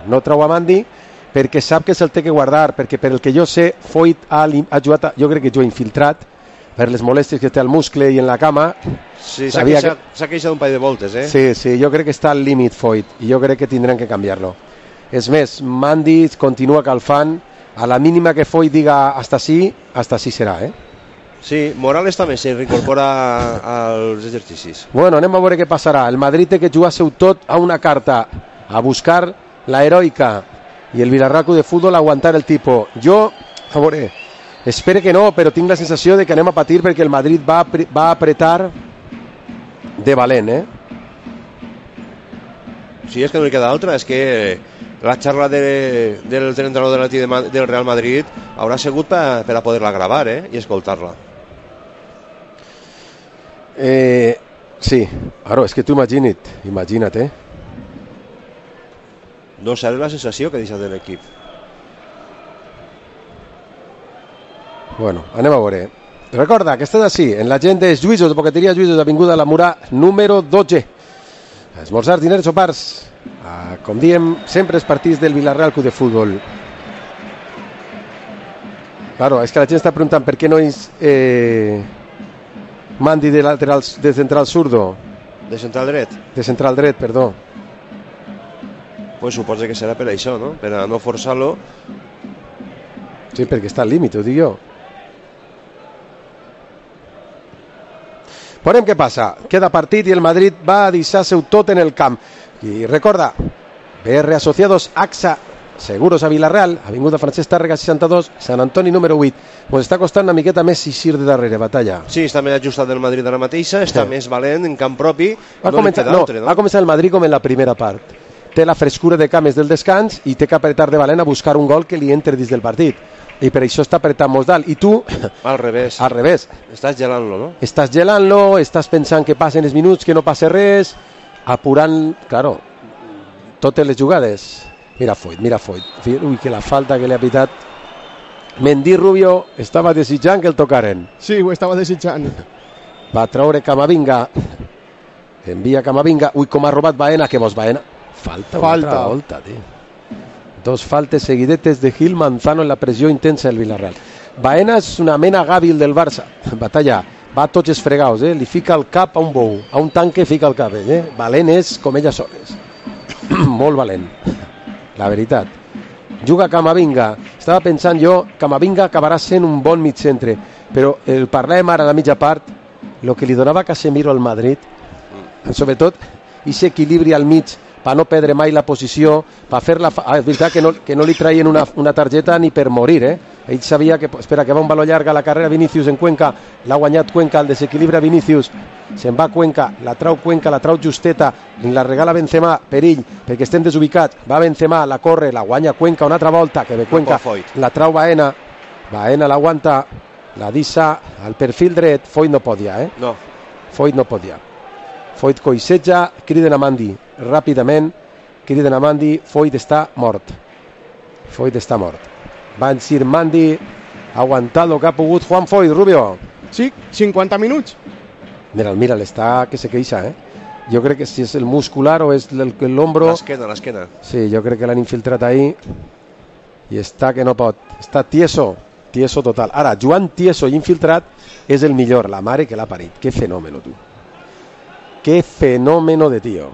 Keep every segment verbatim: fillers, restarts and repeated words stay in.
no treu a Mandi perquè sap que se'l té que guardar, perquè per el que jo sé Foyt ha, ha jugat, jo crec que jo he infiltrat per les molèsties que té al muscle i en la cama. Sí, s'ha queixat, que... s'ha queixat un parell de voltes, eh? Sí, sí, jo crec que està al límit Foyt i jo crec que tindran que canviar-lo. És més, Mandi continua calfant, a la mínima que Foyt diga hasta sí, hasta sí serà, eh? Sí, Morales també se reincorpora als exercicis. Bueno, anem a veure què passarà. El Madrid té que jugar-se tot a una carta, a buscar la heroica, i el Villarreal Club de Futbol aguantar el tipo. Jo, a veure, espero que no, però tinc la sensació de que anem a patir perquè el Madrid va, va apretar de valent, eh? Sí, és que no hi queda altra, és que la xarra de, del entrenador de la, del Real Madrid haurà sigut per, per a poder-la gravar, eh? I escoltar-la. Eh, sí, ara, és que tu imagina't, imagina't, eh? No saps la sensació que deixa de l'equip. Bueno, anem a veure. Recorda que estàs així, en la gent de Lluïsos, de Boqueteria Lluïsos, Avinguda La Murà, número dotze. Esmorzars, diners, sopars. Ah, com diem, sempre els partits del Villarreal Club de Futbol. Claro, és que la gent està preguntant per què no és eh, Mandi de, lateral, de central zurdo. De central dret? De central dret, perdó. Pues suposo que serà per això, no? Per a no forçar-lo. Sí, perquè està al límit, ho dic jo. Veurem què passa. Queda partit i el Madrid va a deixar-se-ho tot en el camp. I recorda, B R Asociados, A X A, Seguros a Villarreal, Avinguda Francesc Tàrrega seixanta-dos, Sant Antoni número vuit. Ens està costant una miqueta més eixir de darrere, Batalla. Sí, està més ajustat del Madrid ara mateixa, està sí. més valent en camp propi. Va, no començar, no, altre, no? va començar el Madrid com en la primera part. Té la frescura de cames del descans i té que apretar de valent a buscar un gol que li entre dins del partit. I per això està apretant molt dalt. I tu... Al revés. Al revés. Estàs gelant-lo, no? Estàs gelant-lo, estàs pensant que passen els minuts, que no passa res, apurant, claro, totes les jugades. Mira Foyt, mira Foyt. Ui, que la falta que li ha pitat. Mendy Rubio estava desitjant que el tocaren. Sí, ho estava desitjant. Va treure Camavinga. Envia Camavinga. Ui, com ha robat Baena. Que vols, Baena? Falta, falta. Volta, tío. Dos faltes seguidetes de Gil Manzano en la pressió intensa del Villarreal. Baena és una mena gàbil del Barça. Batalla, va tots esfregaus, eh? Li fica el cap a un bou, a un tanque fica el cap, eh? Valent és com elles soles. Molt valent, la veritat. Juga Camavinga. Estava pensant jo, Camavinga acabarà sent un bon mig centre, però el parlem ara a la mitja part, el que li donava Casemiro al Madrid, sobretot, aquest equilibri al mig, per no perdre mai la posició, per fer-la... Ah, és veritat que no, que no li traien una, una targeta ni per morir, eh? Ell sabia que, espera, que va un valor llarg a la carrera Vinícius en Cuenca, l'ha guanyat Cuenca, el desequilibra Vinícius, se'n va Cuenca, la trau Cuenca, la trau justeta, la regala Benzema, perill, perquè estem desubicats, va Benzema, la corre, la guanya Cuenca una altra volta, que ve Cuenca, la trau Baena, Baena l'aguanta, la deixa al perfil dret, Foyt no podia, eh? No. Foyt no podia. Foyt coixeja, criden a Mandi ràpidament, criden a Mandi, Foyt està mort. Foyt està mort. Va eixir Mandi, ha aguantat el que ha pogut Juan Foyt, Rubio. Sí, cinquanta minuts. Mira'l, mira'l, està que se queixa, eh? Jo crec que si és el muscular o és l'ombro... L'esquena, l'esquena. Sí, jo crec que l'han infiltrat ahí i està que no pot. Està tieso, tieso total. Ara, Joan tieso i infiltrat és el millor, la mare que l'ha parit. Que fenómeno, tu. Qué fenómeno de tío.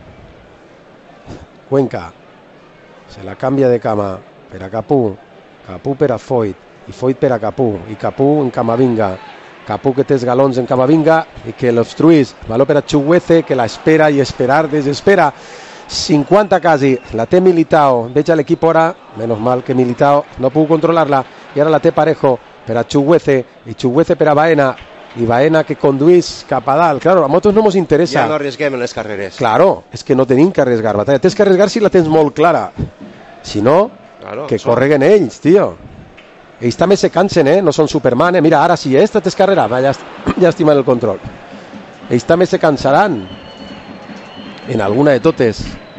Cuenca se la canvia de cama per a Capú, Capú per a Foyt i Foyt per a Capú i Capú en Camavinga, Capú que té els galons en Camavinga i que l'obstruís, valor per a Chuguece que la espera i esperar desespera. Cinquanta quasi, la té Militao, veig a l'equip ara, menos mal que Militao no puc controlar-la i ara la té Parejo per a Chuguece i Chuguece per a Baena i Baena que conduís cap a dalt. Claro, a nosaltres no ens interessa. Ja no arriesguem en les carreres. Claro, és que no tenim que arriesgar. Batalla. Tens que arriesgar si la tens molt clara. Si no, claro, que son... correguen ells, tio. Ells també se cansen, eh? No són Superman, eh? Mira, ara si esta tens carrera, va, ja, ja estimen el control. Ells també se cansaran. En alguna de totes.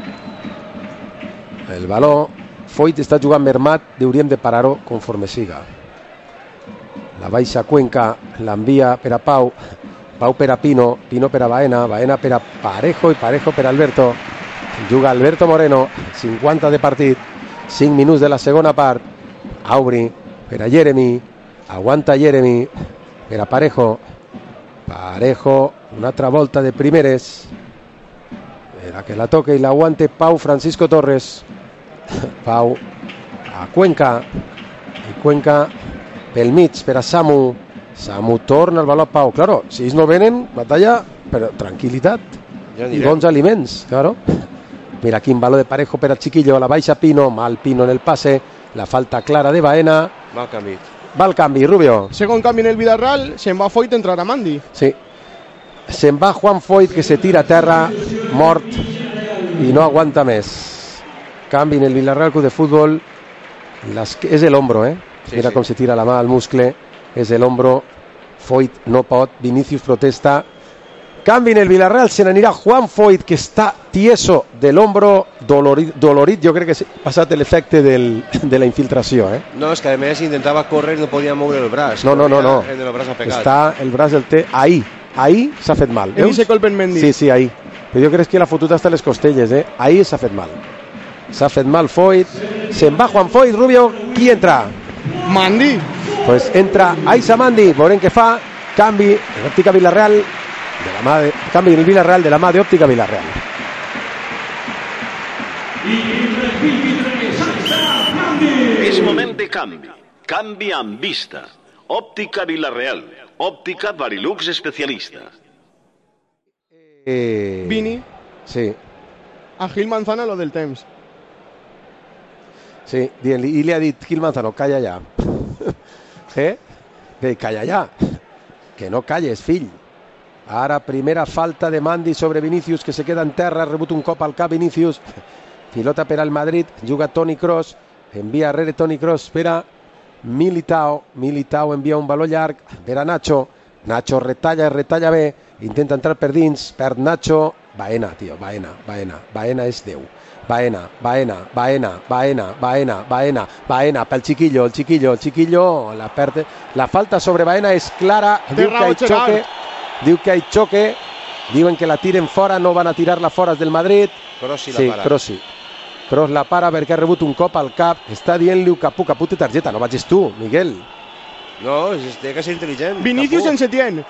El valor, Foyt està jugant mermat, hauríem de parar-ho conforme siga. La baixa Cuenca, l'envia per a Pau, Pau per a Pino, Pino per a Baena, Baena per a Parejo i Parejo per a Alberto. juga Alberto Moreno, cinquanta de partit, cinc minuts de la segona part. Aubry per a Jeremy, aguanta Jeremy per a Parejo. Parejo, una altra volta de primeres, per a que la toque i l'aguante Pau Francisco Torres. Pau a Cuenca, i Cuenca pel mig per a Samu. Samu torna el baló a Pau. Claro, si ells no venen, batalla, però tranquil·litat ja i bons aliments, claro. Mira quin baló de Parejo per a Chiquillo, a la baixa Pino, mal Pino en el pase, la falta clara de Baena. Mal canvi. Va el canvi, Rubio. Segon canvi en el Villarreal, se'n va Foyt, entrarà Mandi. Sí. Se'n va Juan Foyt, que se tira a terra, mort, i no aguanta més. Canvi en el Villarreal Club de Fútbol. Las... És el hombro, eh? Sí, Mira sí. com se tira la mà al muscle. És el hombro. Foyt no pot. Vinicius protesta. Canvi en el Villarreal. Se n'anirà Juan Foyt, que està tieso de l'hombro, dolorit, dolorit. Jo crec que s'ha passat l'efecte del, de la infiltració, eh? No, és que a més intentava córrer i no podia moure el braç. No, no, no, no. El del braç ha pegat. Està el braç del té ahí. Ahí s'ha fet mal. En ese colp en Mendy. Sí, sí, ahí. Però jo crec que la fotut hasta les costelles, eh? Ahí s'ha fet mal. S'ha fet mal Foyt. Se'n va Juan Foyt, Rubio. Qui entra? Mandi. Pues entra Aisa Mandi. Veurem què fa. Canvi en Òptica Villarreal. De la mà de... Canvi en el Villarreal de la mà d'Òptica Villarreal. És moment de canvi. Canvi amb vista. Òptica Villarreal. Òptica Varilux especialista. Eh... Vini. Sí. A Gil Manzana lo del temps. Sí, i li ha dit Gil Manzano, calla ja. Eh? Que calla ja. Que no calles, fill. Ara primera falta de Mandi sobre Vinicius, que se queda en terra, ha rebut un cop al cap Vinicius. Pilota per al Madrid, juga Toni Kroos, envia arrere Toni Kroos per a Militao. Militao envia un baló llarg per a Nacho. Nacho retalla, retalla bé, intenta entrar per dins, perd Nacho. Baena, tio, Baena, Baena, Baena és Déu. Baena, Baena, Baena, Baena, Baena, Baena, Baena, pel Chiquillo, el Chiquillo, el Chiquillo, la perde. La falta sobre Baena és clara, diu que hay choque, diu que hay choque, diuen que la tiren fora, no van a tirar-la fora del Madrid. Crossi la sí, para. Crossi. Kroos la para perquè ha rebut un cop al cap, està dient-li Capú, Capú té targeta, no vagis tu, Miguel. No, té que ser intel·ligent. Vinicius Capú. en Setién.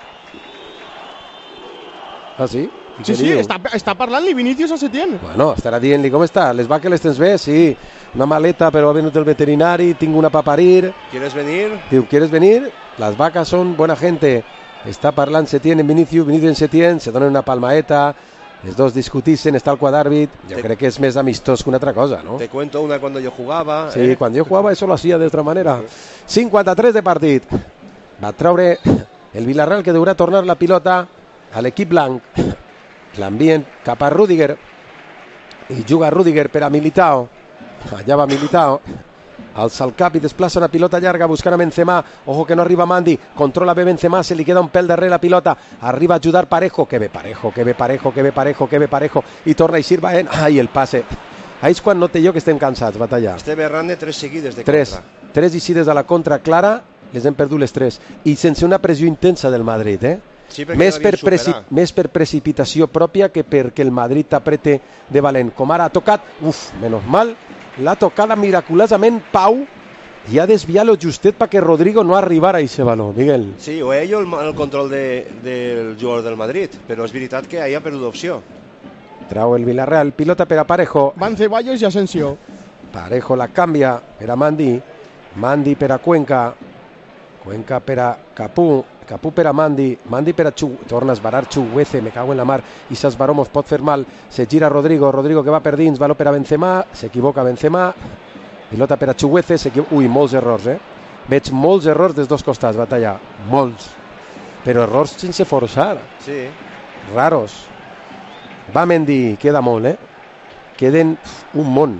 Ah, sí? I Sí, què sí, li diu? està, està parlant-li Vinicius en Setién. Bueno, estarà dient-li, com està? Les vaques les tens bé? Sí, una maleta, però ha venut el veterinari, tinc una pa parir. ¿Quieres venir? Diu, ¿quieres venir? Las vacas son buena gente. Està parlant Setién en Vinicius, Vinicius en Setién, se donen una palmaeta, els dos discutixen, està el quadàrbit. Jo Te... crec que és més amistós que una altra cosa, ¿no? Te cuento una cuando yo jugaba. Sí, eh? cuando yo jugaba eso lo hacía de otra manera. cinquanta-tres de partit. Va treure el Villarreal, que deurà tornar la pilota a l'equip blanc. L'envien cap a Rüdiger i juga Rüdiger per a Militao. Allà va Militao, alça el cap i desplaça una pilota llarga buscant a Benzema. Ojo que no arriba Mandi, controla bé Benzema, se li queda un pèl darrere la pilota, arriba a ajudar Parejo, que bé Parejo, que bé Parejo, que bé Parejo, que bé Parejo, i torna a eixir Baena. Ai, el passe. Ahí és quan note jo que estem cansats, batalla. Este Berrande tres seguides de Tres, contra. tres eixides a la contra clara, les hem perdut les tres, i sense una pressió intensa del Madrid, eh? Sí, perquè Més no per, havien preci superat. més per precipitació pròpia que perquè el Madrid t'aprete de valent. Com ara ha tocat, uf, menos mal, l'ha tocada miraculosament Pau i ha desviat lo justet perquè Rodrigo no arribara a ese baló, Miguel. Sí, o ell o el, el control de, del jugador del Madrid, però és veritat que ahí ha perdut opció. Trau el Villarreal, pilota per a Parejo. Van Ceballos i Asensio. Parejo la canvia per a Mandi. Mandi per a Cuenca. Cuenca per a Capú. Capú per a Mandi, Mandi per a Chu, torna a esbarar Chuguece, me cago en la mar, i s'esbaromos pot fer mal, se gira Rodrigo, Rodrigo que va per dins, baló per a Benzema, s'equivoca Benzema, pilota per a Chuguece, ui, molts errors, eh? Veig molts errors dels dos costats, batalla, molts, però errors sense forçar, Sí. raros. Va Mendy, queda molt, eh? Queden un món.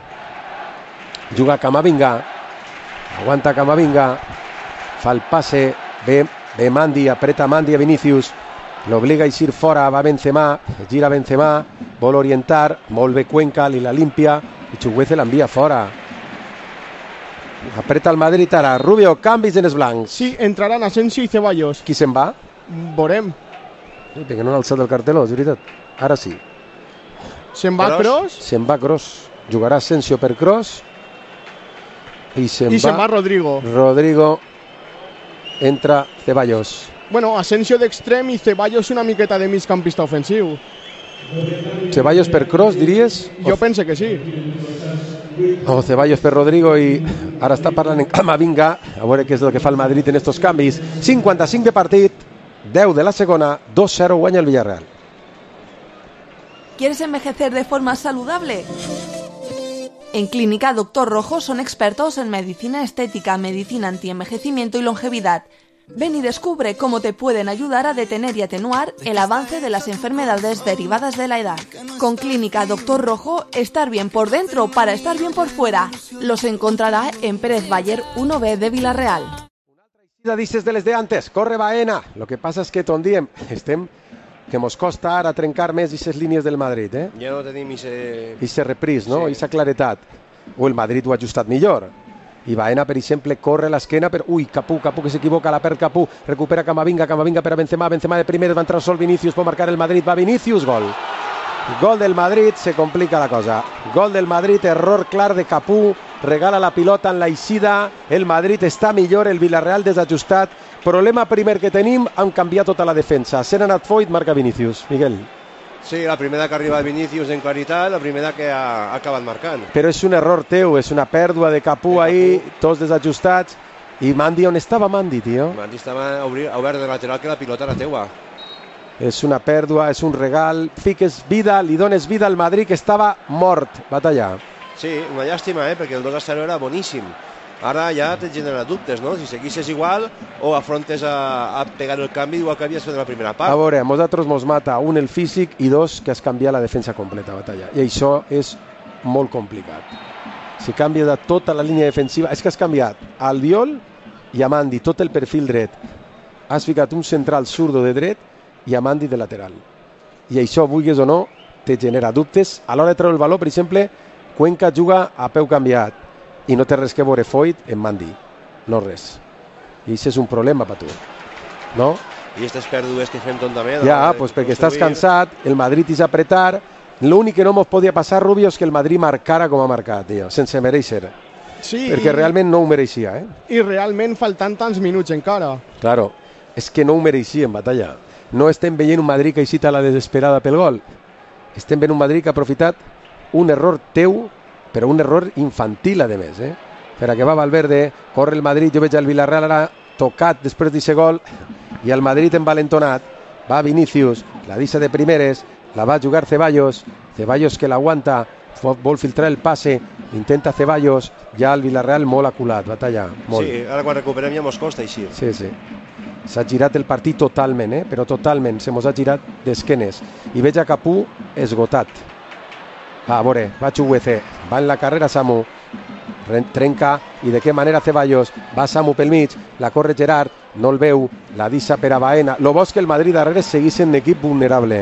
Juga Camavinga, aguanta Camavinga, fa el passe, ve Ve Mandi, apreta Mandi a Vinicius, l'obliga a eixir fora, va Benzema, gira Benzema, vol orientar, molt bé Cuenca, li la limpia, i Chuguece l'envia fora. Apreta el Madrid ara, Rubio, canvis en els blancs. Sí, entraran Asensio i Ceballos. Qui se'n va? Veurem. Sí, perquè no han alçat el carteló, és veritat. Ara sí. Se'n va Kroos. Se'n va Kroos. Jugarà Asensio per Kroos. I se'n I va, se'n va Rodrigo. Rodrigo. Entra Ceballos. Bueno, Asensio d'extrem i Ceballos una miqueta de migcampista ofensiu. Ceballos per Kroos, diries? Jo pense que sí. O Ceballos per Rodrigo i ara està parlant en Camavinga. A veure què és el que fa el Madrid en estos canvis. cinquanta-cinc de partit, deu de la segona, dos cero guanya el Villarreal. ¿Quieres envejecer de forma saludable? En Clínica Doctor Rojo son expertos en medicina estética, medicina antienvejecimiento y longevidad. Ven y descubre cómo te pueden ayudar a detener y atenuar el avance de las enfermedades derivadas de la edad. Con Clínica Doctor Rojo, estar bien por dentro para estar bien por fuera. Los encontrará en Pérez Bayer uno B de Villarreal. Dices de les de antes, corre Baena. Lo que passa és que ton diem, estem que mos costa ara trencar més aquestes línies del Madrid, eh? Ja no tenim ese... Ese repris, no? Sí. Esa claretat. O el Madrid ho ha ajustat millor. I Baena, per exemple, corre l'esquena, però... Ui, Capú, Capú que s'equivoca, la perd Capú, recupera Camavinga, Camavinga per a Benzema, Benzema de primeres, va entrar sol Vinícius, pot marcar el Madrid, va Vinícius, gol. Gol del Madrid, se complica la cosa. Gol del Madrid, error clar de Capú, regala la pilota en la eixida, el Madrid està millor, el Villarreal desajustat. Problema primer que tenim, han canviat tota la defensa. Se n'ha anat Foyt, marca Vinícius. Miguel. Sí, la primera que arriba Vinícius en claritat, la primera que ha, ha acabat marcant. Però és un error teu, és una pèrdua de Capú de ahí, Capú. tots desajustats. I Mandi, on estava Mandi, tio? Mandi estava obert de lateral, que la pilota era teua. És una pèrdua, és un regal. Fiques vida, li dones vida al Madrid, que estava mort. Batalla. Sí, una llàstima, eh, perquè el dos a zero era boníssim. Ara ja te genera dubtes, no? Si seguissis igual o afrontes a, a pegar el canvi igual que havies fet en la primera part. A veure, a nosaltres mos mata, un, el físic, i dos, que has canviat la defensa completa, Batalla. I això és molt complicat. Si canvia de tota la línia defensiva... És que has canviat Albiol i a Mandi, tot el perfil dret. Has ficat un central zurdo de dret i a Mandi de lateral. I això, vulguis o no, te genera dubtes. A l'hora de treure el valor, per exemple, Cuenca juga a peu canviat i no té res que veure Foyt en Mandi. No res. I això és un problema per tu. No? I aquestes pèrdues que fem tontament... Ja, doncs pues perquè estàs cansat, el Madrid és apretar, l'únic que no mos podia passar, Rubio, és que el Madrid marcara com ha marcat, tio, sense mereixer. Sí, perquè i, realment no ho mereixia, eh? i realment faltant tants minuts encara. Claro, és que no ho mereixia en Batalla. No estem veient un Madrid que excita la desesperada pel gol. Estem veient un Madrid que ha aprofitat un error teu, però un error infantil, a més, eh? Per a que va Valverde, corre el Madrid, jo veig el Villarreal ara tocat després d'aquest gol, i el Madrid envalentonat, va Vinícius, la deixa de primeres, la va jugar Ceballos, Ceballos que l'aguanta, vol filtrar el passe, intenta Ceballos, ja el Villarreal molt aculat, Batalla, molt. Sí, ara quan recuperem ja mos costa així. Sí, sí. S'ha girat el partit totalment, eh? Però totalment, se mos ha girat d'esquenes. I veig a Capú esgotat. Va, a veure, va Chuguece, va en la carrera Samu, trenca, i de què manera Ceballos, va Samu pel mig, la corre Gerard, no el veu, la deixa per a Baena. Lo bo és que el Madrid darrere seguís en equip vulnerable.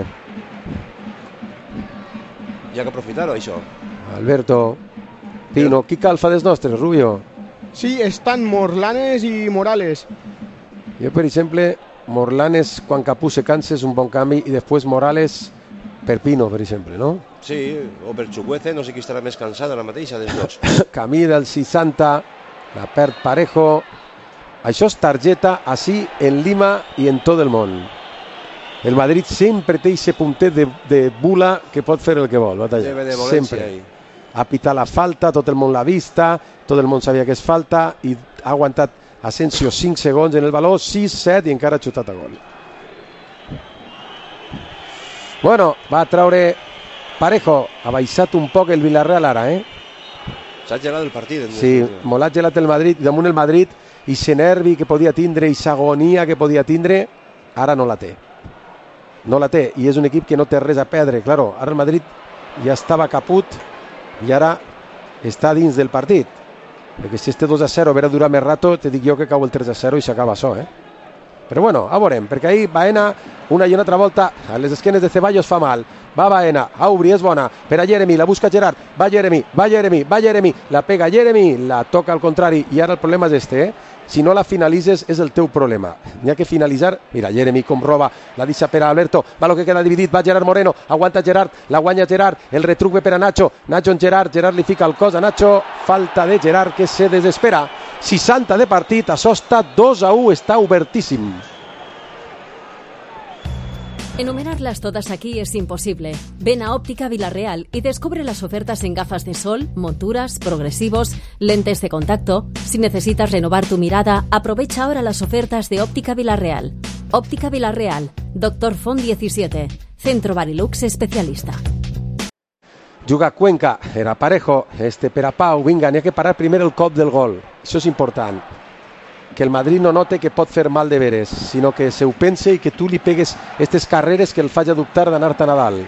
Hi ha que aprofitar-ho, això. Alberto, Pino, qui calfa dels nostres, Rubio? Sí, estan Morlanes i Morales. Jo, per exemple, Morlanes, quan Capú se cansa, és un bon canvi, i després Morales per Pino, per exemple, no? Sí, o per Chukwueze, no sé qui estarà més cansat ara mateixa dels dos. Camí del seixanta, la perd Parejo. Això és targeta així en Lima i en tot el món. El Madrid sempre té aquest puntet de, de bula que pot fer el que vol, Batalla. Sempre. Ahí. Ha pitat la falta, tot el món l'ha vista, tot el món sabia que és falta, i ha aguantat Asensio cinc segons en el valor, sis set, i encara ha xutat a gol. Bueno, va treure Parejo, ha baixat un poc el Villarreal ara, eh? S'ha gelat el partit. Sí, molt ha gelat el Madrid, damunt el Madrid, i se nervi que podia tindre, i s'agonia que podia tindre, ara no la té. No la té, i és un equip que no té res a perdre, claro, ara el Madrid ja estava caput, i ara està dins del partit. Perquè si este dos a zero haurà durat més rato, te dic jo que cau el tres a zero i s'acaba això, eh? Però bueno, a veurem, perquè ahir Baena una i una altra volta a les esquenes de Ceballos fa mal. Va Baena, a obrir, és bona per a Jeremy, la busca Gerard, va Jeremy, va Jeremy, va Jeremy, la pega Jeremy, la toca al contrari, i ara el problema és este, eh? Si no la finalitzes és el teu problema. N'hi ha que finalitzar. Mira, Jeremy com roba, la deixa per a Alberto, va lo que queda dividit, va Gerard Moreno, aguanta Gerard, la guanya Gerard, el retruc ve per a Nacho, Nacho en Gerard, Gerard li fica el cos a Nacho, falta de Gerard que se desespera. seixanta de partit, això està dos a u, està obertíssim. Enumerarlas todas aquí es imposible. Ven a Óptica Villarreal y descubre las ofertas en gafas de sol, monturas, progresivos, lentes de contacto. Si necesitas renovar tu mirada, aprovecha ahora las ofertas de Óptica Villarreal. Óptica Villarreal, Doctor Font diecisiete, Centro Barilux especialista. Juga Cuenca, era Parejo, este per a Pau, vinga, n'hi ha que parar primer el cop del gol. Això és important. Que el Madrid no note que pot fer mal de veres, sinó que se ho pense i que tu li pegues aquestes carreres que el faig dubtar d'anar-te a Nadal.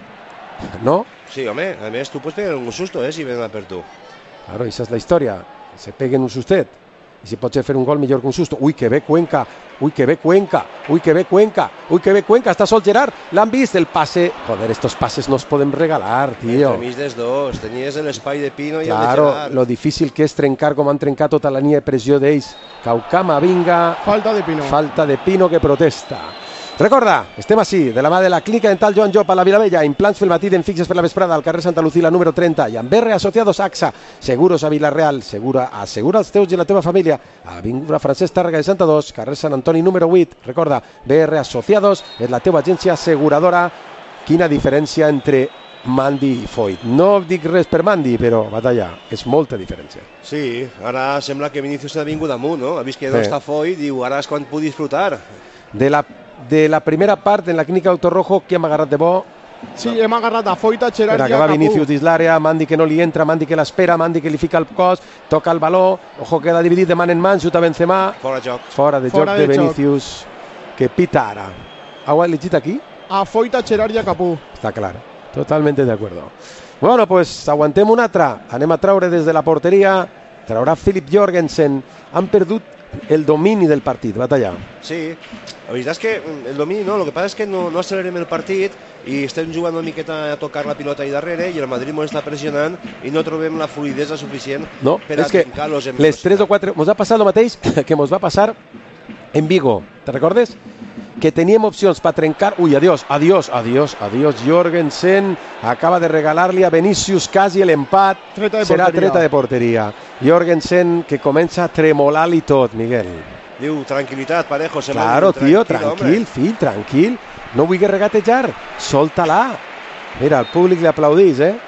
¿No? Sí, home, a més tu pots pegar un susto, eh, si venen per tu. Claro, esa és la història. Se peguen un sustet. I si pot ser fer un gol millor que un susto. Ui, que bé Cuenca, ui, que bé Cuenca, ui, que bé Cuenca, ui, que bé Cuenca, està sol Gerard, l'han vist, el passe. Joder, estos pases no els podem regalar, tio. Entremig dels dos, tenies l'espai de Pino i claro, el de Gerard. Lo difícil que és trencar com han trencat tota la línia de pressió d'ells. Camavinga, falta de Pino. Falta de Pino que protesta. Recorda, estem així, de la mà de la Clínica Dental Joan Llop a la Vilavella, implants Filmatid en fixes per la vesprada al carrer Santa Lucila número trenta i amb R Asociados A X A, Seguros a Vilareal, segura, assegura els teus i la teva família. Avinguda Francesc Tàrrega de Santa dos, carrer Sant Antoni número vuit. Recorda, B R Asociados és la teva agència asseguradora. Quina diferència entre Mandy i Foyt. No dic res per Mandy, però batalla, és molta diferència. Sí, ara sembla que Vinicius s'ha vingut damunt, no? Ha vist que no sí. està Foyt, diu, ara és quan puc disfrutar. De la De la primera part, en la clínica Doctor Rojo, qui hem agarrat de bo? Sí, hem agarrat a Foyt, a Gerard i a Capú. Va Vinicius dins l'àrea, Mandy que no li entra, Mandy que l'espera, Mandy que li fica el cos, toca el baló, ojo, queda dividit de man en man, xuta Benzema. Fora joc. Fora de Fora joc de de joc. Vinicius, que pita ara. Ho ha llegit aquí? A Foyt, a Gerard i a Capú. Està clar, totalmente de acuerdo. Bueno, pues aguantem un altre. Anem a traure des de la porteria, traurà Philip Jorgensen. Han perdut el domini del partit, batalla. Sí, la veritat és que el domini no, el que passa és que no, no acelerem el partit i estem jugant una miqueta a tocar la pilota ahí darrere i el Madrid ens està pressionant i no trobem la fluidesa suficient no, per a és que trencar-los en les tres o quatre... Ens ha passat el mateix que ens va passar en Vigo, te recordes? Que teníem opcions per trencar... Ui, adiós, adiós, adiós, adiós, Jorgensen acaba de regalar-li a Vinicius quasi l'empat. Serà treta de porteria. Jorgensen que comença a tremolar-li tot, Miguel. Diu, tranquil·litat, Parejo. Claro, tio, tranquil, fill, tranquil. No vull regatejar, solta-la. Mira, el públic li aplaudís, eh?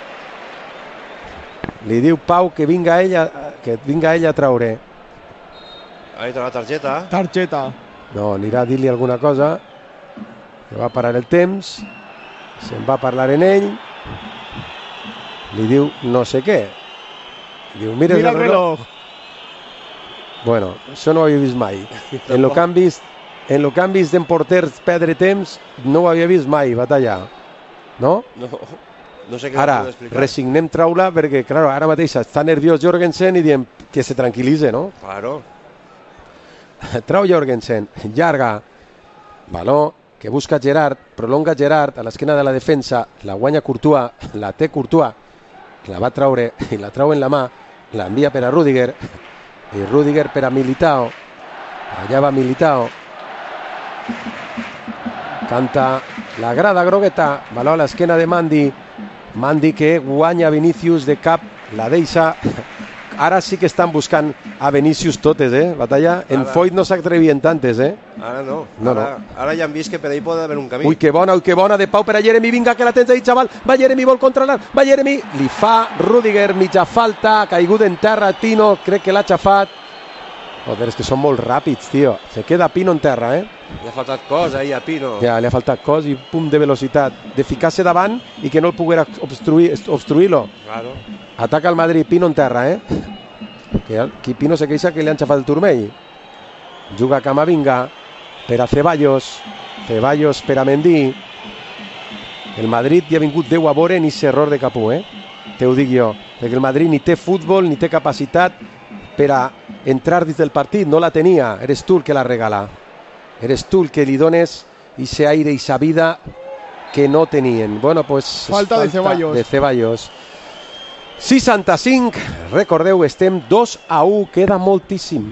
Li diu Pau que vinga ella, que vinga ella a traure. Ahí té la targeta. Targeta. No, anirà a dir-li alguna cosa, que va parar el temps, se'n va parlar en ell, li diu no sé què. Diu, mira, mira el reloj. Bueno, això no ho havia vist mai. En lo que han vist, en lo que han vist d'en porters perdre temps, no ho havia vist mai, batalla. No? No, no sé què ara, explicar. resignem traula perquè, clar, ara mateix està nerviós Jorgensen i diem que se tranquil·litze, no? Claro. Trau Jorgensen, llarga, baló, que busca Gerard, prolonga Gerard a l'esquena de la defensa, la guanya Courtois, la té Courtois, la va traure i la trau en la mà, l'envia per a Rüdiger, i Rüdiger per a Militao, allà va Militao, canta la grada grogueta, baló a l'esquena de Mandy, Mandy que guanya Vinicius de cap, la deixa. Ara sí que estan buscant a Vinicius totes, eh? Batalla, en ara, Foyt no s'atrevien tantes, eh? Ara no. no, ara, no. ara ja han vist que per ahí pot haver un camí. Ui, que bona, ui, que bona de Pau per a Jeremy, vinga, que la tens ahí, xaval. Va Jeremy, vol controlar, va Jeremy. Li fa Rüdiger, mitja falta, caiguda en terra, Pino, crec que l'ha xafat. Joder, és que són molt ràpids, tio. Se queda Pino en terra, eh? Li ha faltat cos ahí a Pino. Ja, li ha faltat cos i pum de velocitat. De ficar-se davant i que no el poguera obstruir, obstruir-lo. Claro. Ataca el Madrid, Pino en terra, eh? Que aquí Pino se queixa que li han xafat el turmell. Juga Camavinga per a Ceballos, Ceballos per a Mendy. El Madrid ja ha vingut deu a veure en aquest error de Capú, eh? Te ho dic jo, perquè el Madrid ni té futbol ni té capacitat per a entrar dins del partit, no la tenia, eres tu el que la regala. eres tú el que li dones ese aire y esa vida que no tenían. Bueno, pues falta, falta de Ceballos. De Ceballos. seixanta-cinc, recordeu, estem dos a u, queda moltíssim.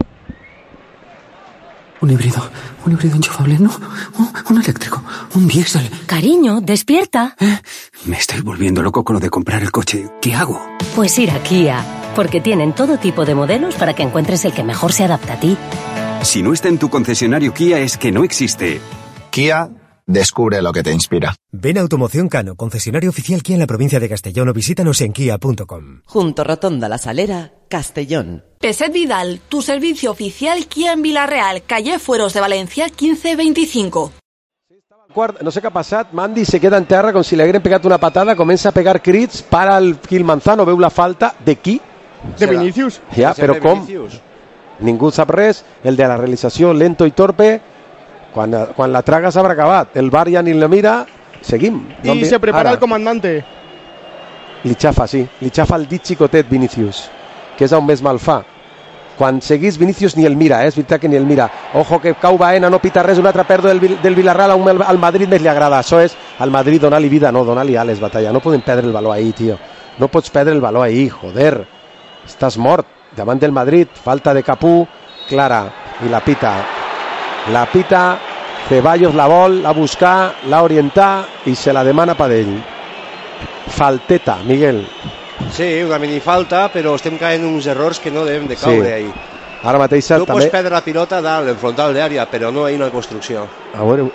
Un híbrido, un híbrido enchufable, no, un, un eléctrico, un diésel. Cariño, despierta. ¿Eh? Me estoy volviendo loco con lo de comprar el coche. ¿Qué hago? Pues ir a Kia, porque tienen todo tipo de modelos para que encuentres el que mejor se adapta a ti. Si no está en tu concesionario Kia es que no existe. Kia, descubre lo que te inspira. Ven a Automoción Cano, concesionario oficial Kia en la provincia de Castellón, o visítanos en kia punto com. Junto Rotonda La Salera, Castellón. Peset Vidal, tu servicio oficial Kia en Villarreal, calle Fueros de Valencia, quince veinticinco. No sé què ha passat, Mandy se queda en terra com si li hagueren pegat una patada, comença a pegar crits, para el Gil Manzano, veu la falta de qui? De Vinicius. Ja, però com? Ningú sap res, el de la realització lento i torpe, quan, quan la traga s'haurà acabat, el bar ja ni la mira, seguim. I se prepara el comandante. Li xafa, sí, li xafa el dit xicotet Vinicius, que és on més mal fa. Quan seguís Vinicius ni el mira, eh? És veritat que ni el mira. Ojo que cau Baena, no pita res, una altra pèrdua del, del Villarreal, al Madrid més li agrada. Això és al Madrid donar-li vida, no, donar-li ales, Batalla. No podem perdre el valor ahí, tio. No pots perdre el valor ahí, joder. Estàs mort. Davant del Madrid, falta de Capú, clara, i la pita. La pita, Ceballos la vol, la buscar, la orientar i se la demana per ell. Falteta, Miguel. Sí, una minifalta, però estem caent uns errors que no devem de caure sí. ahí. Ara mateix tu també... pots perdre la pilota dalt, en frontal d'àrea, però no ahí una construcció. A veure...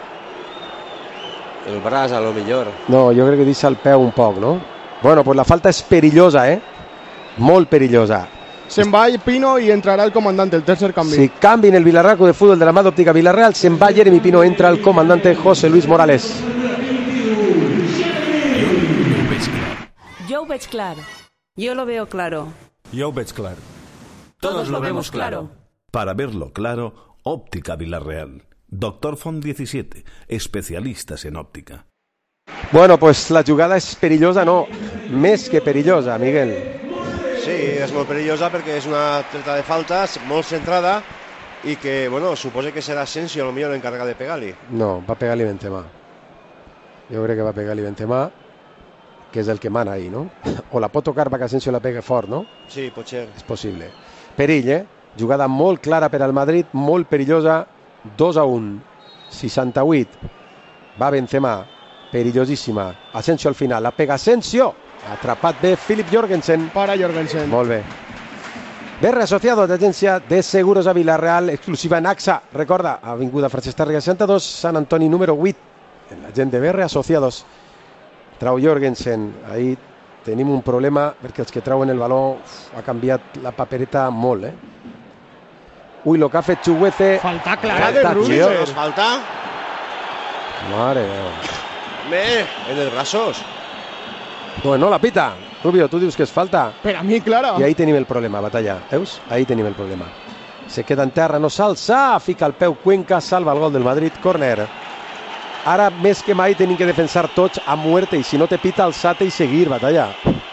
El braç, a lo millor. No, jo crec que deixa el peu un poc, no? Bueno, pues la falta és perillosa, eh? Molt perillosa. Se'n va Pino i entrarà el comandante, el tercer canvi. Si canvi en el Villarreal de Fútbol de la mà d'Òptica Villarreal, se'n va Jeremy Pino, entra el comandante José Luis Morales. Yo ho veig clar. Yo lo veo claro. Yo ho veig clar. Todos, Todos lo vemos claro. Para verlo claro, Óptica Villarreal. Doctor Font diecisiete, especialistas en óptica. Bueno, pues la jugada és perillosa, no, més que perillosa, Miguel. Sí, és molt perillosa perquè és una treta de faltes molt centrada i que, bueno, suposa que serà Asensio a lo millor l'encarregat de pegar-li. No, va pegar-li Benzema. Jo crec que va pegar-li Benzema, que és el que mana ahí, no? O la pot tocar perquè Asensio la pegue fort, no? Sí, pot ser. És possible. Perill, eh? Jugada molt clara per al Madrid, molt perillosa, dos a un. seixanta-vuit. Va Benzema, perillosíssima. Asensio al final, la pega Asensio. Atrapat bé Philip Jorgensen. Para Jorgensen. Molt bé. B R Asociados, d'agència de seguros a Villarreal, exclusiva en AXA. Recorda, avinguda Francesc Tàrrega seixanta dos, Sant Antoni número vuit. La gent de B R Asociados. Trau Jorgensen, ahí tenim un problema perquè els que trauen el valor uf, ha canviat la papereta molt, eh? Ui, lo que ha fet Chuguece. Falta clara de Rudiger. Falta. Mare meva. Bé, en els braços. Bueno, la pita. Rubio, tu dius que és falta. Per a mi, clara. I ahí tenim el problema, Batalla. Veus? Ahí tenim el problema. Se queda en terra, no s'alça, fica el peu Cuenca, salva el gol del Madrid, córner. Ara, més que mai, tenim que defensar tots a muerte, i si no te pita, alçate i seguir, Batalla.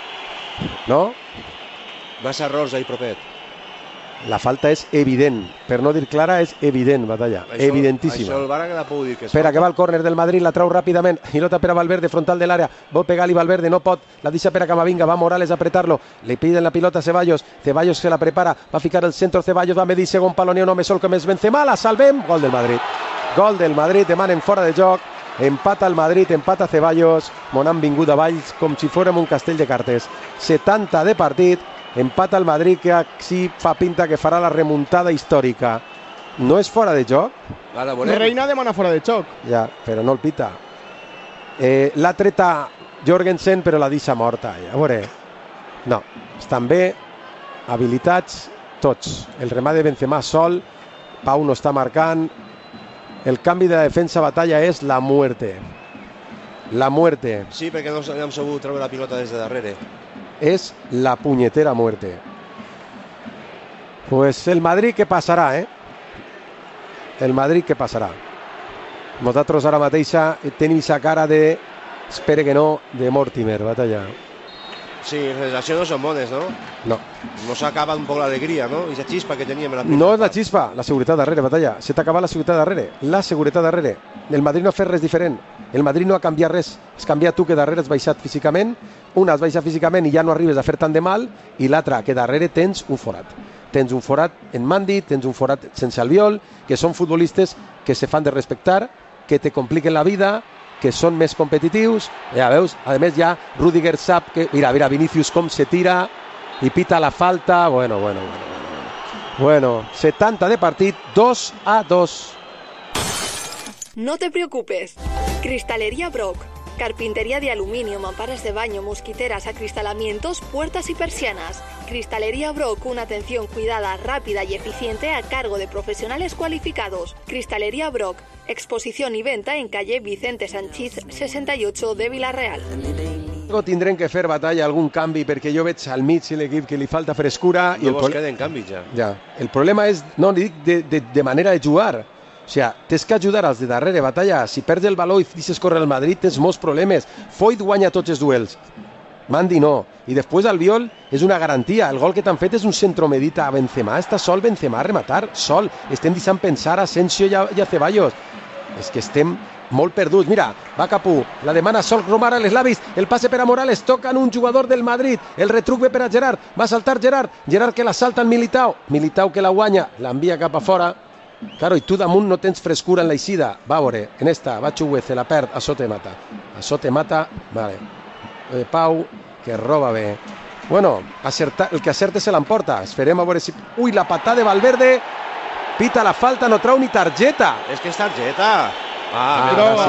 No? Massa errors ahí, propet. La falta és evident, per no dir clara, és evident, Batalla, això, evidentíssima. Això el Vara que la puc dir que és Espera, falta. que va el córner del Madrid, la trau ràpidament, pilota per a Valverde, frontal de l'àrea, vol pegar-li Valverde, no pot, la deixa per a Camavinga, va Morales a apretar-lo, le piden la pilota a Ceballos, Ceballos se la prepara, va ficar el centro, Ceballos va medir segon paloneo, no me sol com és Benzema, la salvem, gol del Madrid. Gol del Madrid, demanen fora de joc, empata el Madrid, empata Ceballos, mon han vingut a Valls com si fórem un castell de cartes. setanta de partit, empata el Madrid, que sí fa pinta que farà la remuntada històrica. No és fora de joc? Ara, Reina demana fora de joc. Ja, però no el pita. Eh, l'ha treta Jorgensen, però la deixa morta. Ja, a veure, no, estan bé, habilitats tots. El remat de Benzema sol, Pau no està marcant. El canvi de defensa, Batalla, és la muerte. La muerte. Sí, perquè no hem sabut treure la pilota des de darrere. És la punyetera muerte. Pues el Madrid que passarà, eh? El Madrid que passarà. Nosaltres ara mateixa tenim sa cara de, espere que no, de Mortimer, Batalla. Sí, les sensacions no són bones, no? No. No s'acaba un poc l'alegria, no? I la xispa que teníem en la primera No és la part. xispa, la seguretat darrere, Batalla. Se t'ha acabat la seguretat darrere. La seguretat darrere. El Madrid no ha fet res diferent. El Madrid no ha canviat res. Has canviat tu, que darrere has baixat físicament. Una has baixat físicament i ja no arribes a fer tant de mal. I l'altra, que darrere tens un forat. Tens un forat en Mandi, tens un forat sense Albiol, que són futbolistes que se fan de respectar, que te compliquen la vida, que són més competitius. Ja veus, a més ja Rüdiger sap que... Mira, mira, Vinicius com se tira i pita la falta. Bueno, bueno, bueno. Bueno, bueno setanta de partit, dos a dos. No te preocupes. Cristalería Brock. Carpintería de aluminio, mamparas de baño, mosquiteras, acristalamientos, puertas y persianas. Cristalería Brock, una atención cuidada, rápida y eficiente a cargo de profesionales cualificados. Cristalería Brock, exposición y venta en calle Vicente Sanchís sesenta y ocho de Vila-real. Luego tindrem que fer, Batalla, algun canvi, perquè jo veig al mig l'equip que li falta frescura. No i el vos pro... queden canvis ja. Ja. El problema és, no, li dic de, de, de manera de jugar. O sigui, tens que ajudar als de darrere, Batalla. Si perds el baló i deixes córrer al Madrid, tens molts problemes. Foyt guanya tots els duels. Mandi no. I després Albiol és una garantia. El gol que t'han fet és un centromedita a Benzema. Està sol Benzema a rematar, sol. Estem deixant pensar a Asensio i a, i a Ceballos. És que estem molt perduts. Mira, va Capú, la demana Sol Romar a les llavis, el passe per a Morales, toca en un jugador del Madrid, el retruc ve per a Gerard, va saltar Gerard, Gerard que la salta en Militao, Militao que la guanya, l'envia cap a fora. Claro, i tu damunt no tens frescura en l'eixida. Va a veure, en esta, va Chuguece, la perd, a Sote mata. A Sote mata, vale. Eh, Pau, que roba bé. Bueno, acerta, el que acerte se l'emporta. Esperem a veure si... Ui, la patada de Valverde. Pita la falta, no trau ni targeta. És que és targeta. Ah, ah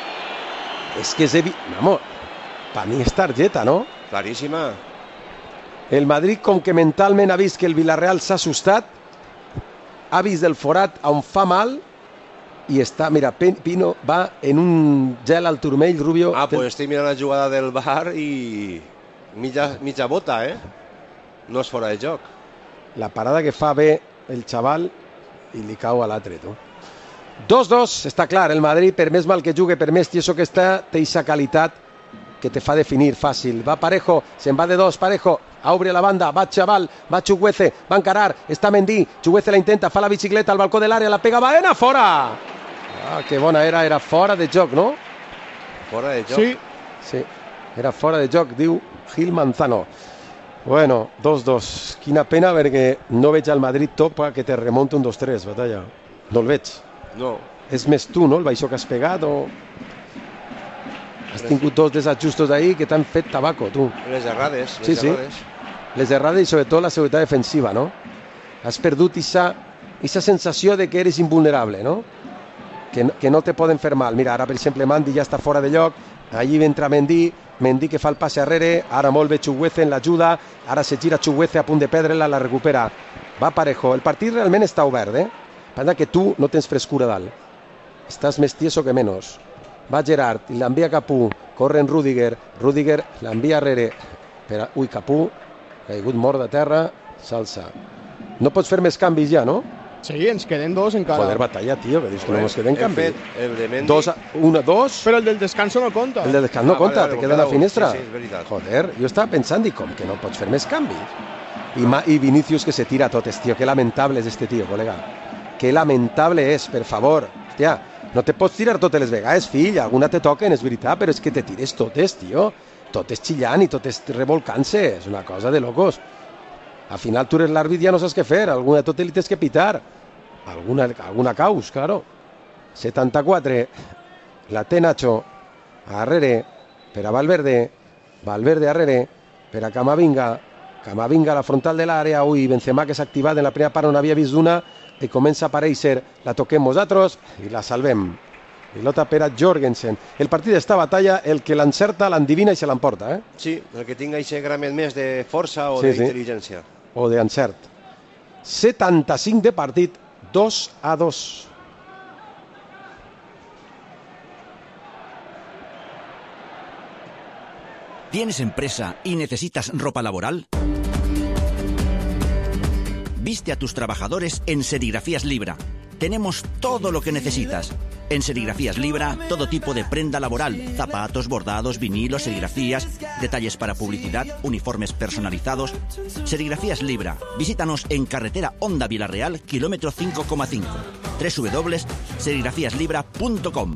sí. És que és evi... Vamos, per mi és targeta, no? Claríssima. El Madrid, com que mentalment ha vist que el Villarreal s'ha assustat, ha vist el forat on fa mal i està, mira, Pino va en un gel al turmell, Rubio. Ah, pues estic mirant la jugada del bar i mitja, mitja bota, eh? No és fora de joc. La parada que fa bé el xaval i li cau a l'altre, tu. dos dos, està clar, el Madrid, per més mal que jugui, per més tieso que està, té aquesta qualitat que te fa definir fàcil. Va Parejo, se'n va de dos, Parejo, obre la banda, va Chaval, va Chuguece, va encarar, està Mendy, Chuguece la intenta, fa la bicicleta al balcó de l'àrea, la pega Baena, fora! Ah, que bona era, era fora de joc, no? Fora de joc? Sí, sí, era fora de joc, diu Gil Manzano. Bueno, dos dos, quina pena perquè no veig al Madrid top que te remonta un dos tres, Batalla. No el veig. No. És més tu, no? El baixó que has pegat o... Has tingut dos desajustos ahí que t'han fet tabaco, tu. Les errades, les sí, sí. errades. Les errades i sobretot la seguretat defensiva, no? Has perdut aquesta sensació de que eres invulnerable, no? Que, no? que no te poden fer mal. Mira, ara, per exemple, Mandi ja està fora de lloc, allí entra Mendy, Mendy que fa el passe arrere, ara molt bé Chuguece en l'ajuda, ara se gira Chuguece a punt de perdre-la, la recupera. Va Parejo. El partit realment està obert, eh? Pensa que tu no tens frescura dalt. Estàs més tieso que menys. Va Gerard i l'envia Capú, corre en Rüdiger, Rüdiger l'envia arrere, per a... ui, Capú, caigut mort de terra, s'alça. No pots fer més canvis ja, no? Sí, ens queden dos encara. Joder, Batalla, tio, que dius que no ens queden canvis. El de Mendy... Dos, una, dos... Però el del descanso no compta. El del descanso no ah, compta, vale, te queda la finestra. Sí, sí, és veritat. Joder, jo estava pensant, i com que no pots fer més canvis? I, ma, i Vinicius que se tira a totes, tio, que lamentable és este tio, col·lega. Que lamentable és, per favor. Hòstia, no te pots tirar totes les vegades, fill, alguna te toquen, és veritat, però és que te tires totes, tio. Totes xillant i totes revolcant-se, és una cosa de locos. Al final tu eres l'àrbit i ja no saps què fer, alguna de totes li tens que pitar. Alguna, alguna caus, claro. setanta-quatre, la té Nacho, arrere, per a Valverde, Valverde arrere, per a Camavinga, Camavinga a la frontal de l'àrea, ui, Benzema que s'ha activat en la primera part on havia vist una, i comença a aparèixer, la toquem nosaltres i la salvem. Pilota per a Jorgensen. El partit està a Batalla, el que l'encerta l'endivina i se l'emporta, eh? Sí, el que tinga aquest gramet més de força o sí, d'intel·ligència. Sí. O d'encert. setanta-cinc de partit, dos a dos. ¿Tienes empresa y necesitas ropa laboral? Viste a tus trabajadores en Serigrafías Libra. tenemos todo lo que necesitas. En Serigrafías Libra, todo tipo de prenda laboral, zapatos, bordados, vinilos, serigrafías, detalles para publicidad, uniformes personalizados. Serigrafías Libra, visítanos en carretera Honda Vilarreal, kilómetro cinco coma cinco. doble u doble u doble u punto serigrafías libra punto com.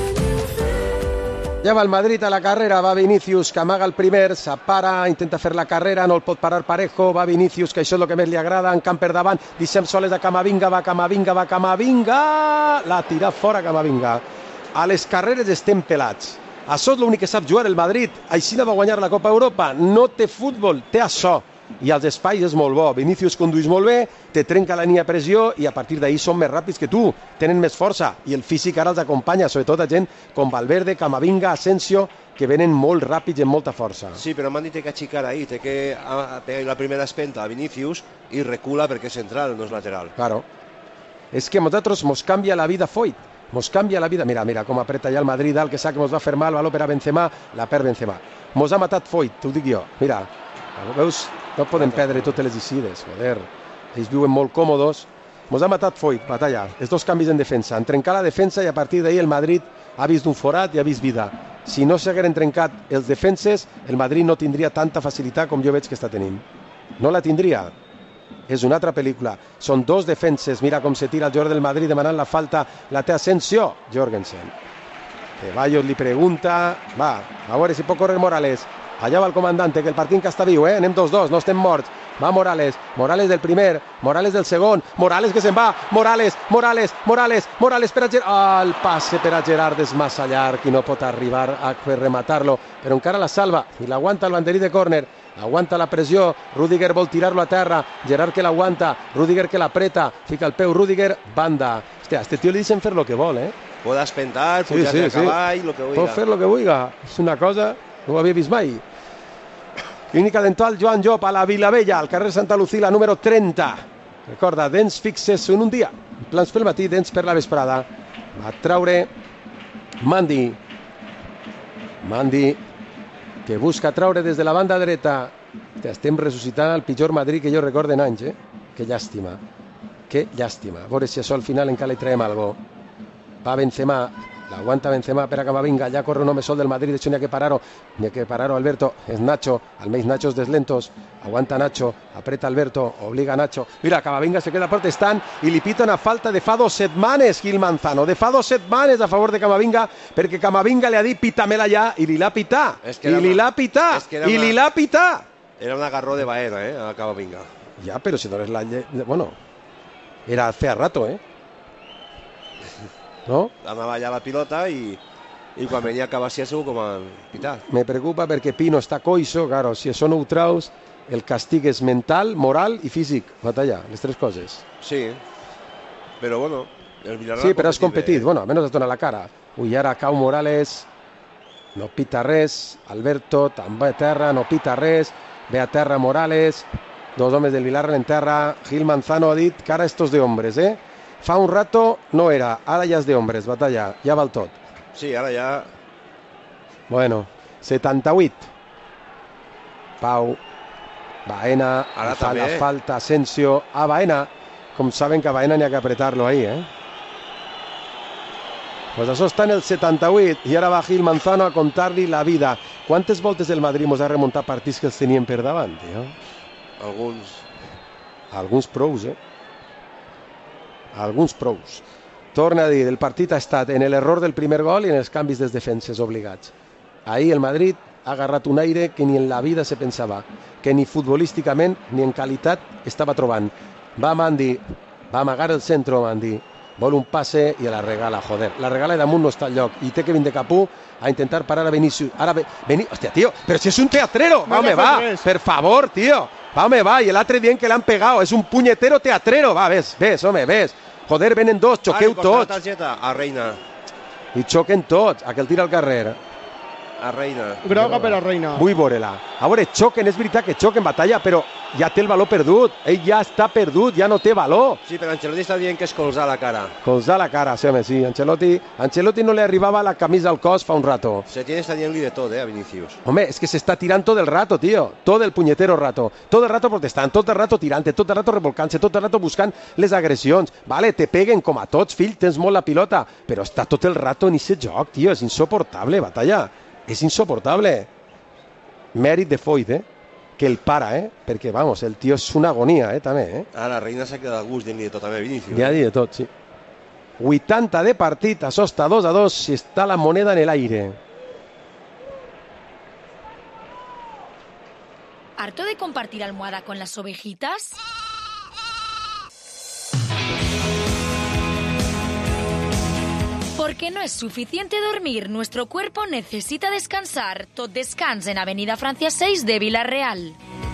Ja va el Madrid a la carrera, va Vinícius, que amaga el primer, s'apara, intenta fer la carrera, no el pot parar Parejo, va Vinícius, que això és el que més li agrada, en camp per davant, deixem soles a Camavinga, va Camavinga, va Camavinga, l'ha tirat fora Camavinga. A les carreres estem pelats. Això és l'únic que sap jugar el Madrid, així no va guanyar la Copa Europa, no té futbol, té això. I als espais és molt bo, Vinícius condueix molt bé, te trenca la línia de pressió i a partir d'ahir són més ràpids que tu, tenen més força i el físic ara els acompanya, sobretot a gent com Valverde, Camavinga, Asensio, que venen molt ràpids i amb molta força. Sí, però m'han dit que achicar ahí, té que pegar la primera espenta a Vinícius i recula perquè és central, no és lateral. Claro, és que a nosaltres mos canvia la vida Foyt, mos canvia la vida, mira, mira com apreta ja el Madrid, el que sap que mos va fer mal, valor per a Benzema, la perd Benzema. Mos ha matat Foyt, t'ho dic jo, mira, veus? No podem perdre totes les eixides, joder. Ells viuen molt còmodes. Mos ha matat Foyt, batalla. Els dos canvis en defensa. Han trencat la defensa i a partir d'ahir el Madrid ha vist un forat i ha vist vida. Si no s'hagueren trencat els defenses, el Madrid no tindria tanta facilitat com jo veig que està tenint. No la tindria. És una altra pel·lícula. Són dos defenses. Mira com se tira el jugador del Madrid demanant la falta. La té Asensio, Jorgensen. Ceballos li pregunta. Va, a veure si pot córrer Morales. Allà va el comandante, que el partit encara està viu, eh? Anem dos dos, no estem morts. Va Morales, Morales del primer, Morales del segon, Morales que se'n va, Morales, Morales, Morales, Morales per a Gerard. Ah, el passe per a Gerard és massa llarg i no pot arribar a rematar-lo, però encara la salva i l'aguanta el banderí de córner. Aguanta la pressió, Rüdiger vol tirar-lo a terra, Gerard que l'aguanta, Rüdiger que l'apreta, fica el peu Rüdiger, banda. Hòstia, a este tio li deixen fer lo que vol, eh? Pot espentar, pujar-se a cavall, lo que vulgui. Pot fer lo que vulgui, és una cosa... No ho havia vist mai. Clínica Dental Joan Job a la Vilavella, al carrer Santa Lucila, número trenta. Recorda, dents fixes en un dia. Plans pel matí, dents per la vesprada. Va traure Mandi. Mandi, que busca traure des de la banda dreta. Estem ressuscitant el pitjor Madrid que jo recorde en anys, eh? Que llàstima. Que llàstima. A veure si això al final encara li traiem alguna cosa. Va Benzema. L'aguanta Benzema per a Camavinga, ja corre un home sol del Madrid, d'això n'hi ha que parar-ho, n'hi ha que parar-ho Alberto, és Nacho, almenys Nacho és deslentos, aguanta Nacho, apreta Alberto, obliga Nacho, mira, Camavinga se queda protestant i li pita una falta de fa dos setmanes Gil Manzano, de fa dos setmanes a favor de Camavinga, perquè Camavinga li ha dit pítamela ja, i li l'ha pitat, i li l'ha pitat, i li l'ha pitat. Era un agarró de Baena, eh, a Camavinga. Ja, però si no eres la... Bueno, era hace rato, eh. ¿No? Anava allà la pilota i, i quan venia a Cabassia segur com a pitar. Me preocupa perquè Pino està coixo, claro, si això no ho traus, el castig és mental, moral i físic, batalla, les tres coses. Sí, però bueno, el Villarreal... Sí, però has competit, bueno, almenys has donat la cara. Ui, ara cau Morales, no pita res, Alberto també a terra, no pita res, ve a terra Morales, dos homes del Villarreal en terra, Gil Manzano ha dit que ara estos de hombres, eh? Fa un rato no era, ara ja és de hombres, batalla, ja val tot. Sí, ara ja... Bueno, setanta-vuit. Pau, Baena, ara fa la falta, Asensio, a Baena. Com saben que a Baena n'hi ha que apretar-lo ahí, eh? Pues això està en el setanta-vuit i ara va Gil Manzano a contar-li la vida. Quantes voltes el Madrid mos ha remuntat partits que els tenien per davant, tio? Alguns. Alguns prous, eh? Alguns prous. Torna a dir, el partit ha estat en l'error del primer gol i en els canvis dels defenses obligats. Ahir el Madrid ha agarrat un aire que ni en la vida se pensava, que ni futbolísticament ni en qualitat estava trobant. Va Mandi, va amagar el centre Mandi, vol un passe i la regala, joder. La regala damunt no està al lloc i té que vindre Capú a intentar parar a Vinícius. Ara, Viní... Hòstia, tio, però si és un teatrero, va, home, va, per favor, tio. Va, home, va, i l'altre dient que l'han pegado, és un punyetero teatrero, va, ves, ves, home, ves. Joder, venen dos, xoqueu tots. A Reina. I xoquen tots, a que el tira al carrer. a Reina. Groga per a Reina. Vull veure-la. A veure, xoquen, és veritat que xoquen batalla, però ja té el valor perdut. Ell ja està perdut, ja no té valor. Sí, però Ancelotti està dient que és colzar la cara. Colzar la cara, sí, home, sí. Ancelotti, Ancelotti no li arribava la camisa al cos fa un rato. Setién está dient-li de tot, eh, a Vinicius. Home, es que se está tirando todo el rato, tío. Todo el puñetero rato. Todo el rato protestant, tot el rato tirant, tot el rato revolcant-se, tot el rato buscant les agressions. Vale, te peguen com a tots, fill, tens molt la pilota, però està tot el rato en ese joc, tío. És insoportable, batalla. És insoportable. Mèrit de Foyt, eh? Que el para, eh? Perquè, vamos, el tio és una agonia, eh? També, eh? Ara, Reina s'ha quedat a gust dient-li de tot, també, Vinicius. Ja dit de tot, sí. vuitanta de partit, això està dos a dos, si està la moneda en el aire. ¿Harto de compartir almohada con las ovejitas? Porque no es suficiente dormir, nuestro cuerpo necesita descansar. Tot descans en Avenida Francia seis de Villarreal.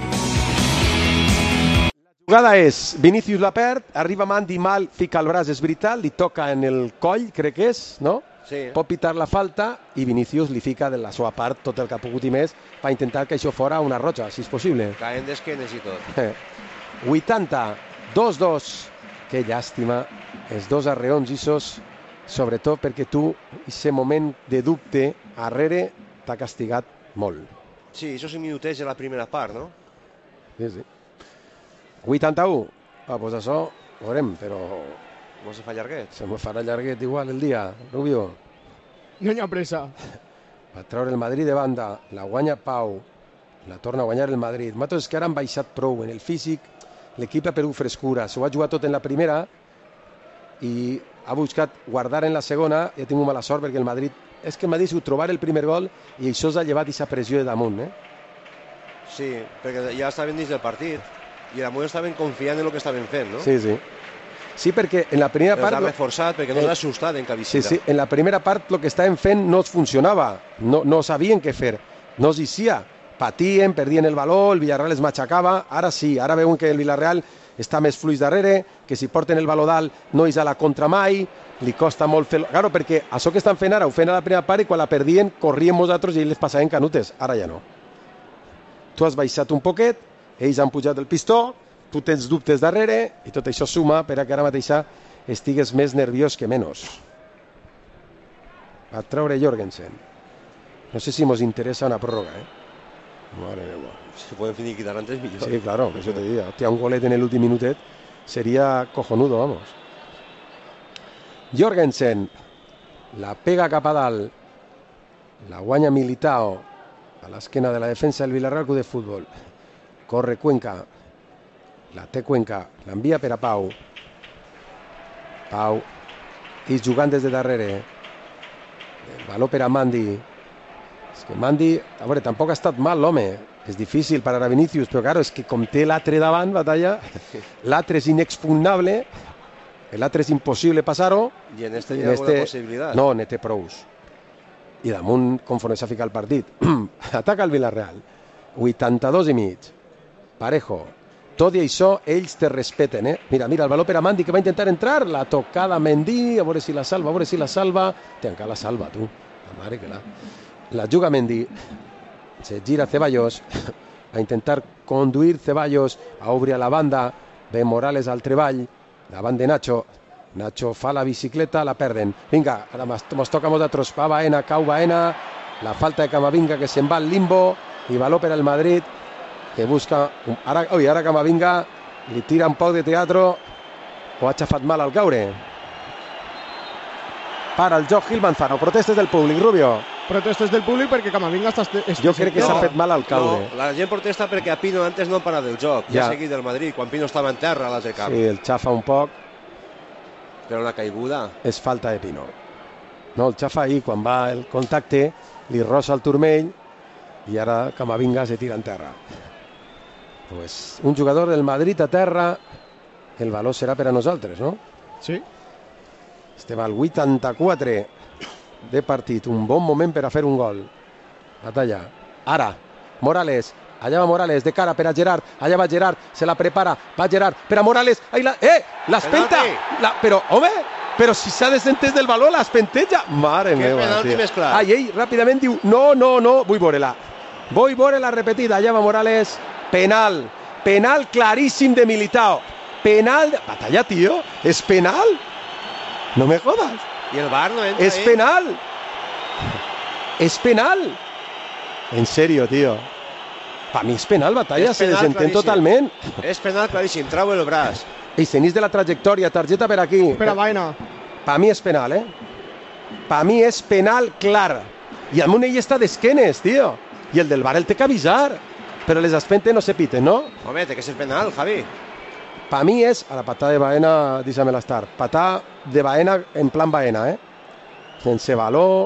La jugada és, Vinicius la perd, arriba Mandy mal, fica el braç, és veritat, li toca en el coll, crec que és, no? Sí. Pot pitar la falta i Vinicius li fica de la seva part tot el que ha pogut i més per intentar que això fora una roja, si és possible. Caen d'esquenes i tot. Eh. vuitanta, dos dos. Que llàstima, els dos arreons issos, sobretot perquè tu, aquest moment de dubte, arrere, t'ha castigat molt. Sí, això és un minutets de la primera part, no? Sí, sí. vuitanta-u. Ah, doncs això, ho veurem, però... No se fa llarguet. Se me farà llarguet igual el dia, Rubio. No hi ha pressa. Va treure el Madrid de banda, la guanya Pau, la torna a guanyar el Madrid. Matos és que ara han baixat prou en el físic, l'equip ha perdut frescura, s'ho ha jugat tot en la primera i ha buscat guardar en la segona i ha tingut mala sort perquè el Madrid, és que el Madrid s'ho trobar el primer gol i això s'ha llevat aquesta pressió de damunt, eh? Sí, perquè ja estaven dins del partit i damunt estaven confiant en el que estaven fent, no? Sí, sí. Sí, perquè en la primera part... Els ha reforçat perquè no l'ha assustat en cap visita. Sí, sí, en la primera part el que estaven fent no es funcionava, no, no sabien què fer, no es hicia, patien, perdien el valor, el Villarreal es matxacava, ara sí, ara veuen que el Villarreal està més fluix darrere, que si porten el valor dalt no és a la contra mai, li costa molt fer... Claro, perquè això que estan fent ara, ho feien a la primera part i quan la perdien corrien nosaltres i ells les passaven canutes, ara ja no. Tu has baixat un poquet, ells han pujat el pistó, tu tens dubtes darrere i tot això suma per a que ara mateixa estigues més nerviós que menys. Va treure Jorgensen. No sé si mos interessa una pròrroga, eh? Madre meva. Si pueden finiquitar antes, millor. Sí, claro, eso te diría. Hostia, un golet en el último minutet sería cojonudo, vamos. Jorgensen la pega cap a dalt, la guanya Militao a l'esquena de la defensa del Villarreal Club de Futbol. Corre Cuenca, la té Cuenca, l'envia per a Pau. Pau, i jugant des de darrere. El valor per a Mandy. És que Mandy, a veure, tampoc ha estat mal l'home. És difícil per a Vinicius, però claro, és que com té l'altre davant, batalla, l'altre és inexpugnable, l'altre és impossible passar-ho. I en este hi ha alguna possibilitat? No, ne té prous. I damunt, conforme s'ha ficat el partit, ataca el Villarreal. vuitanta-dos i mig. Parejo. Tot i això, ells te respeten, eh? Mira, mira, el valor per a Mandy que va intentar entrar, la tocada a Mendy, a veure si la salva, a veure si la salva. Té encara la salva, tu. La mare que la... La juga Mendy. Se gira Ceballos a intentar conduir Ceballos a obrir a la banda. Ve Morales al treball, davant de Nacho. Nacho fa la bicicleta, la perden. Vinga, ara mos toca a nosaltres. Va Baena, cau Baena. La falta de Camavinga que se'n va al limbo. I valor per al Madrid que busca... Ara, oi, ara Camavinga li tira un poc de teatro. Ho ha xafat mal al caure. Para el joc Gil Manzano. Protestes del públic, Rubio. Protestes del públic perquè Camavinga està... Jo crec que s'ha fet mal al caure. No, la gent protesta perquè a Pino antes no para del joc. Ja, ja ha seguit del Madrid, quan Pino estava en terra a l'altre camp. Sí, el xafa un poc. Però una caiguda. És falta de Pino. No, el xafa ahir, quan va el contacte, li rosa el turmell i ara Camavinga se tira en terra. Pues un jugador del Madrid a terra, el valor serà per a nosaltres, no? Sí. Este va al vuitanta-quatre de partit, un bon moment per a fer un gol. Batalla. Ara, Morales, allà va Morales, de cara per a Gerard, allà va Gerard, se la prepara, va Gerard, per a Morales, ahí la... Eh! L'espenta! La... Però, home, Però si s'ha desentès del valor, l'espentella. Mare que meva, penalti tio. més clar. Ai, ell ràpidament diu, no, no, no, vull veure-la. Vull veure-la repetida. Allà va Morales. Penal. Penal claríssim de Militao. Penal... De... Batalla, tio. És penal? No me jodas. I el V A R no entra, És eh? penal. És penal. En serio, tio. Per mi és penal, Batalla. És Se penal desentén claríssim. totalment. És penal claríssim. Trau el braç. I s'enís de la trajectòria. Targeta per aquí. Espera, Baena. Per mi és penal, eh? Per mi és penal clar. I el Munell està d'esquenes, tio. I el del V A R el té que avisar. Però les espentes no se piten, no? Home, té que ser penal, Javi. Per mi és... A la patada de Baena, deixa'm-la estar. Patada de Baena en plan Baena, eh? Sense valor.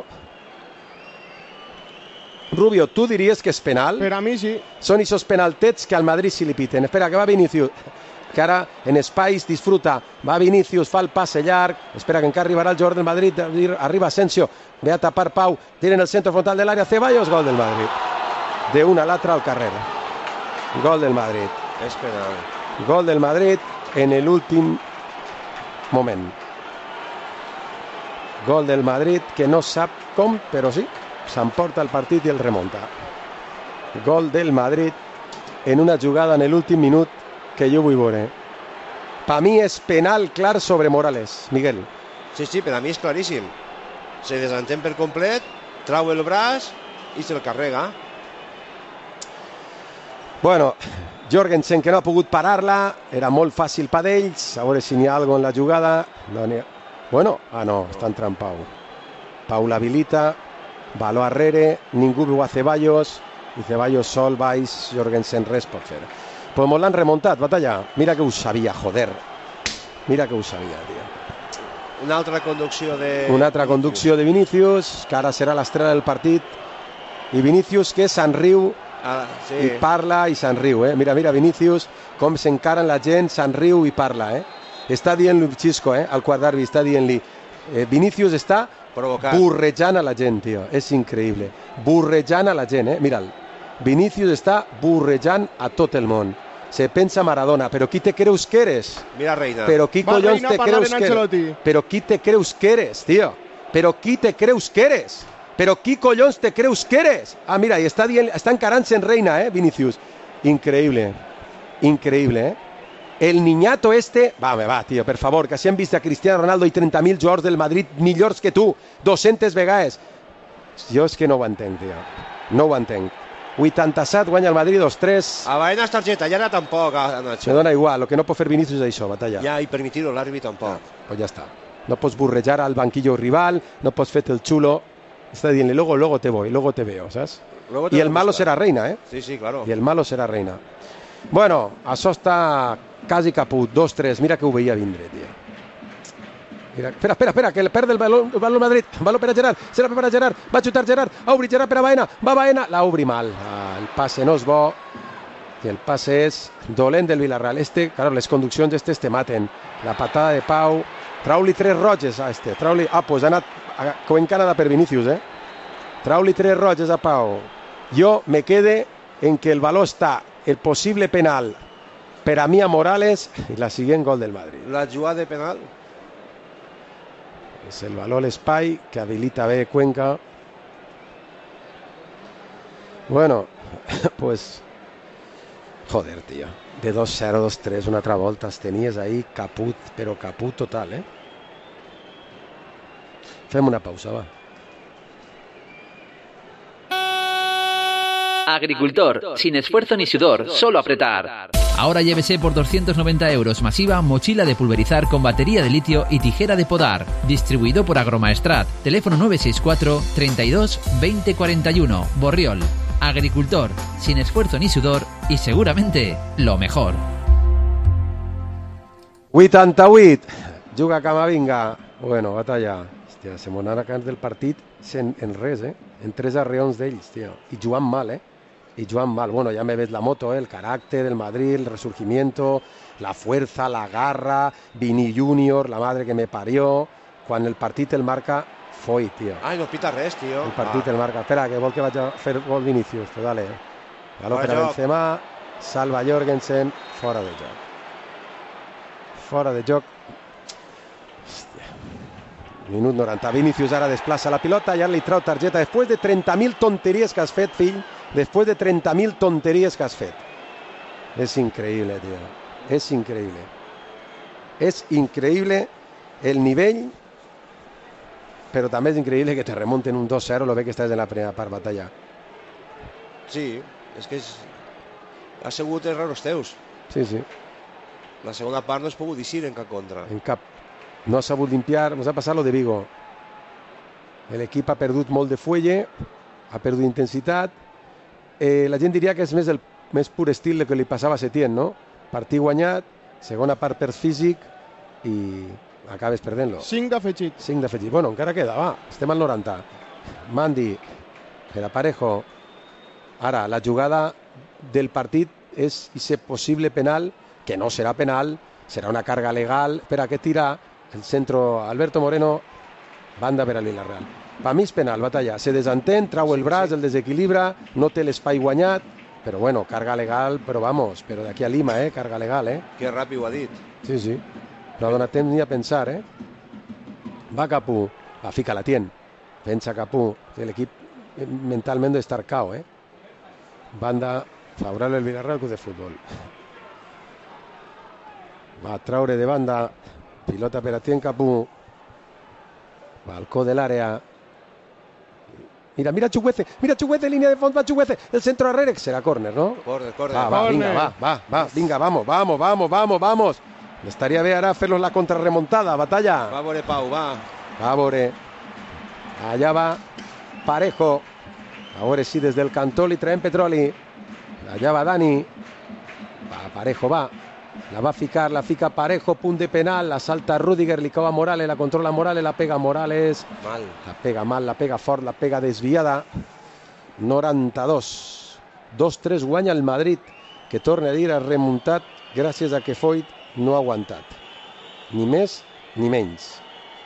Rubio, tu diries que és penal? Per a mi sí. Són aquests penaltets que al Madrid sí li piten. Espera, que va Vinícius. Que ara en espais disfruta. Va Vinícius, fa el passe llarg. Espera, que encara arribarà el jugador del Madrid. Arriba Asensio. Ve a tapar Pau. Tira en el centre frontal de l'àrea. Ceballos, gol del Madrid. De una a l'altra al carrer. Gol del Madrid. És penal. Gol del Madrid en l'últim moment. Gol del Madrid que no sap com, però sí, s'emporta el partit i el remunta. Gol del Madrid en una jugada en l'últim minut que jo vull veure. Per mi és penal clar sobre Morales, Miguel. Sí, sí, per a mi és claríssim. Se desentén per complet, trau el braç i se'l carrega. Bueno, Jorgensen que no ha pogut parar-la, era molt fàcil per ells, a veure si n'hi ha alguna en la jugada. No n'hi ha... Bueno, ah no, està entrant Pau. Pau l'habilita, baló arrere, ningú veu a Ceballos, i Ceballos sol, baix, Jorgensen res pot fer. Pues mos l'han remuntat, Batalla. Mira que ho sabia, joder. Mira que ho sabia, tio. Una altra conducció de... Una altra conducció de Vinícius, que ara serà l'estrella del partit. I Vinícius que se'n riu ah, sí. i parla i se'n riu, eh? Mira, mira Vinícius, com s'encaren la gent, se'n riu i parla, eh? Està dient-li Xisco, eh? Al quart d'àrbitre, està dient-li. Eh, Vinícius està Provocant. burrejant a la gent, tio. És increïble. Burrejant a la gent, eh? Mira'l. Vinícius està burrejant a tot el món. Se pensa Maradona, però qui te creus que eres? Mira Reina. Però qui Va, collons Reina, te creus que eres? Però qui te creus que eres, tio? Però qui te creus que eres? Però qui collons te creus que eres? Ah, mira, i està, dient, està encarant-se en Reina, eh, Vinícius. Increïble. Increïble, eh? El niñato este... Va, va, tio, per favor, que si han vist a Cristiano Ronaldo i trenta mil jugadors del Madrid millors que tu, dues-centes vegades. Jo és que no ho entenc, tio. No ho entenc. vuitanta-set, guanya el Madrid, dos tres. A Baena és targeta, ja era tampoc, Nacho. Me dona igual, el que no pot fer Vinícius és això, Batalla. Ja, i permitir-ho l'àrbitre tampoc. Ja, pues ja està. No pots burrejar al banquillo rival, no pots fer el xulo. Està dient-li, luego, luego te voy, luego te veo, ¿sabes? Luego te Y el malo gusta. será Reina, ¿eh? Sí, sí, claro. Y el malo será Reina. Bueno, això està quasi caput, dos tres. Mira que ho veia vindre, tio. Mira, espera, espera, espera, que perd el baló, el baló Madrid. Baló per a Gerard, serà per a Gerard. Va a xutar Gerard, a obrir Gerard per a Baena. Va Baena, la obri mal. Ah, el passe no és bo. I el passe és dolent del Villarreal. Este, claro, les conduccions d'estes te maten. La patada de Pau. Trau-li tres roges a este. Trau-li... Ah, pues ha anat... Cuenca ha anat per Vinícius, eh? Trau-li tres roges a Pau. Jo me quede en que el baló està el possible penal per a mi a Morales i la siguiente gol del Madrid. La jugada de penal. És el baló a l'espai que habilita bé Cuenca. Bueno, pues... Joder, tío. De dos cero, dos tres, una altra volta. Els tenies ahí caput, però caput total, eh? Fem una pausa, va. Agricultor, sin esfuerzo ni sudor, solo apretar. Ahora llévese por doscientos noventa euros masiva mochila de pulverizar con batería de litio y tijera de podar. Distribuido por Agromaestrat. Teléfono nueve seis cuatro, treinta y dos, veinte cuarenta y uno. Borriol. Agricultor, sin esfuerzo ni sudor y seguramente lo mejor. vuitanta-vuit. Juga Camavinga. Bueno, batalla. Hòstia, se m'ho anava a caure del partit en, en res, eh? En tres arreons d'ells, tio. I jugant mal, eh? Y jugant mal. Bueno, ya me ves la moto, ¿eh? El carácter del Madrid, el resurgimiento, la fuerza, la garra, Vini Junior, la madre que me parió. Quan el partit el marca, foi, tio. Ai, no pita res, tio. El partit ah. el marca. Espera, que vol que vaig a fer gol Vinícius. Pues dale. Baló per a Benzema, salva Jorgensen, fora de joc. Fora de joc. Hòstia. Minut noranta. Vinícius ara desplaça la pilota i ara li trau targeta després de trenta mil tonteries que has fet, fill. Després de trenta mil tonteries que has fet. És increïble, tio. És increïble. És increïble el nivell, però també és increïble que te remonten un dos cero, lo ve que estàs en la primera part batalla. Sí, és que és... ha sigut errors teus. Sí, sí. La segona part no has pogut eixir en cap contra. En cap. No ha sabut limpiar, ens ha passat lo de Vigo. L'equip ha perdut molt de fuelle, ha perdut intensitat. Eh, la gent diria que és més el més pur estil que li passava a Setién, no? Partit guanyat, segona part per físic i acabes perdent-lo. cinc d'afegit. cinc d'afegit. Bueno, encara queda, va, estem al noranta. Mandi per a Parejo. Ara, la jugada del partit és ese possible penal, que no serà penal, serà una carga legal. Espera, que tira el centro Alberto Moreno, banda per al Villarreal. Per mi és penal, batalla. Se desentén, trau el braç, el desequilibra, no té l'espai guanyat, però bueno, carga legal, però vamos, però d'aquí a Lima, eh, carga legal, eh. Que ràpid ho ha dit. Sí, sí. No ha donat temps ni a pensar, eh. Va Capú, va, fica la tien. Pensa Capú, l'equip mentalment deu estar cao, eh. Banda favorable al Villarreal Club de Futbol. Va a traure de banda, pilota per a Tien Capú, balcó de l'àrea. Mira, mira Chuguece, mira Chuguece, línia de fons, va Chuguece, el centro darrere, serà córner, no? Córner, córner. Va, va, vinga, va, va, va, vinga, vamos, vamos, vamos, vamos, vamos. Estaria bé ara fer-los la contrarremontada, batalla. Va a veure Pau, va. Va a veure. Allà va Parejo. A veure si des del cantó li traiem petroli. Allà va Dani. Va, Parejo va. La va ficar, la fica Parejo, punt de penal, la salta Rüdiger, li cau a Morales, la controla Morales, la pega Morales. Mal. La pega mal, la pega fort, la pega desviada. noranta-dos. dos tres guanya el Madrid, que torna a dir ha remuntat gràcies a que Foyt no ha aguantat. Ni més ni menys.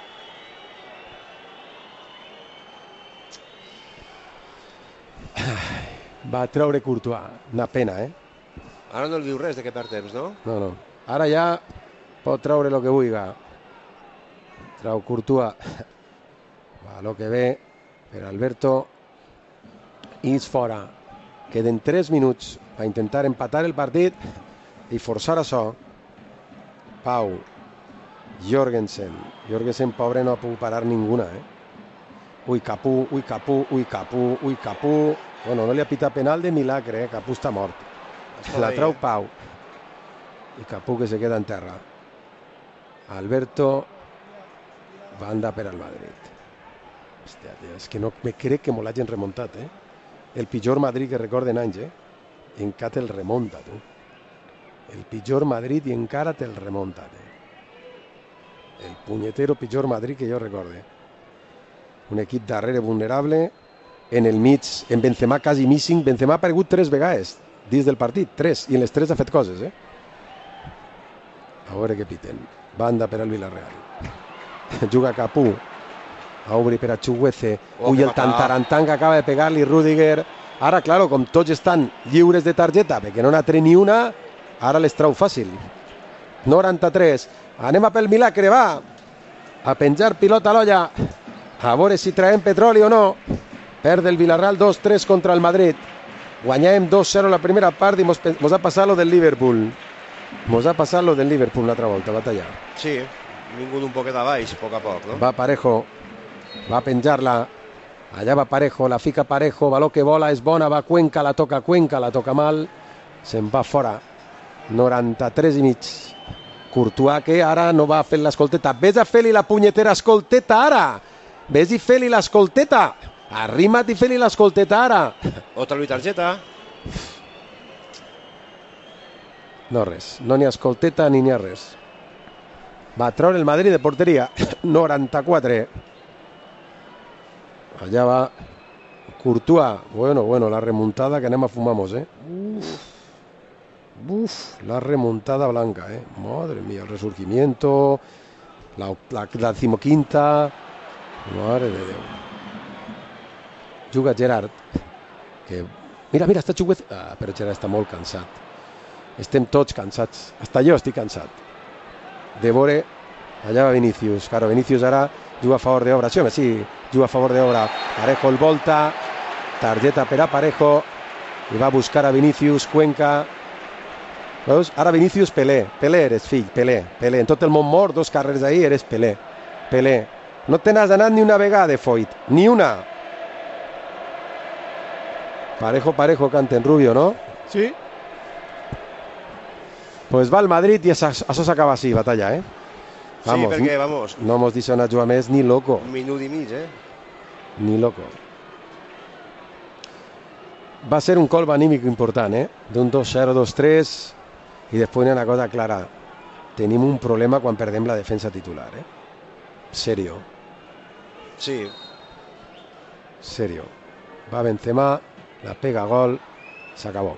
Va treure Courtois. Una pena, eh? Ara no li diu res de que perd temps, no? No, no. Ara ja pot treure el que vulga. Trau Courtois. Va, lo que ve per Alberto. I és fora. Queden tres minuts per intentar empatar el partit i forçar això. Pau. Jorgensen. Jorgensen, pobre, no ha pogut parar ninguna, eh? Ui, Capú, ui, Capú, ui, Capú, ui, Capú. Bueno, no li ha pitat penal de milagre, eh? Capú està mort. La trau Pau. I Capú que se queda en terra. Alberto. Banda per al Madrid. Hòstia, tia, és que no me crec que m'ho l'hagin remuntat, eh? El pitjor Madrid que recorden anys, eh? I encara te'l remunta, tu. El pitjor Madrid i encara te'l remunta, eh? El punyetero pitjor Madrid que jo recorde. Un equip darrere vulnerable, en el mig, en Benzema quasi missing. Benzema ha aparegut tres vegades dins del partit, tres, i en les tres ha fet coses, eh? A veure què piten. Banda per al Villarreal. Juga Capú. A obrir per a Chuguece. Oh, Ui, el tantarantán que acaba de pegar-li Rüdiger. Ara, claro, com tots estan lliures de targeta, perquè no n'ha tret ni una, ara les trau fàcil. noranta-tres. Anem a pel milagre, va. A penjar pilota a l'olla. A veure si traiem petroli o no. Perd el Villarreal dos tres contra el Madrid. Guanyem dos cero la primera part i mos, mos ha passat lo del Liverpool. Mos ha passat lo del Liverpool una altra volta, batalla. Sí, vingut un poquet a baix, a poc a poc, no? Va Parejo. Va a penjar-la. Allà va Parejo, la fica Parejo. Baló que vola, és bona, va Cuenca, la toca Cuenca, la toca mal. Se'n va fora. noranta-tres i mig. Courtois que ara no va fer l'escolteta. Ves a fer-li la punyetera escolteta ara. Ves i fer-li l'escolteta. Arrima't i fer-li l'escolteta ara. Otra lui targeta. No res, no n'hi ha escolteta ni n'hi ha res. Va a treure el Madrid de porteria. noranta-quatre. Allà va Courtois. Bueno, bueno, la remuntada que anem a fumamos, eh? Uf. Uf, la remontada blanca, eh? Madre mía, el resurgimiento, la, la, la decimoquinta. Madre de Déu. Juga Gerard. Que... Mira, mira, està Chuguez. Ah, però Gerard està molt cansat. Estem tots cansats. Hasta jo estic cansat. De veure, allà va Vinícius. Claro, Vinícius ara juga a favor d'obra, sí, home, sí, juga a favor d'obra. Parejo el volta, targeta per a Parejo, i va a buscar a Vinícius, Cuenca. Veus? Ara Vinícius, Pelé. Pelé eres fill, Pelé. Pelé. En tot el món mort, dos carrers ahir, eres Pelé. Pelé. No te n'has anat ni una vegada, Foyt. Ni una. Parejo, Parejo, canten Rubio, ¿no? Sí. Pues va el Madrid i això, això s'acaba així, batalla, eh? Vamos, sí, perquè, vamos... No mos deixa anar a jugar més ni loco. Un minut i mig, eh? Ni loco. Va ser un colp anímic important, eh? D'un dos zero, dos tres, i després hi ha una cosa clara. Tenim un problema quan perdem la defensa titular, eh? Serio. Sí. Serio. Va Benzema, la pega gol, s'acabó.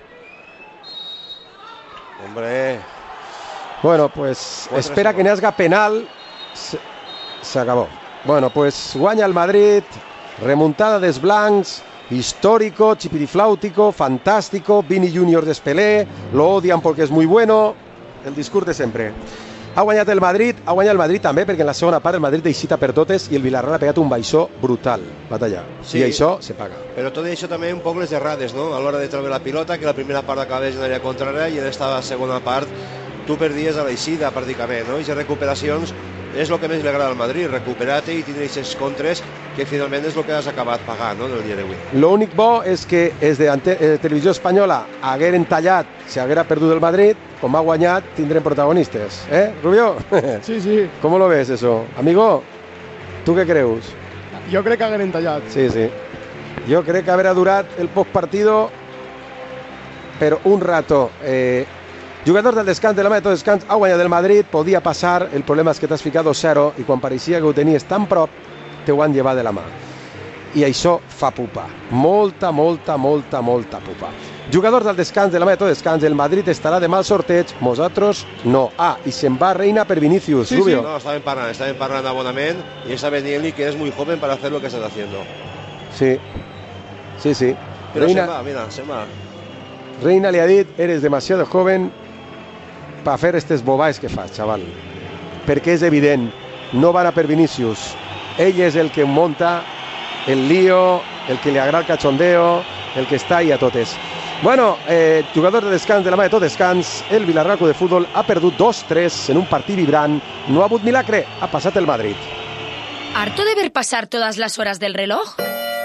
Hombre... Bueno, pues espera que n'hi hagi penal. S'acabó. Bueno, pues guanya el Madrid, remuntada dels blancs, histórico, chipirifláutico, fantástico, Vini Junior despelé, lo odian porque es muy bueno, el discurs de sempre. Ha guanyat el Madrid, ha guanyat el Madrid també perquè en la segona part el Madrid deixita per totes i el Villarreal ha pegat un baixó brutal, batalla. Sí, i això se paga. Però tot això també un poc les errades, no? A l'hora de treure la pilota, que la primera part acabés en l'àrea contrària i en esta segona part tu perdies a l'eixida pràcticament, no? I les recuperacions és el que més li agrada al Madrid, recuperar-te i tindre aquests contres que finalment és el que has acabat pagant, no?, del dia d'avui. L'únic bo és que és de eh, televisió espanyola hagueren tallat si haguera perdut el Madrid, com ha guanyat tindrem protagonistes, eh, Rubio? Sí, sí. ¿Cómo lo ves eso? Amigo, ¿tú qué creus? Jo crec que hagueren tallat. Sí, sí. Jo crec que haurà durat el postpartido, però un rato... Eh, Jugador del descans, de la meta de descans, ha guanyat del Madrid, podia passar, el problema és que t'has ficat dos zero i quan pareixia que ho tenies tan prop, te ho han llevat de la mà. I això fa pupa. Molta, molta, molta, molta pupa. Jugador del descans, de la meta de descans, el Madrid estarà de mal sorteig, nosaltres no. Ah, i se'n va Reina per Vinícius, sí, Rubio. Sí, no, estaven parlant, estaven parlant abonament i estaven dient-li que és muy joven para hacer lo que estás haciendo. Sí, sí, sí. Però Reina, se'n va, mira, se'n va. Reina li ha dit, eres demasiado joven para fer estes bobades que fas, xaval. Perquè és evident, no van a per Vinícius. Ell és el que munta el lío, el que li agrada el cachondeo, el que està ahí a totes. Bueno, eh, jugador de descans, de la mà de tot descans, el Villarreal de Futbol ha perdut dos tres en un partit vibrant. No ha hagut milagre, ha passat el Madrid. ¿Harto de ver pasar todas las horas del reloj?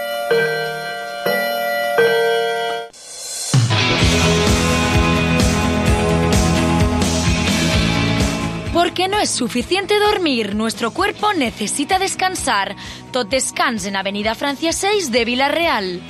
Porque no es suficiente dormir, nuestro cuerpo necesita descansar. Tot descans en Avenida Francia seis de Villarreal.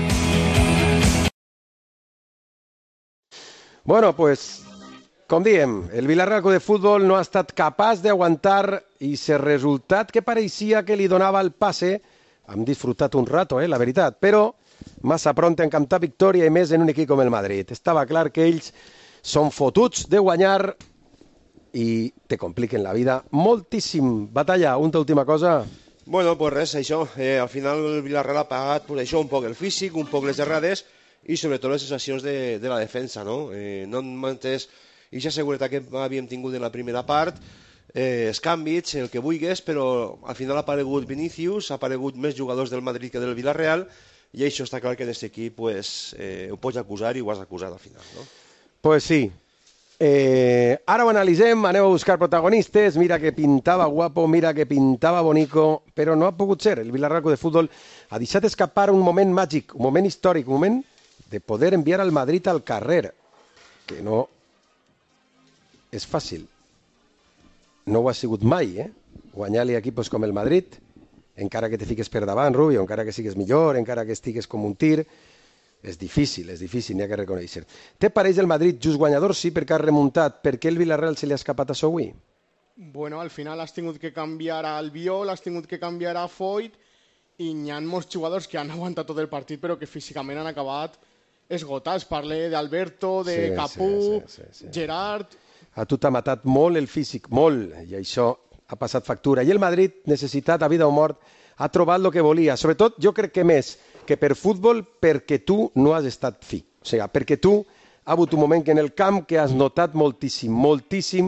Bueno, pues, com diem, el Villarreal de Futbol no ha estat capaç d'aguantar i el resultat que pareixia que li donava el passe, hem disfrutat un rato, eh, la veritat, però massa pront en cantar victòria i més en un equip com el Madrid. Estava clar que ells són fotuts de guanyar i te compliquen la vida moltíssim. Batalla, una última cosa? Bueno, pues res, això. Eh, al final el Villarreal ha pagat pues, això, un poc el físic, un poc les errades i sobretot les sensacions de, de la defensa, no? Eh, no hem mantès aquesta seguretat que havíem tingut en la primera part, eh, els canvis, el que vulguis, però al final ha aparegut Vinícius, ha aparegut més jugadors del Madrid que del Villarreal i això està clar que en aquest equip pues, eh, ho pots acusar i ho has acusat al final, no? Pues sí. Eh, ara ho analitzem, aneu a buscar protagonistes, mira que pintava guapo, mira que pintava bonico, però no ha pogut ser. El Villarreal de Futbol ha deixat escapar un moment màgic, un moment històric, un moment de poder enviar al Madrid al carrer, que no és fàcil. No ho ha sigut mai, eh? Guanyar-li equipos com el Madrid, encara que te fiques per davant, Rubio, encara que sigues millor, encara que estigues com un tir, és difícil, és difícil, n'hi ha que reconèixer. Te pareix el Madrid just guanyador? Sí, perquè ha remuntat. Per què el Villarreal se li ha escapat a això avui? Bueno, al final has tingut que canviar a Albiol, has tingut que canviar a Foyt i hi ha molts jugadors que han aguantat tot el partit però que físicament han acabat esgotats. Parle d'Alberto, de sí, Capú, sí, sí, sí, sí. Gerard... A tu t'ha matat molt el físic, molt, i això ha passat factura. I el Madrid, necessitat a vida o mort, ha trobat el que volia. Sobretot, jo crec que més que per futbol, perquè tu no has estat fi. O sigui, perquè tu ha hagut un moment que en el camp que has notat moltíssim, moltíssim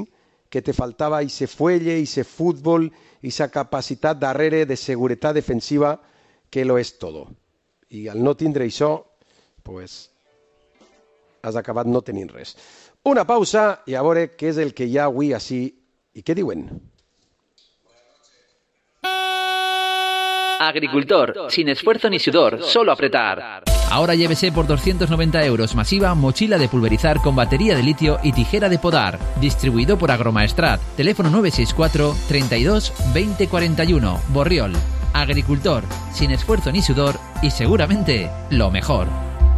que te faltava ese fuelle, ese fútbol, esa capacitat darrere de seguretat defensiva que lo és todo. I al no tindre això, pues, has acabat no tenint res. Una pausa i a veure què és el que hi ha avui així i què diuen. Agricultor, sin esfuerzo ni sudor, solo apretar. Ahora llévese por doscientos noventa euros masiva mochila de pulverizar con batería de litio y tijera de podar. Distribuido por Agromaestrat. Teléfono nueve seis cuatro, treinta y dos, veinte cuarenta y uno. Borriol. Agricultor, sin esfuerzo ni sudor y seguramente lo mejor.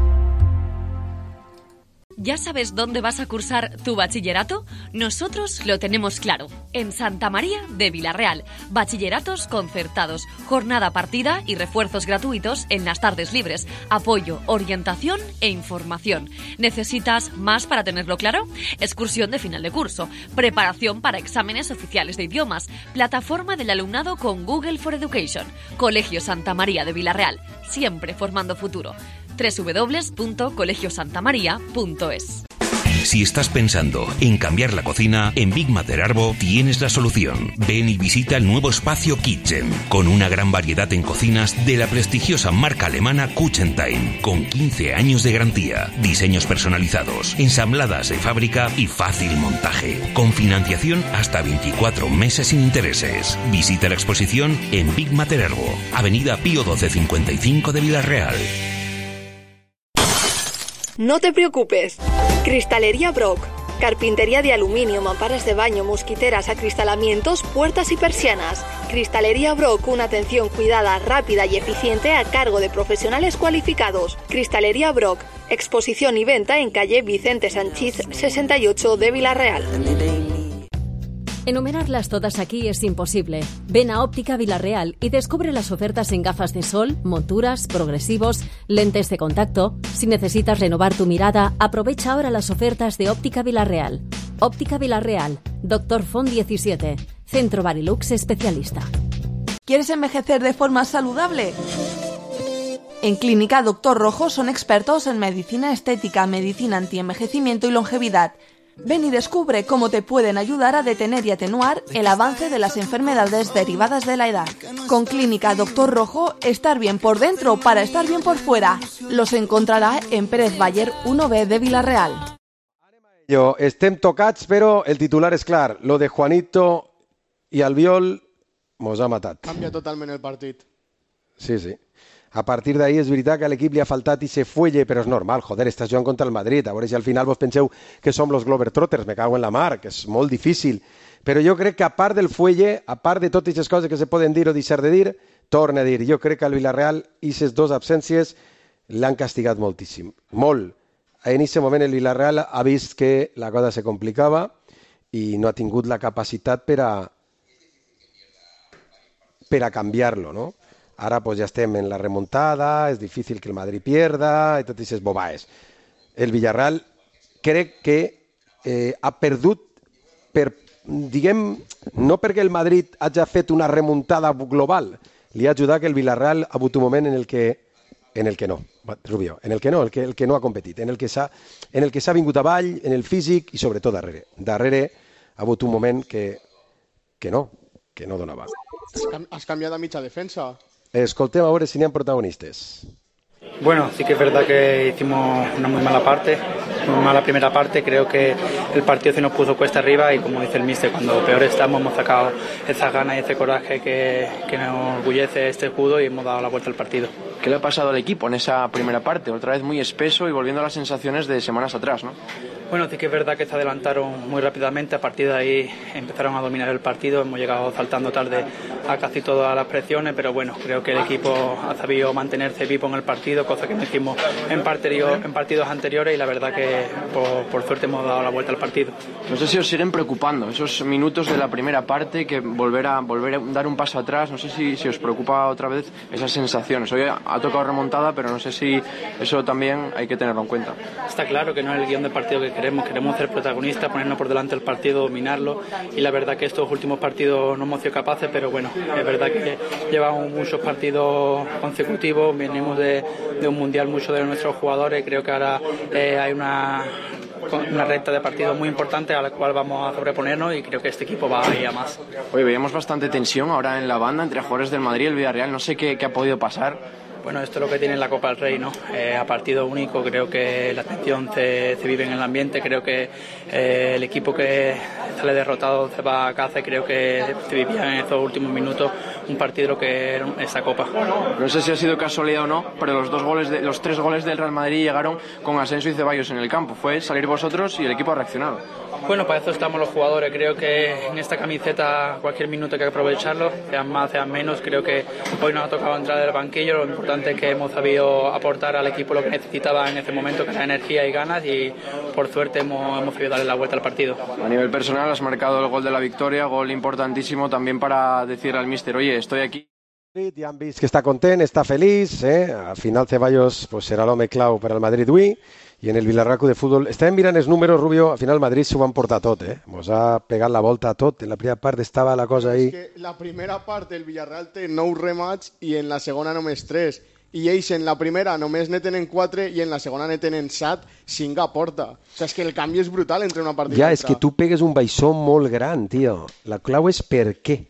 ¿Ya sabes dónde vas a cursar tu bachillerato? Nosotros lo tenemos claro. En Santa María de Vilarreal. Bachilleratos concertados, jornada partida y refuerzos gratuitos en las tardes libres. Apoyo, orientación e información. ¿Necesitas más para tenerlo claro? Excursión de final de curso. Preparación para exámenes oficiales de idiomas. Plataforma del alumnado con Google for Education. Colegio Santa María de Vilarreal. Siempre formando futuro. doble u doble u doble u punto colegio santa maría punto es. Si estás pensando en cambiar la cocina, en Big Mater Arbo tienes la solución. Ven y visita el nuevo espacio Kitchen, con una gran variedad en cocinas de la prestigiosa marca alemana Kuchentime, con quince años de garantía, diseños personalizados, ensambladas de fábrica y fácil montaje, con financiación hasta veinticuatro meses sin intereses. Visita la exposición en Big Mater Arbo, Avenida Pío doce cincuenta y cinco de Vilarreal. No te preocupes. Cristalería Brock. Carpintería de aluminio, mamparas de baño, mosquiteras, acristalamientos, puertas y persianas. Cristalería Brock, una atención cuidada, rápida y eficiente a cargo de profesionales cualificados. Cristalería Brock. Exposición y venta en calle Vicente Sanchís sesenta y ocho de Vilarreal. Enumerarlas todas aquí es imposible. Ven a Óptica Vilarreal y descubre las ofertas en gafas de sol, monturas, progresivos, lentes de contacto. Si necesitas renovar tu mirada, aprovecha ahora las ofertas de Óptica Vilarreal. Óptica Vilarreal, Doctor Font diecisiete, Centro Barilux Especialista. ¿Quieres envejecer de forma saludable? En Clínica Doctor Rojo son expertos en medicina estética, medicina antienvejecimiento y longevidad. Ven y descubre cómo te pueden ayudar a detener y atenuar el avance de las enfermedades derivadas de la edad. Con Clínica Doctor Rojo, estar bien por dentro para estar bien por fuera. Los encontrará en Pérez Baller uno B de Vilarreal. Yo, estem tocats, però el titular és clar. Lo de Juanito i Albiol mos ha matat. Canvia totalment el partit. Sí, sí. A partir d'ahir és veritat que a l'equip li ha faltat i se fuelle, però és normal, joder, estàs jugant contra el Madrid, a veure si al final vos penseu que som los Globetrotters, me cago en la mar, que és molt difícil. Però jo crec que a part del fuelle, a part de totes les coses que se poden dir o deixar de dir, torna a dir, jo crec que al Villarreal aquestes dues absències l'han castigat moltíssim, molt. En aquest moment el Villarreal ha vist que la cosa se complicava i no ha tingut la capacitat per a, per a canviar-lo, no? Ara pues, ja estem en la remuntada, és difícil que el Madrid pierda, i tot aquestes bobaes. El Villarreal crec que eh, ha perdut, per, diguem, no perquè el Madrid hagi fet una remuntada global, li ha ajudat que el Villarreal ha hagut un moment en el que, en el que no, Rubio, en el que no, el que, el que no ha competit, en el que s'ha en el que s'ha vingut avall, en el físic i sobretot darrere. Darrere ha hagut un moment que, que no, que no donava. Has canviat a mitja defensa. Escoltem a veure si n'hi ha protagonistes. Bueno, sí que es verdad que hicimos una muy mala parte, muy mala primera parte. Creo que el partido se nos puso cuesta arriba y, como dice el míster, cuando peor estamos hemos sacado esa gana y ese coraje que, que nos orgullece este escudo y hemos dado la vuelta al partido. ¿Qué le ha pasado al equipo en esa primera parte? Otra vez muy espeso y volviendo a las sensaciones de semanas atrás, ¿no? Bueno, sí que es verdad que se adelantaron muy rápidamente, a partir de ahí empezaron a dominar el partido, hemos llegado saltando tarde a casi todas las presiones, pero bueno, creo que el equipo ha sabido mantenerse vivo en el partido, cosa que no hicimos en, partido, en partidos anteriores, y la verdad que por, por suerte hemos dado la vuelta al partido. No sé si os siguen preocupando esos minutos de la primera parte, que volver a, volver a dar un paso atrás, no sé si, si os preocupa otra vez esas sensaciones. Hoy ha tocado remontada, pero no sé si eso también hay que tenerlo en cuenta. Está claro que no es el guión de partido que queremos, queremos ser protagonistas, ponernos por delante del partido, dominarlo, y la verdad que estos últimos partidos no hemos sido capaces, pero bueno, es verdad que llevamos muchos partidos consecutivos, venimos de, de un mundial, muchos de nuestros jugadores, creo que ahora eh, hay una una recta de partido muy importante a la cual vamos a sobreponernos y creo que este equipo va a ir a más. Oye, veíamos bastante tensión ahora en la banda entre jugadores del Madrid y el Villarreal. No sé qué, qué ha podido pasar. Bueno, esto es lo que tiene la Copa del Rey, ¿no? Eh, a partido único creo que la tensión se, se vive en el ambiente, creo que eh, el equipo que sale derrotado se va a casa y creo que se vivía en estos últimos minutos un partido lo que era esta Copa. No sé si ha sido casualidad o no, pero los dos goles, de, los tres goles del Real Madrid llegaron con Asensio y Ceballos en el campo. Fue salir vosotros y el equipo ha reaccionado. Bueno, para eso estamos los jugadores. Creo que en esta camiseta cualquier minuto hay que aprovecharlo, sean más, sean menos. Creo que hoy nos ha tocado entrar del banquillo. Lo importante es que hemos sabido aportar al equipo lo que necesitaba en ese momento, que era energía y ganas, y por suerte hemos, hemos sabido darle la vuelta al partido. A nivel personal has marcado el gol de la victoria, gol importantísimo también para decirle al míster, oye, estoy aquí. Ja han vist que està content, està feliç, eh? Al final Ceballos pues, serà l'home clau per al Madrid avui, i en el Villarraco de futbol estàvem mirant els números, Rubio, al final el Madrid s'ho van portar tot, eh? Mos ha pegat la volta a tot, en la primera part estava la cosa ahí. Es que la primera part el Villarreal té nou remats i en la segona només tres, i ells en la primera només ne tenen quatre i en la segona ne tenen set, cinc a porta. O sigui, és que el canvi és brutal entre una part i ja, l'altra. és que tu pegues un baixó molt gran, tio. La clau és per què.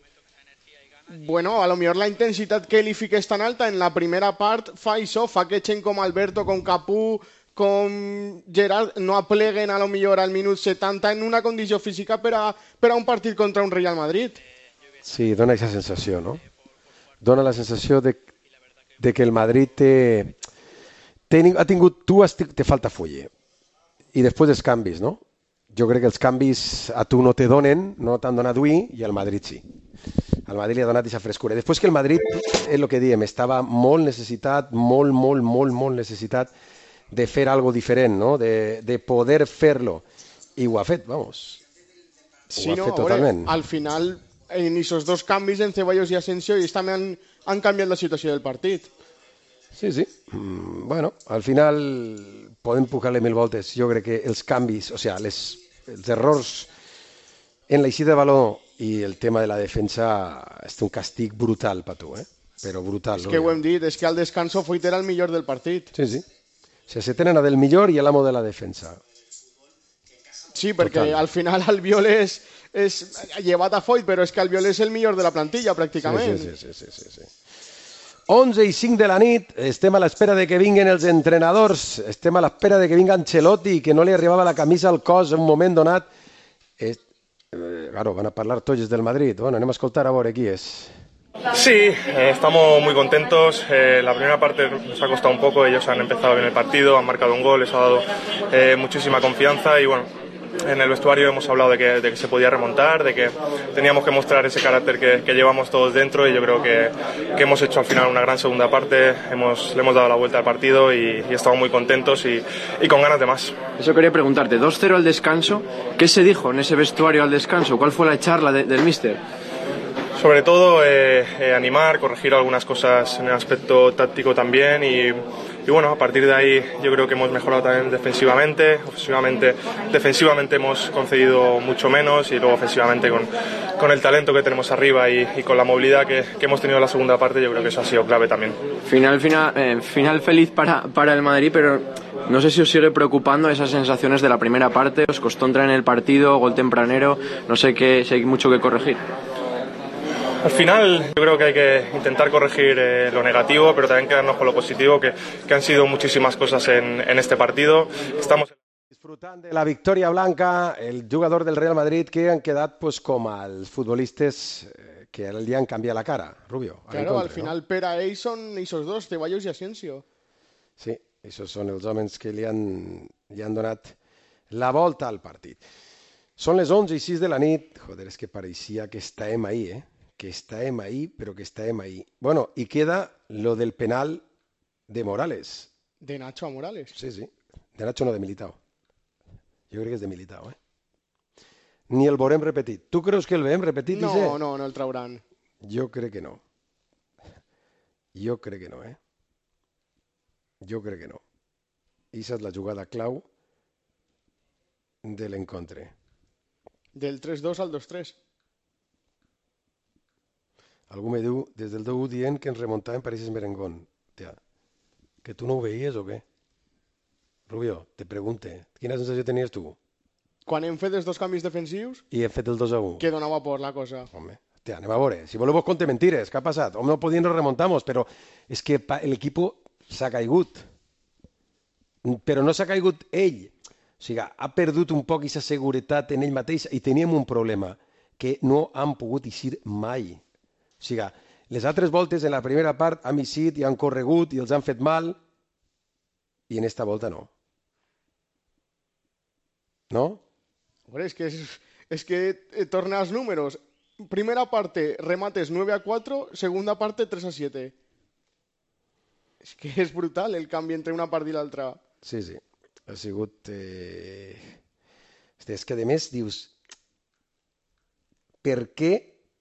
Bueno, a lo millor la intensitat que li fiques tan alta en la primera part fa això, fa que gent com Alberto, com Capú, com Gerard no apleguen a lo millor al minut setanta en una condició física per a, per a un partit contra un Real Madrid. Sí, dona aquesta sensació, no? Dona la sensació de, de que el Madrid té, té, ha tingut, tu has, te falta fuelle. I després els canvis, no? Jo crec que els canvis a tu no te donen, no t'han donat avui, i al Madrid sí. Al Madrid li ha donat aquesta frescura. Després que el Madrid, és el que diem, estava molt necessitat, molt, molt, molt, molt necessitat de fer algo diferent, no? De, de poder fer-lo. I ho ha fet, vamos. Ho sí, ha no, fet totalment. Veure, al final, en esos dos canvis, en Ceballos i Asensio, ells també han, han canviat la situació del partit. Sí, sí. Mm, bueno, al final podem pujar-le mil voltes. Jo crec que els canvis, o sigui, les, els errors en l'eixida de baló i el tema de la defensa és un castig brutal per tu, eh? Però brutal. És que ho hem dit, és que al descanso Foyt era el millor del partit. Sí, sí. O sigui, se tenen a del millor i l'amo de la defensa. Sí, perquè Total. Al final Albiol és, és llevat a Foyt, però és que Albiol és el millor de la plantilla, pràcticament. Sí, sí, sí, sí, sí, sí. onze i cinc de la nit, estem a l'espera de que vinguen els entrenadors, estem a l'espera de que vinga Ancelotti, que no li arribava la camisa al cos en un moment donat. Eh, claro, van a parlar tots del Madrid. Bueno, anem a escoltar a veure qui és. Sí, eh, estamos muy contentos. Eh, la primera parte nos ha costado un poco, ellos han empezado bien el partido, han marcado un gol, eso ha dado eh, muchísima confianza y bueno, en el vestuario hemos hablado de que, de que se podía remontar, de que teníamos que mostrar ese carácter que, que llevamos todos dentro y yo creo que, que hemos hecho al final una gran segunda parte, hemos, le hemos dado la vuelta al partido y, y estamos muy contentos y, y con ganas de más. Eso quería preguntarte, dos cero al descanso, ¿qué se dijo en ese vestuario al descanso? ¿Cuál fue la charla de, del míster? Sobre todo eh, eh, animar, corregir algunas cosas en el aspecto táctico también y, y bueno, a partir de ahí yo creo que hemos mejorado también defensivamente, ofensivamente, defensivamente hemos concedido mucho menos y luego ofensivamente con, con el talento que tenemos arriba y, y con la movilidad que, que hemos tenido en la segunda parte yo creo que eso ha sido clave también. Final, final, eh, final feliz para, para el Madrid, pero no sé si os sigue preocupando esas sensaciones de la primera parte, os costó entrar en el partido, gol tempranero, no sé qué, si hay mucho que corregir. Al final yo creo que hay que intentar corregir eh, lo negativo, pero también quedarnos con lo positivo, que, que han sido muchísimas cosas en, en este partido. Estamos disfrutant de la victòria blanca, el jugador del Real Madrid, que han quedat pues, com els futbolistes eh, que li han canviat la cara, Rubio. Claro, contra, al final no? Per a ells són esos dos, Ceballos i Asensio. Sí, esos són els homes que li han, li han donat la volta al partit. Són les onze i sis de la nit. Joder, és que pareixia que estàvem ahí, eh? que estàvem ahí, però que estàvem ahí. Bueno, y queda lo del penal de Morales. De Nacho a Morales. Sí, sí. De Nacho no, de Militao. Jo crec que és de Militao, eh? Ni el veurem repetit. Tu creus que el veiem repetit? No, dice? no, no el trauran. Jo crec que no. Jo crec que no, eh? Jo crec que no. Esa és la jugada clau de l'encontre. Del tres dos al dos tres. Algú me diu, des del deu dient que ens remuntàvem per aquest merengón. Tia, que tu no ho veies o què? Rubio, te pregunte, quina sensació tenies tu? Quan hem fet els dos canvis defensius... I hem fet el dos a u. Que donava por la cosa. Home, hòstia, anem a veure. Si voleu vos conte mentires, què ha passat? Home, no podien nos remontamos, però és que l'equip s'ha caigut. Però no s'ha caigut ell. O sigui, ha perdut un poc aquesta seguretat en ell mateix i teníem un problema, que no han pogut eixir mai. O sigui, les altres voltes en la primera part han eixit i han corregut i els han fet mal i en esta volta no. ¿No? Hombre, es que, es, es que torna als números. Primera parte, remates nueve a cuatro, segunda parte tres a siete. És que és brutal el canvi entre una part i l'altra. Sí, sí. Ha sigut... Eh... És que, a més, dius... Per què...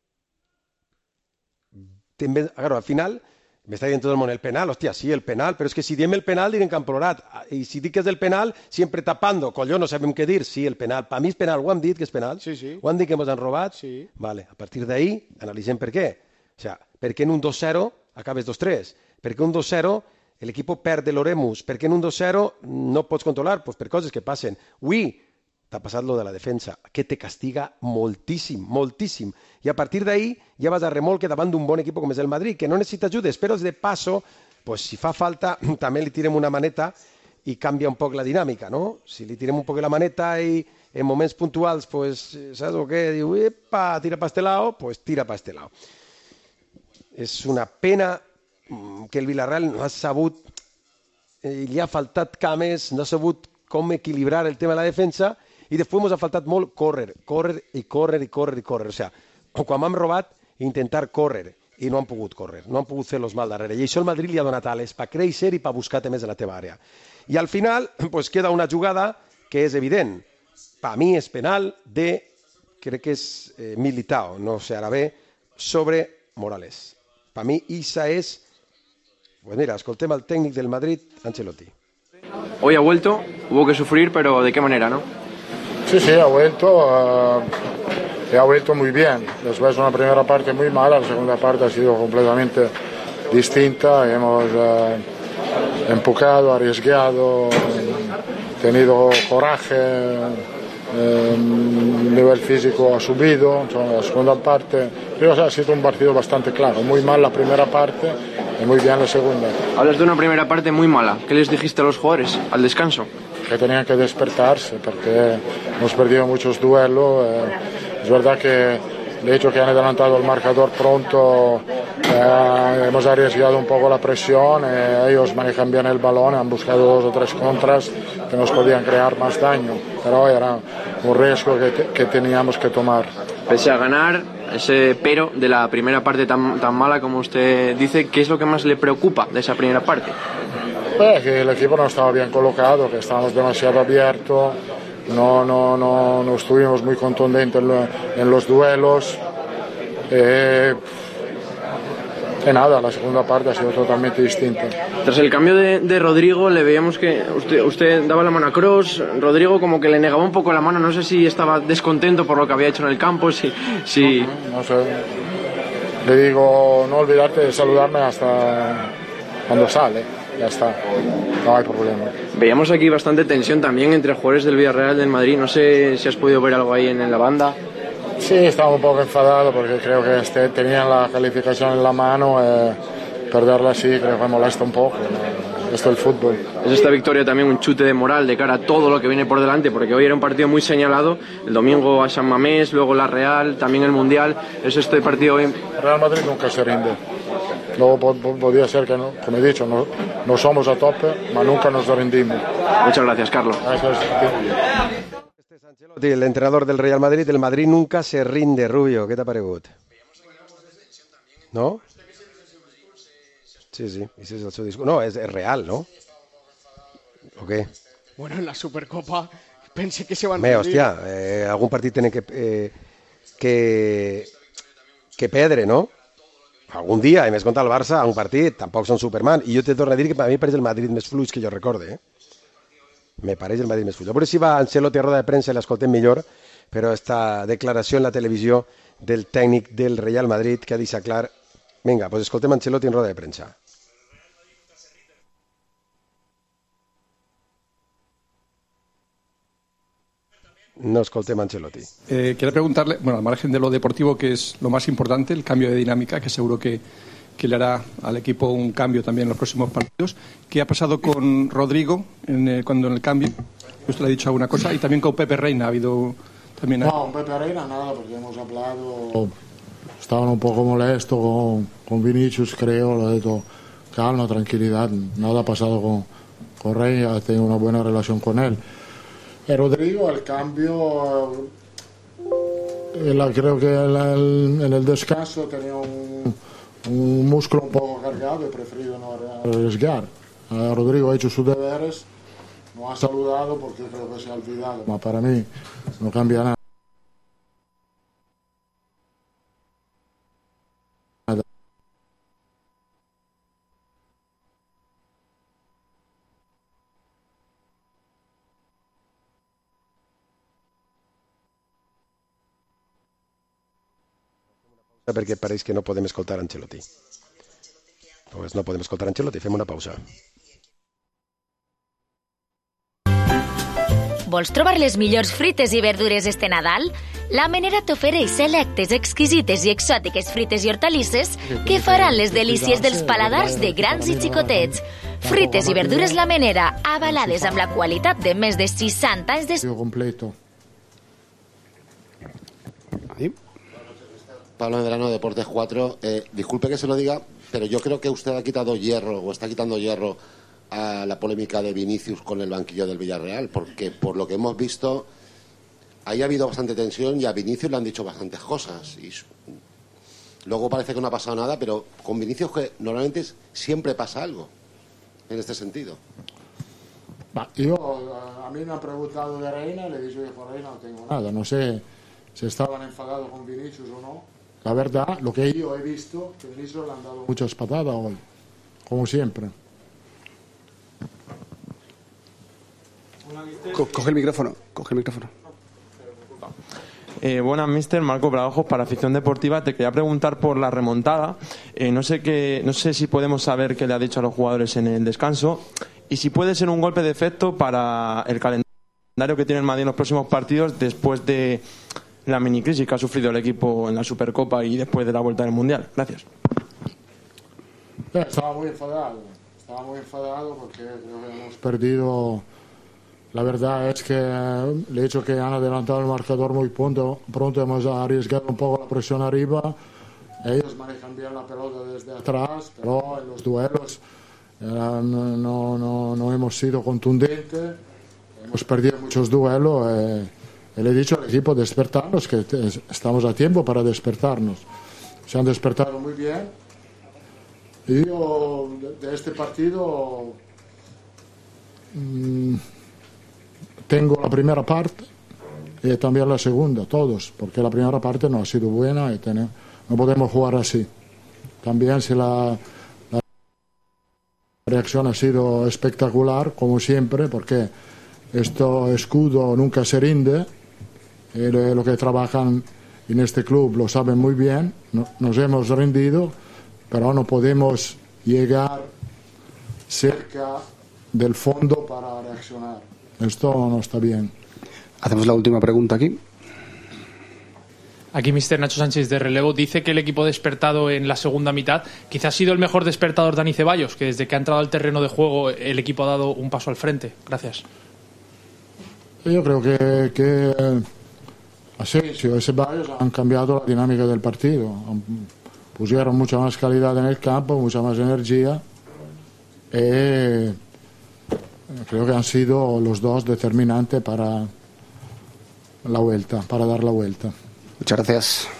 També... Claro, al final... M'està dient tot el món el penal, hòstia, sí, el penal, però és que si diem el penal direm que han plorat. I si dic que és el penal, sempre tapando, colló, no sabem què dir. Sí, el penal. Per mi és penal, ho hem dit que és penal? Sí, sí. Ho han dit que ens han robat? Sí. Vale, a partir d'ahí analitzem per què. O sea, per què en un dos zero acabes dos tres? Per què un dos zero l'equip perd l'oremus? Per què en un dos zero no pots controlar? Pues per coses que passen. Ui, t'ha passat lo de la defensa, que te castiga moltíssim, moltíssim. I a partir d'ahí ja vas a remolque davant d'un bon equip com és el Madrid, que no necessita ajudes, però de passo, pues, si fa falta, també li tirem una maneta i canvia un poc la dinàmica, no? Si li tirem un poc la maneta i en moments puntuals, pues, saps o què? Diu, epa, tira pa este lado, pues tira pa este lado. És una pena que el Villarreal no ha sabut, eh, li ha faltat cames, no ha sabut com equilibrar el tema de la defensa. I després ens ha faltat molt córrer, córrer i córrer i córrer i córrer. O sigui, quan m'han robat, intentar córrer i no han pogut córrer, no han pogut fer-los mal darrere. I això el Madrid li ha donat ales per créixer i per buscar temes de la teva àrea. I al final, pues, queda una jugada que és evident. Per mi és penal de, crec que és eh, Militao, no sé ara bé, sobre Morales. Per mi, Isa és... Pues mira, escoltem al tècnic del Madrid, Ancelotti. Hoy ha vuelto, hubo que sufrir, pero ¿de qué manera, no? Sí, sí, ha vuelto, uh, y ha vuelto muy bien. Después de una primera parte muy mala, la segunda parte ha sido completamente distinta. Hemos uh, empujado, arriesgado, tenido coraje, el nivel físico ha subido. Entonces, la segunda parte, creo que ha sido un partido bastante claro. Muy mal la primera parte y muy bien la segunda. Hablas de una primera parte muy mala. ¿Qué les dijiste a los jugadores al descanso? Que tenían que despertarse porque hemos perdido muchos duelos. Eh, es verdad que el hecho que han adelantado el marcador pronto, eh, hemos arriesgado un poco la presión, eh, ellos manejan bien el balón, han buscado dos o tres contras que nos podían crear más daño, pero era un riesgo que, te, que teníamos que tomar. Pese a ganar, ese pero de la primera parte tan, tan mala como usted dice, ¿qué es lo que más le preocupa de esa primera parte? Eh, que el equipo no estaba bien colocado, que estábamos demasiado abiertos, no, no, no, no estuvimos muy contundentes en, lo, en los duelos. Eh, que nada, la segunda parte ha sido totalmente distinta. Tras el cambio de, de Rodrigo, le veíamos que usted, usted daba la mano a Kroos, Rodrigo como que le negaba un poco la mano, no sé si estaba descontento por lo que había hecho en el campo, si... si... No, no sé. Le digo, no olvidarte de saludarme hasta cuando sale. Ya está, no hay problema. Veíamos aquí bastante tensión también entre jugadores del Villarreal del Madrid. No sé si has podido ver algo ahí en, en la banda. Sí, estaba un poco enfadado porque creo que este, tenían la calificación en la mano. Eh, perderla así creo que molesta un poco. ¿no? Esto es el fútbol. ¿Es esta victoria también un chute de moral de cara a todo lo que viene por delante? Porque hoy era un partido muy señalado. El domingo a San Mamés, luego la Real, también el Mundial. ¿Es este partido hoy? Real Madrid nunca se rinde. Luego podría ser que, no, como he dicho, no, no somos a tope, pero nunca nos rendimos. Muchas gracias, Carlos. Gracias. Este es Ancelotti, el entrenador del Real Madrid. El Madrid nunca se rinde, Rubio. ¿Qué te ha parecido? ¿No? Sí, sí, ese es el seu discurs. No, és, és real, no? ¿O què? Bueno, en la Supercopa pensé que se van a rendir. Hòstia, eh, algun partit tenen que, eh, que, que perdre, no? Algun dia, i més contra el Barça, a un partit, tampoc són Superman. I jo te torno a dir que per mi pareix el Madrid més fluix que jo recorde, eh? Me pareix el Madrid més fluix. A veure si va Ancelotti a roda de premsa i l'escoltem millor, però esta declaració en la televisió del tècnic del Real Madrid que ha deixat clar... Vinga, pues escoltem Ancelotti en roda de premsa. no escoltem Ancelotti. Eh, quería preguntarle, bueno, al margen de lo deportivo, que es lo más importante, el cambio de dinámica, que seguro que, que le hará al equipo un cambio también en los próximos partidos. ¿Qué ha pasado con Rodrigo en, eh, cuando en el cambio? Usted le ha dicho alguna cosa. Y también con Pepe Reina ha habido también... No, con Pepe Reina nada, porque hemos hablado... Estaban un poco molestos con, con Vinicius, creo, lo he dicho, calma, tranquilidad, nada ha pasado con, con Reina, tengo una buena relación con él. Y Rodrigo, el cambio, eh, creo que el, el, en el descanso tenía un, un músculo un poco cargado y he preferido no arriesgar. Eh, Rodrigo ha hecho sus deberes, no ha saludado porque creo que se ha olvidado, pero para mí no cambia nada. Perquè pareix que no podem escoltar Ancelotti. Pues no podem escoltar Ancelotti, fem una pausa. Vols trobar les millors frites i verdures este Nadal? La Menera t'ofereix selectes, exquisites i exòtiques frites i hortalisses que faran les delícies dels paladars de grans i xicotets. Frites i verdures La Menera, avalades amb la qualitat de més de seixanta anys de... completo. Pablo Medrano, Deportes cuatro. Eh, disculpe que se lo diga, pero yo creo que usted ha quitado hierro, o está quitando hierro a la polémica de Vinicius con el banquillo del Villarreal, porque por lo que hemos visto, ahí ha habido bastante tensión y a Vinicius le han dicho bastantes cosas. Y luego parece que no ha pasado nada, pero con Vinicius que normalmente siempre pasa algo en este sentido. Yo, a mí me han preguntado de Reina, le he dicho que por Reina no tengo nada, no sé si estaban enfadados con Vinicius o no. La verdad, lo que yo he visto, que Vinicius le han dado muchas patadas hoy, como siempre. Co coge el micrófono, coge el micrófono. Eh, buenas, mister Marco Bradojos para Afición Deportiva. Te quería preguntar por la remontada. Eh, no sé qué, no sé si podemos saber qué le ha dicho a los jugadores en el descanso y si puede ser un golpe de efecto para el calendario que tiene el Madrid en los próximos partidos después de la mini crisis que ha sufrido el equipo en la Supercopa y después de la vuelta del Mundial. Gracias. Estaba muy enfadado, estaba muy enfadado porque creo que hemos perdido. La verdad es que le he dicho que han adelantado el marcador muy pronto, pronto hemos arriesgado un poco la presión arriba. Ellos manejan bien la pelota desde atrás, pero en los duelos eh, no, no, no, no hemos sido contundentes, hemos perdido muchos duelos. Eh, le he dicho al equipo despertarnos, que estamos a tiempo para despertarnos. Se han despertado muy bien. Y yo de este partido mmm, tengo la primera parte y también la segunda, todos, porque la primera parte no ha sido buena y tenemos, no podemos jugar así. También si la, la reacción ha sido espectacular, como siempre, porque esto escudo nunca se rinde. Y lo que trabajan en este club lo saben muy bien. Nos hemos rendido, pero no podemos llegar cerca del fondo para reaccionar. Esto no está bien. Hacemos la última pregunta aquí. Aquí mister Nacho Sánchez de relevo dice que el equipo despertado en la segunda mitad quizás ha sido el mejor despertador Dani Ceballos, que desde que ha entrado al terreno de juego el equipo ha dado un paso al frente. Gracias. Yo creo que, que Asensio y Ceballos han cambiado la dinámica del partido. Pusieron mucha más calidad en el campo, mucha más energía. Y creo que han sido los dos determinantes para la vuelta, para dar la vuelta. Muchas gracias.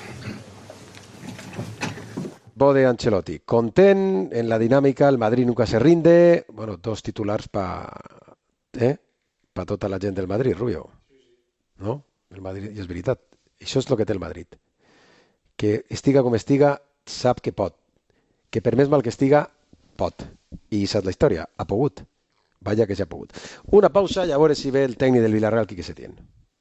Bo de Ancelotti. Content en la dinámica, el Madrid nunca se rinde. Bueno, dos titulars para eh? pa tota la gent del Madrid, Rubio. No? El Madrid, i és veritat. Això és el que té el Madrid. Que estiga com estiga, sap que pot. Que per més mal que estiga, pot. I saps la història. Ha pogut. Vaya que se ha pogut. Una pausa i a veure si ve el tècnic del Villarreal, Quique Setién.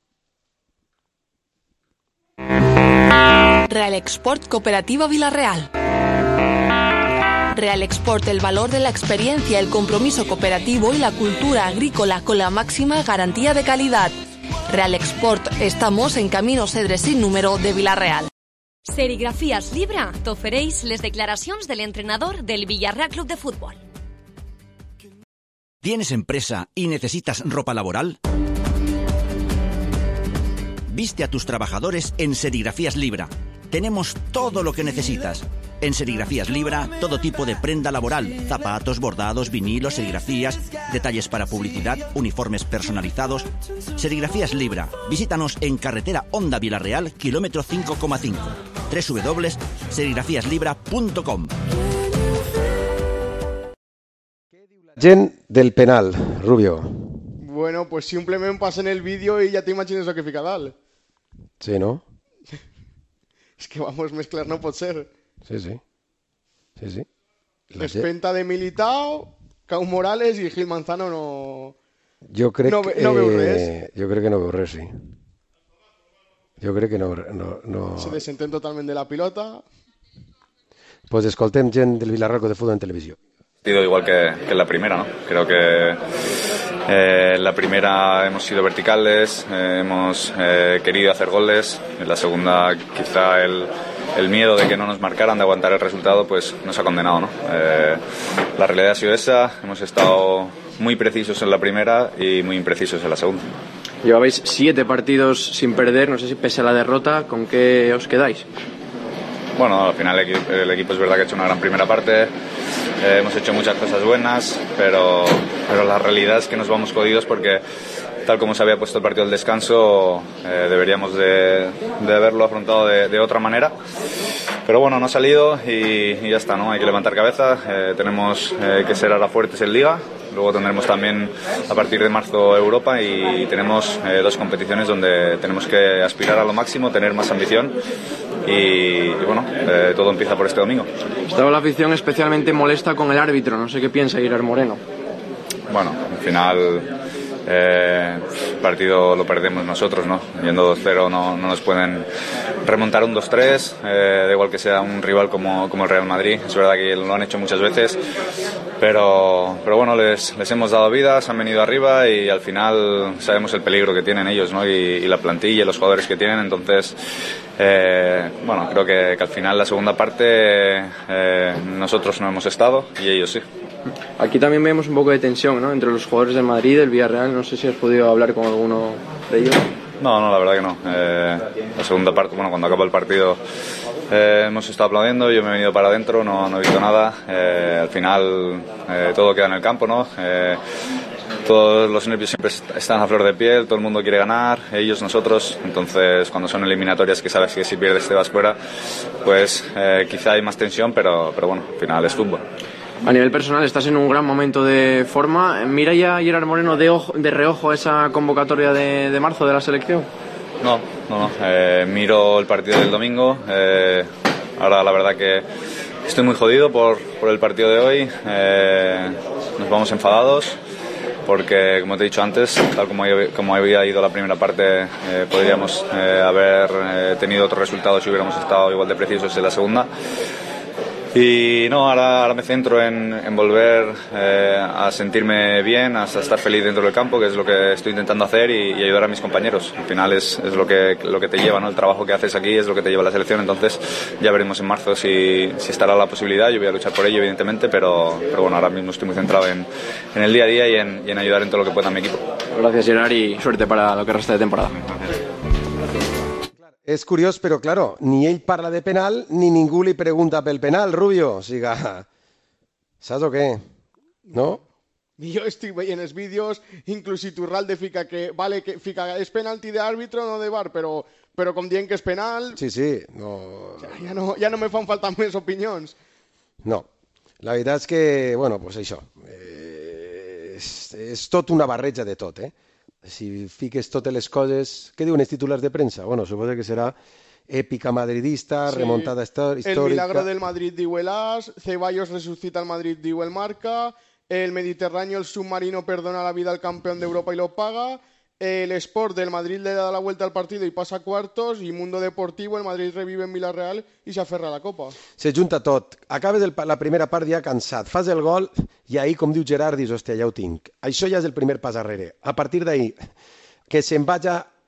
Real Export Cooperativa Villarreal. Real Export, el valor de la experiencia, el compromiso cooperativo y la cultura agrícola con la máxima garantía de calidad. Real Export, estamos en Camino Cedre sin número de Vila-real. Serigrafías Libra t'ofereix les declaracions de l'entrenador del Villarreal Club de Fútbol. ¿Tienes empresa y necesitas ropa laboral? Viste a tus trabajadores en Serigrafías Libra. Tenemos todo lo que necesitas. En Serigrafías Libra, todo tipo de prenda laboral, zapatos, bordados, vinilos, serigrafías, detalles para publicidad, uniformes personalizados. Serigrafías Libra. Visítanos en carretera Honda Vila-real, kilómetro cinco coma cinco. doble u doble u doble u punto serigrafías libra punto com. Gent del penal, Rubio. Bueno, pues simplement passen el vídeo i ja t'imagines el que fica dalt. Sí, ¿no? És que, vamos, mezclar no pot ser. Sí, sí. Sí, sí. Despenta de Militao, Cau Morales i Gil Manzano no... Jo crec, no, no veu res. Eh, jo crec que no veu res, sí. Jo crec que no... no, no... Se desentén totalment de la pilota. Pues escoltem gent del Villarreal de Fútbol en televisió. Igual que, que en la primera, ¿no? Creo que eh, en la primera hemos sido verticales, eh, hemos eh, querido hacer goles. En la segunda, quizá el, el miedo de que no nos marcaran, de aguantar el resultado, pues nos ha condenado, ¿no? Eh, la realidad ha sido esa. Hemos estado muy precisos en la primera y muy imprecisos en la segunda. Llevabais siete partidos sin perder, no sé si pese a la derrota, ¿con qué os quedáis? Bueno, al final el equipo, el equipo es verdad que ha hecho una gran primera parte. Eh, hemos hecho muchas cosas buenas, pero, pero la realidad es que nos vamos jodidos porque tal como se había puesto el partido del descanso, eh, deberíamos de, de haberlo afrontado de, de otra manera. Pero bueno, no ha salido y, y ya está, ¿no? Hay que levantar cabeza, eh, tenemos eh, que ser ahora fuertes en Liga, luego tendremos también a partir de marzo Europa y, y tenemos eh, dos competiciones donde tenemos que aspirar a lo máximo, tener más ambición y, y bueno, eh, todo empieza por este domingo. Estaba la afición especialmente molesta con el árbitro, no sé qué piensa Gerard Moreno. Bueno, al final... Eh, el partido lo perdemos nosotros, ¿no? Yendo dos cero no, no nos pueden remontar un dos tres, eh, da igual que sea un rival como, como el Real Madrid. Es verdad que lo han hecho muchas veces, pero, pero bueno, les, les hemos dado vida, se han venido arriba y al final sabemos el peligro que tienen ellos, ¿no? Y, y la plantilla y los jugadores que tienen, entonces eh, bueno, creo que, que al final la segunda parte eh, nosotros no hemos estado y ellos sí. Aquí también vemos un poco de tensión, ¿no? Entre los jugadores del Madrid y del Villarreal. No sé si has podido hablar con alguno de ellos. No, no, la verdad que no. Eh, la segunda parte, bueno, cuando acabó el partido eh, hemos estado aplaudiendo, yo me he venido para adentro, no, no he visto nada. Eh, al final eh, todo queda en el campo, ¿no? Eh, todos los nervios siempre están a flor de piel, todo el mundo quiere ganar, ellos, nosotros. Entonces, cuando son eliminatorias que sabes que si pierdes te vas fuera, pues eh, quizá hay más tensión, pero, pero bueno, al final es fútbol. A nivel personal estás en un gran momento de forma. ¿Mira ya Gerard Moreno de, ojo, de reojo esa convocatoria de, de marzo de la selección? No, no, no. Eh, miro el partido del domingo. Eh, ahora la verdad que estoy muy jodido por, por el partido de hoy. Eh, nos vamos enfadados porque, como te he dicho antes, tal como, como había ido la primera parte, eh, podríamos eh, haber eh, tenido otro resultado si hubiéramos estado igual de precisos en la segunda. Y no, ahora, ahora me centro en, en volver eh, a sentirme bien, a estar feliz dentro del campo, que es lo que estoy intentando hacer, y, y ayudar a mis compañeros. Al final es, es lo, que, lo que te lleva, ¿no? El trabajo que haces aquí es lo que te lleva a la selección, entonces ya veremos en marzo si, si estará la posibilidad. Yo voy a luchar por ello, evidentemente, pero, pero bueno, ahora mismo estoy muy centrado en, en el día a día y en, y en ayudar en todo lo que pueda a mi equipo. Gracias, Gerard, y suerte para lo que resta de temporada. Gracias. És curiós, però, claro, ni ell parla de penal ni ningú li pregunta pel penal, Rubio. O sigui, saps o què? No? Jo estic veient els vídeos, inclús Iturralde fica que, vale, que fica, és penalti d'àrbitro, no de V A R, però, però com dient que és penal... Sí, sí. No... O sea, ja, no, ja no me fan falta més opinions. No. La veritat és que, bueno, pues això. Eh, és, és tot una barreja de tot, eh? Si fiques totes les coses... Què diuen els titulars de premsa? Bueno, suposo que serà èpica madridista, sí. Remontada històrica... El milagro del Madrid diu el As, Ceballos resucita el Madrid diu el Marca, el Mediterráneo, el submarino perdona la vida al campeón de Europa y lo paga, el Sport del Madrid le da la vuelta al partido y pasa a cuartos, y Mundo Deportivo, el Madrid revive en Villarreal i s'aferra a la Copa. Se junta tot. Acabes el, la primera part ja cansat, fas el gol i ahir, com diu Gerard, dius, hòstia, ja ho tinc. Això ja és el primer pas arrere. A partir d'ahir, que se'n vaja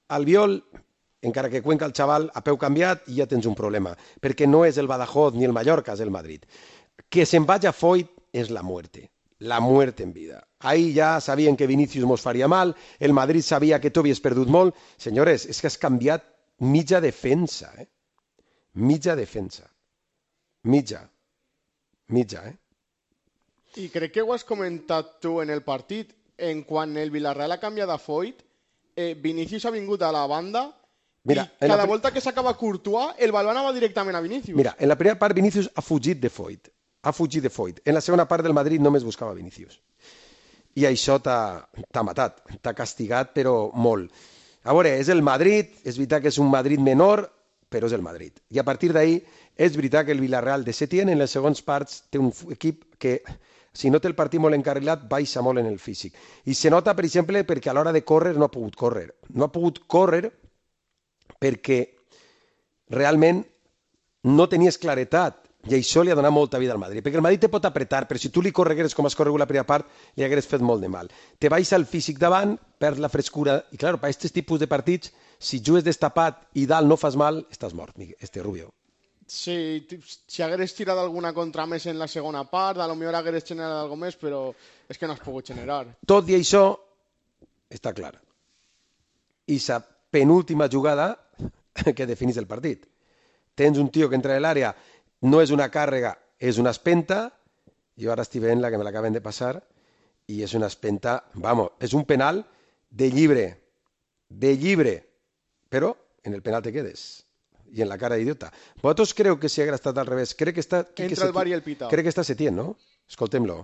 Albiol, encara que Cuenca el xaval a peu canviat, i ja tens un problema, perquè no és el Badajoz ni el Mallorca, és el Madrid. Que se'n vaya Foyt és la muerte, la muerte en vida. Ahí ja sabien que Vinícius mos faria mal, el Madrid sabia que tu havies perdut molt. Senyores, és que has canviat mitja defensa, eh? Mitja defensa. Mitja. Mitja, eh? I crec que ho has comentat tu en el partit. En quan el Villarreal ha canviat a Foyt, eh, Vinícius ha vingut a la banda Mira, i cada la... volta que s'acaba Courtois, el baló anava directament a Vinícius. Mira, en la primera part Vinícius ha fugit de Foyt. Ha fugit de Foyt. En la segona part del Madrid només buscava Vinícius. I això t'ha matat, t'ha castigat, però molt. A veure, és el Madrid, és veritat que és un Madrid menor, però és el Madrid. I a partir d'ahí, és veritat que el Villarreal de Setién en les segons parts té un equip que, si no té el partit molt encarrilat, baixa molt en el físic. I se nota, per exemple, perquè a l'hora de córrer no ha pogut córrer. No ha pogut córrer perquè realment no tenies claretat. I això li ha donat molta vida al Madrid, perquè el Madrid te pot apretar, però si tu li corregueres com has corregut la primera part, li hagueres fet molt de mal. Te baixa el físic davant, perd la frescura, i clar, per aquest tipus de partits, si jugues destapat i dalt no fas mal, estàs mort, este Rubio. Sí, si hagueres tirat alguna contra més en la segona part, a lo millor hagueres generat alguna més, però és que no has pogut generar. Tot i això, està clar. I sa penúltima jugada que definís el partit. Tens un tio que entra en l'àrea, no és una càrrega, és una espenta. Jo ara estic veient la que me l'acaben de passar i és una espenta, vamos, és un penal de llibre, de llibre, però en el penal te quedes i en la cara d'idiota. Vosaltres creu que si hagués estat al revés? Crec que està... Entra el bar i el pita. Crec que està Setién, no? Escoltem-lo.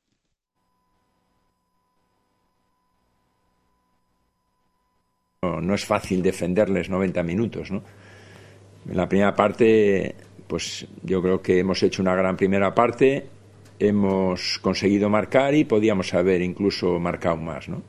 No, no es fácil defenderles noventa minutos, ¿no? En la primera parte, pues yo creo que hemos hecho una gran primera parte, hemos conseguido marcar y podíamos haber incluso marcado más, ¿no?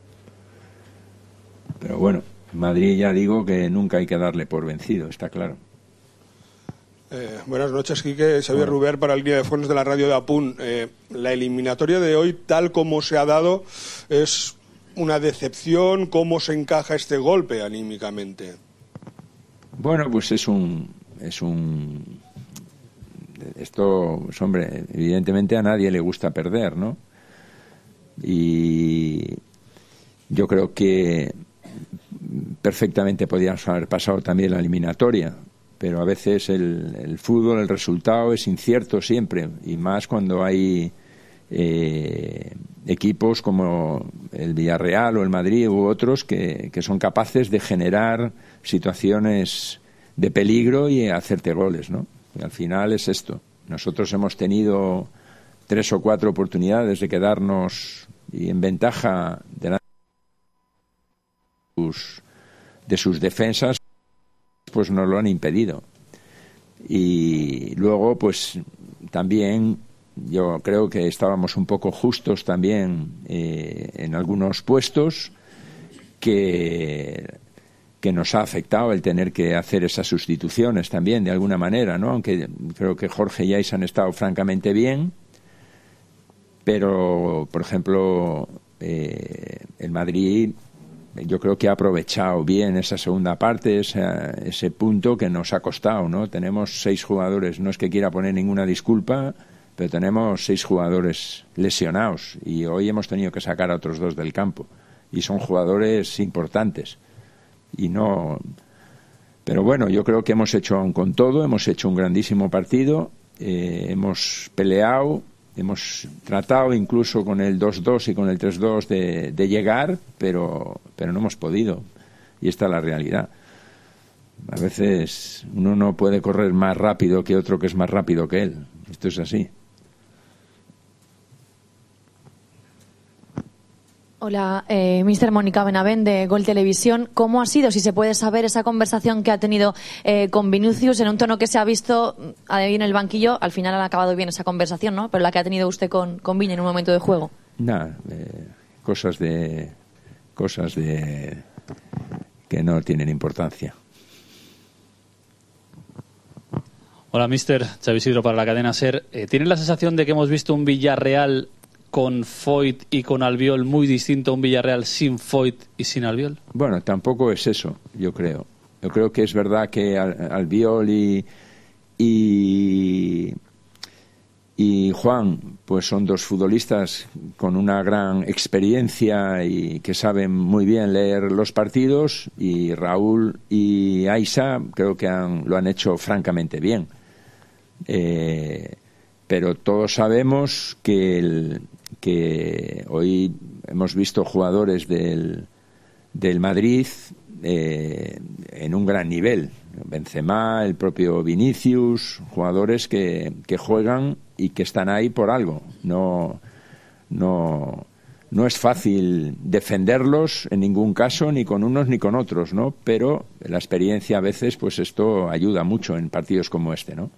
Pero bueno, Madrid ya digo que nunca hay que darle por vencido, está claro. Eh, buenas noches, Quique. Xavier bueno. Ruber para el Guía de Fones de la Radio de Apun. Eh, la eliminatoria de hoy, tal como se ha dado, es una decepción. ¿Cómo se encaja este golpe anímicamente? Bueno, pues es un... es un esto, pues hombre, evidentemente a nadie le gusta perder, ¿no? Y yo creo que perfectamente podíamos haber pasado también la eliminatoria, pero a veces el, el fútbol, el resultado es incierto siempre, y más cuando hay eh, equipos como el Villarreal o el Madrid u otros que, que son capaces de generar situaciones de peligro y hacerte goles, ¿no? Y al final es esto. Nosotros hemos tenido tres o cuatro oportunidades de quedarnos y en ventaja de, la, de sus defensas, pues nos lo han impedido. Y luego, pues también yo creo que estábamos un poco justos también eh, en algunos puestos que que nos ha afectado el tener que hacer esas sustituciones también de alguna manera, ¿no? Aunque creo que Jorge y Ais han estado francamente bien, pero por ejemplo eh, el Madrid yo creo que ha aprovechado bien esa segunda parte, ese, ese punto que nos ha costado, ¿no? Tenemos seis jugadores, no es que quiera poner ninguna disculpa, pero tenemos seis jugadores lesionados y hoy hemos tenido que sacar a otros dos del campo y son jugadores importantes. Y no, pero bueno, yo creo que hemos hecho aún con todo, hemos hecho un grandísimo partido, eh, hemos peleado, hemos tratado incluso con el dos dos y con el tres dos de, de llegar, pero, pero no hemos podido, y esta es la realidad. A veces uno no puede correr más rápido que otro que es más rápido que él, esto es así. Hola, eh, mister Mónica Benavent de Gol Televisión. ¿Cómo ha sido, si se puede saber, esa conversación que ha tenido eh, con Vinícius en un tono que se ha visto ahí en el banquillo? Al final han acabado bien esa conversación, ¿no? Pero la que ha tenido usted con, con Viña en un momento de juego. Nada, eh, cosas de cosas de que no tienen importancia. Hola, mister Xavi Isidro para la cadena SER. Eh, ¿Tienen la sensación de que hemos visto un Villarreal con Foyt y con Albiol muy distinto a un Villarreal sin Foyt y sin Albiol? Bueno, tampoco es eso, yo creo. Yo creo que es verdad que Albiol y, y, y Juan pues son dos futbolistas con una gran experiencia y que saben muy bien leer los partidos, y Raúl y Aisa creo que han, lo han hecho francamente bien. Eh, pero todos sabemos que, el, que hoy hemos visto jugadores del, del Madrid eh, en un gran nivel. Benzema, el propio Vinicius, jugadores que, que juegan y que están ahí por algo. No, no, no es fácil defenderlos en ningún caso, ni con unos ni con otros, ¿no? Pero la experiencia a veces, pues esto ayuda mucho en partidos como este, ¿no?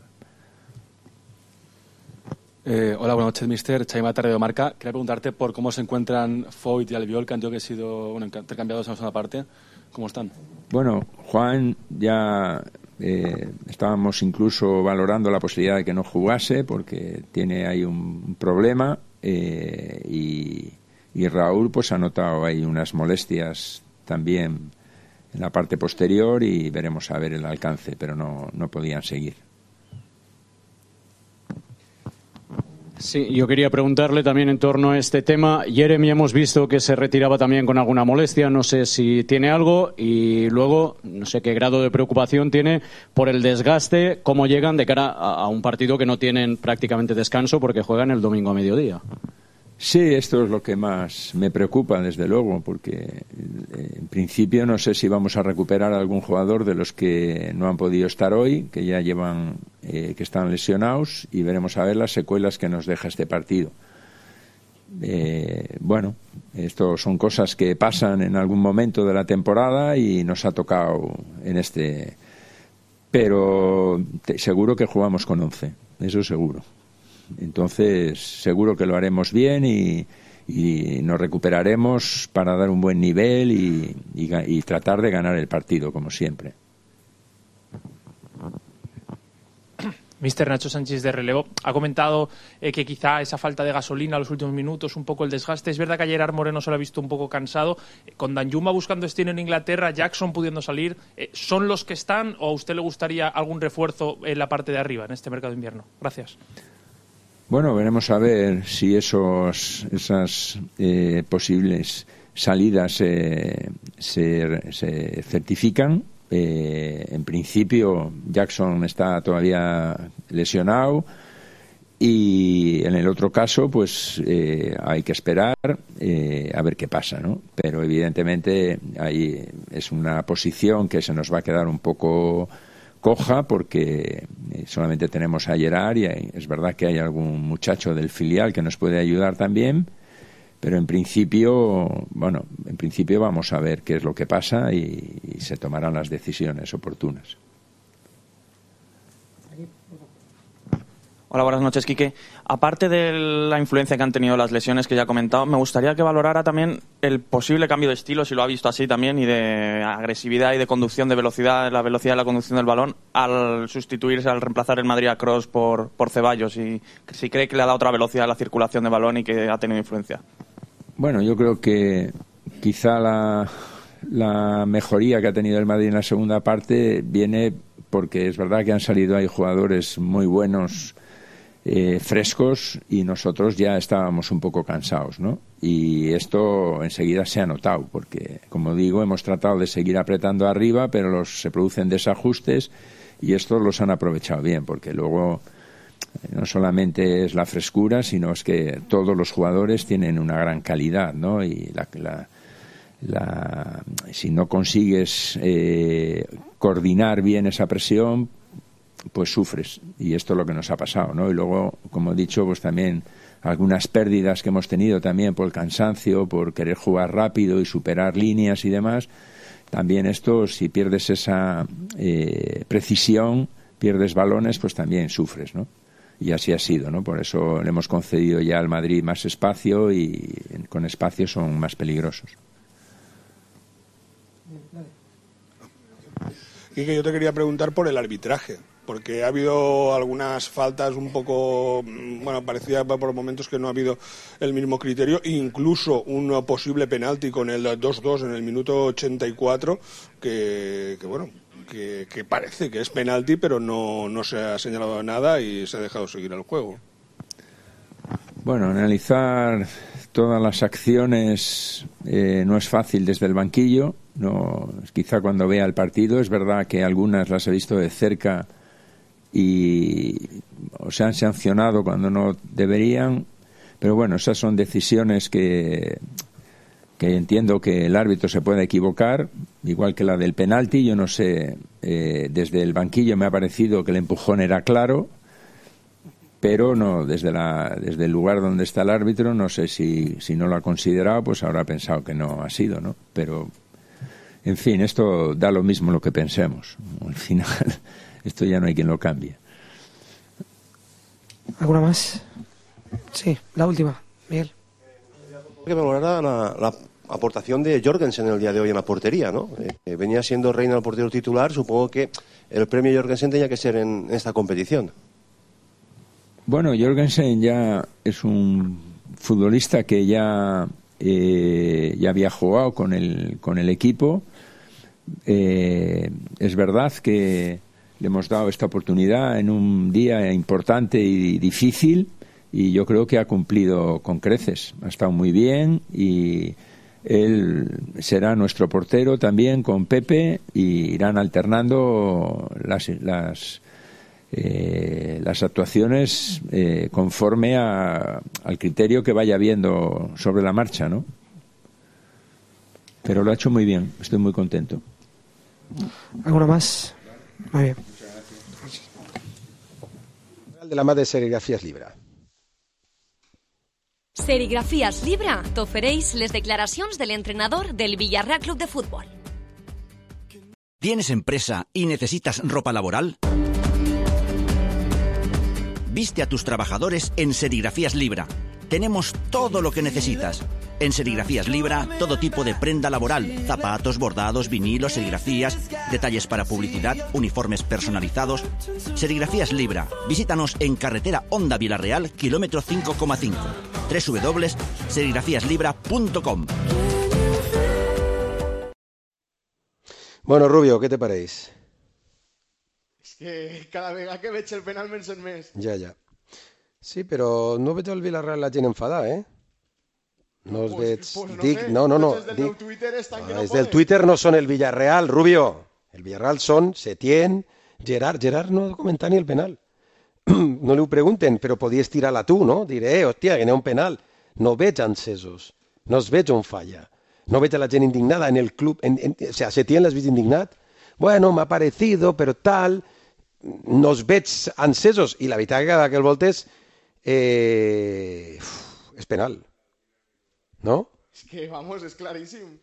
Eh, hola, buenas noches, mister. Chaima Tarde de Marca. Quería preguntarte por cómo se encuentran Foyt y Albiol, que han tenido que sido bueno, intercambiados en la segunda parte. ¿Cómo están? Bueno, Juan ya eh, estábamos incluso valorando la posibilidad de que no jugase porque tiene ahí un problema eh, y, y Raúl pues ha notado ahí unas molestias también en la parte posterior y veremos a ver el alcance, pero no, no podían seguir. Sí, yo quería preguntarle también en torno a este tema. Jeremy hemos visto que se retiraba también con alguna molestia, no sé si tiene algo, y luego no sé qué grado de preocupación tiene por el desgaste, cómo llegan de cara a, a un partido que no tienen prácticamente descanso porque juegan el domingo a mediodía. Sí, esto es lo que más me preocupa, desde luego, porque en principio no sé si vamos a recuperar a algún jugador de los que no han podido estar hoy, que ya llevan, eh, que están lesionados, y veremos a ver las secuelas que nos deja este partido. Eh, bueno, esto son cosas que pasan en algún momento de la temporada y nos ha tocado en este, pero te, seguro que jugamos con once, eso seguro. Entonces seguro que lo haremos bien y, y nos recuperaremos para dar un buen nivel y, y, y tratar de ganar el partido como siempre. Mister Nacho Sánchez de relevo ha comentado eh, que quizá esa falta de gasolina a los últimos minutos, un poco el desgaste. Es verdad que ayer Moreno se lo ha visto un poco cansado. Eh, con Danjuma buscando destino en Inglaterra, Jackson pudiendo salir, eh, ¿son los que están o a usted le gustaría algún refuerzo en la parte de arriba en este mercado de invierno? Gracias. Bueno, veremos a ver si esos, esas eh, posibles salidas eh, se, se certifican. Eh, en principio, Jackson está todavía lesionado y en el otro caso, pues eh, hay que esperar eh, a ver qué pasa, ¿no? Pero evidentemente ahí es una posición que se nos va a quedar un poco coja porque solamente tenemos a Gerard y hay, es verdad que hay algún muchacho del filial que nos puede ayudar también, pero en principio, bueno, en principio vamos a ver qué es lo que pasa y, y se tomarán las decisiones oportunas. Hola, buenas noches, Quique. Aparte de la influencia que han tenido las lesiones que ya he comentado, me gustaría que valorara también el posible cambio de estilo, si lo ha visto así también, y de agresividad y de conducción, de velocidad, la velocidad de la conducción del balón, al sustituirse, al reemplazar el Madrid a Kroos por, por Ceballos, y si cree que le ha dado otra velocidad a la circulación de balón y que ha tenido influencia. Bueno, yo creo que quizá la, la mejoría que ha tenido el Madrid en la segunda parte viene porque es verdad que han salido ahí jugadores muy buenos, Eh, frescos, y nosotros ya estábamos un poco cansados, ¿no? Y esto enseguida se ha notado porque, como digo, hemos tratado de seguir apretando arriba, pero los, se producen desajustes y estos los han aprovechado bien porque luego eh, no solamente es la frescura, sino es que todos los jugadores tienen una gran calidad, ¿no? Y la, la, la, si no consigues eh, coordinar bien esa presión, pues sufres, y esto es lo que nos ha pasado, ¿no? Y luego, como he dicho, pues también algunas pérdidas que hemos tenido también por el cansancio, por querer jugar rápido y superar líneas y demás. También esto, si pierdes esa eh, precisión, pierdes balones, pues también sufres, ¿no? Y así ha sido, ¿no? Por eso le hemos concedido ya al Madrid más espacio y con espacio son más peligrosos. Y que yo te quería preguntar por el arbitraje. porque ha habido algunas faltas un poco, bueno, parecía por momentos que no ha habido el mismo criterio, incluso un posible penalti con el dos dos en el minuto ochenta y cuatro, que, que bueno, que, que parece que es penalti, pero no, no se ha señalado nada y se ha dejado seguir el juego. Bueno, analizar todas las acciones eh, no es fácil desde el banquillo. No, quizá cuando vea el partido, es verdad que algunas las he visto de cerca y o se han sancionado cuando no deberían, pero bueno, esas son decisiones que, que entiendo que el árbitro se puede equivocar, igual que la del penalti. Yo no sé, eh, desde el banquillo me ha parecido que el empujón era claro, pero no, desde la desde el lugar donde está el árbitro, no sé si, si no lo ha considerado, pues habrá pensado que no ha sido, ¿no? Pero, en fin, esto da lo mismo lo que pensemos. Al final, esto ya no hay quien lo cambie. ¿Alguna más? Sí, la última, Miguel. Que valorara la, la aportación de Jorgensen el día de hoy en la portería, ¿no? Eh, venía siendo Reina el portero titular, supongo que el premio Jorgensen tenía que ser en, en esta competición. Bueno, Jorgensen ya es un futbolista que ya, eh, ya había jugado con el, con el equipo. Eh, es verdad que le hemos dado esta oportunidad en un día importante y difícil, y yo creo que ha cumplido con creces. Ha estado muy bien y él será nuestro portero también con Pepe, y irán alternando las, las, eh, las actuaciones eh, conforme a, al criterio que vaya viendo sobre la marcha, ¿no? Pero lo ha hecho muy bien, estoy muy contento. ¿Alguna más? Muy bien. De la mà de Serigrafías Libra. Serigrafías Libra t'ofereix les declaracions de l'entrenador del Villarreal Club de Fútbol. ¿Tienes empresa y necesitas ropa laboral? Viste a tus trabajadores en Serigrafías Libra. Tenemos todo lo que necesitas. En Serigrafías Libra, todo tipo de prenda laboral, zapatos, bordados, vinilos, serigrafías, detalles para publicidad, uniformes personalizados. Serigrafías Libra. Visítanos en carretera Honda Villarreal, kilómetro cinco coma cinco. doble u doble u doble u punto serigrafías libra punto com. Bueno, Rubio, què te pareix? És que cada vegada que veig el penal me'n sent més. Ja, ja. Sí, però no veig al Villarreal la gent enfadada, eh? No els pues, veig... Pues no dic, sé, no, no, no. Des del Dic, meu Twitter estan que ah, no des poden. del Twitter no són el Villarreal, Rubio. El Villarreal són Setién, Gerard. Gerard no ha comentat ni el penal. No li ho pregunten, però podies tirar-la tu, no? Diré, eh, hòstia, que n'hi ha un penal. No veig encesos, no els veig on falla. No veig a la gent indignada en el club. En, en, o sea, Setién l'has vist indignat? Bueno, m'ha parecido, però tal... No els veig encesos. I la veritat que cada que el voltes eh, uf, és penal. ¿No? Es que, vamos, es clarísimo.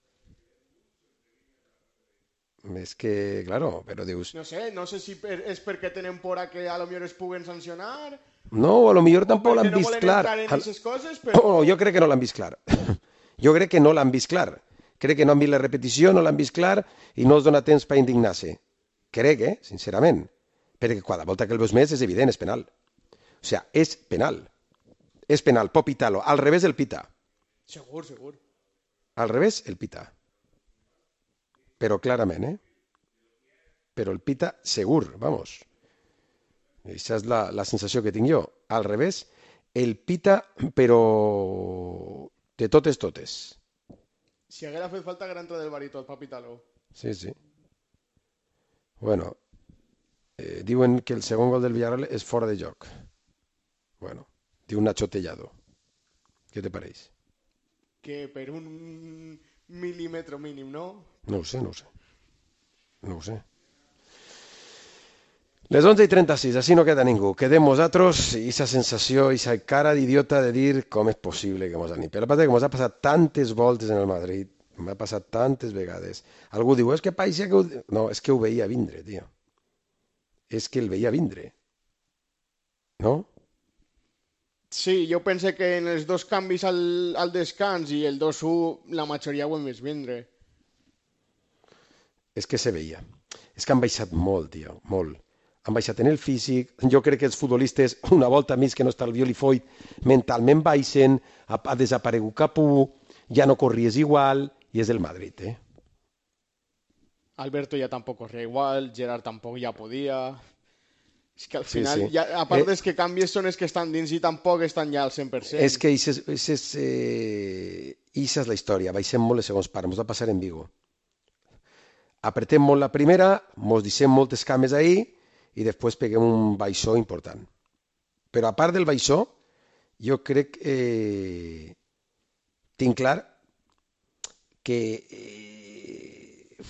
Es que, claro, pero dius... No sé, no sé si per, és perquè tenen por a que a lo millor es puguen sancionar. No, a lo millor tampoc l'han vist clar. En coses, però... Oh, jo crec que no l'han vist clar. Jo crec que no l'han vist clar. Crec que no han vist la repetició, no l'han vist clar i no els dona temps per indignar-se. Crec, eh, sincerament. Perquè cada volta que el veus més és evident, és penal. O sea, és penal. És penal, pot pitar-lo. Al revés el pita. Segur, segur. Al revés el pita. Però clarament, eh? Però el pita segur, vamos. Aquesta és la, la sensació que tinc jo. Al revés, el pita, però de totes, totes. Si haguera fet falta, haguera entrat del baritó, el papitalo. Sí, sí. Bueno, eh, diuen que el segon gol del Villarreal és fora de joc. Bueno, diu Nacho Tellado. Què te pareix? Que per un milímetro mínim, no? No ho sé, no ho sé. No ho sé. Les onze i trenta-sis, així no queda ningú. Quedem nosaltres i aquesta sensació, aquesta cara d'idiota de dir com és possible que mos anem. Però el que mos ha passat tantes voltes en el Madrid, m'ha passat tantes vegades. Algú diu, és que païsia que ho... No, és que ho veia vindre, tio. És que el veia vindre. No? Sí, jo pense que en els dos canvis al, al descans i el dos u la majoria ho hem vist vindre. És que se veia. És que han baixat molt, tio, molt. han baixat en el físic, jo crec que els futbolistes, una volta més que no està el Albiol i Foyt, mentalment baixen, ha, ha desaparegut Capú, ja no corries igual, i és el Madrid, eh? Alberto ya tampoco corría igual, Gerard tampoco ya podía. Es que al final, sí, sí. Ya, aparte eh, es que canvies son es que estan dins i tampoc estan ja al cent per cent. És que això és, eh, és la història, baixem molt les segons parts, ens va passar en Vigo. Apretem molt la primera, ens deixem moltes cames ahí i després peguem un baixó important. Però a part del baixó, jo crec que eh, tinc clar que eh,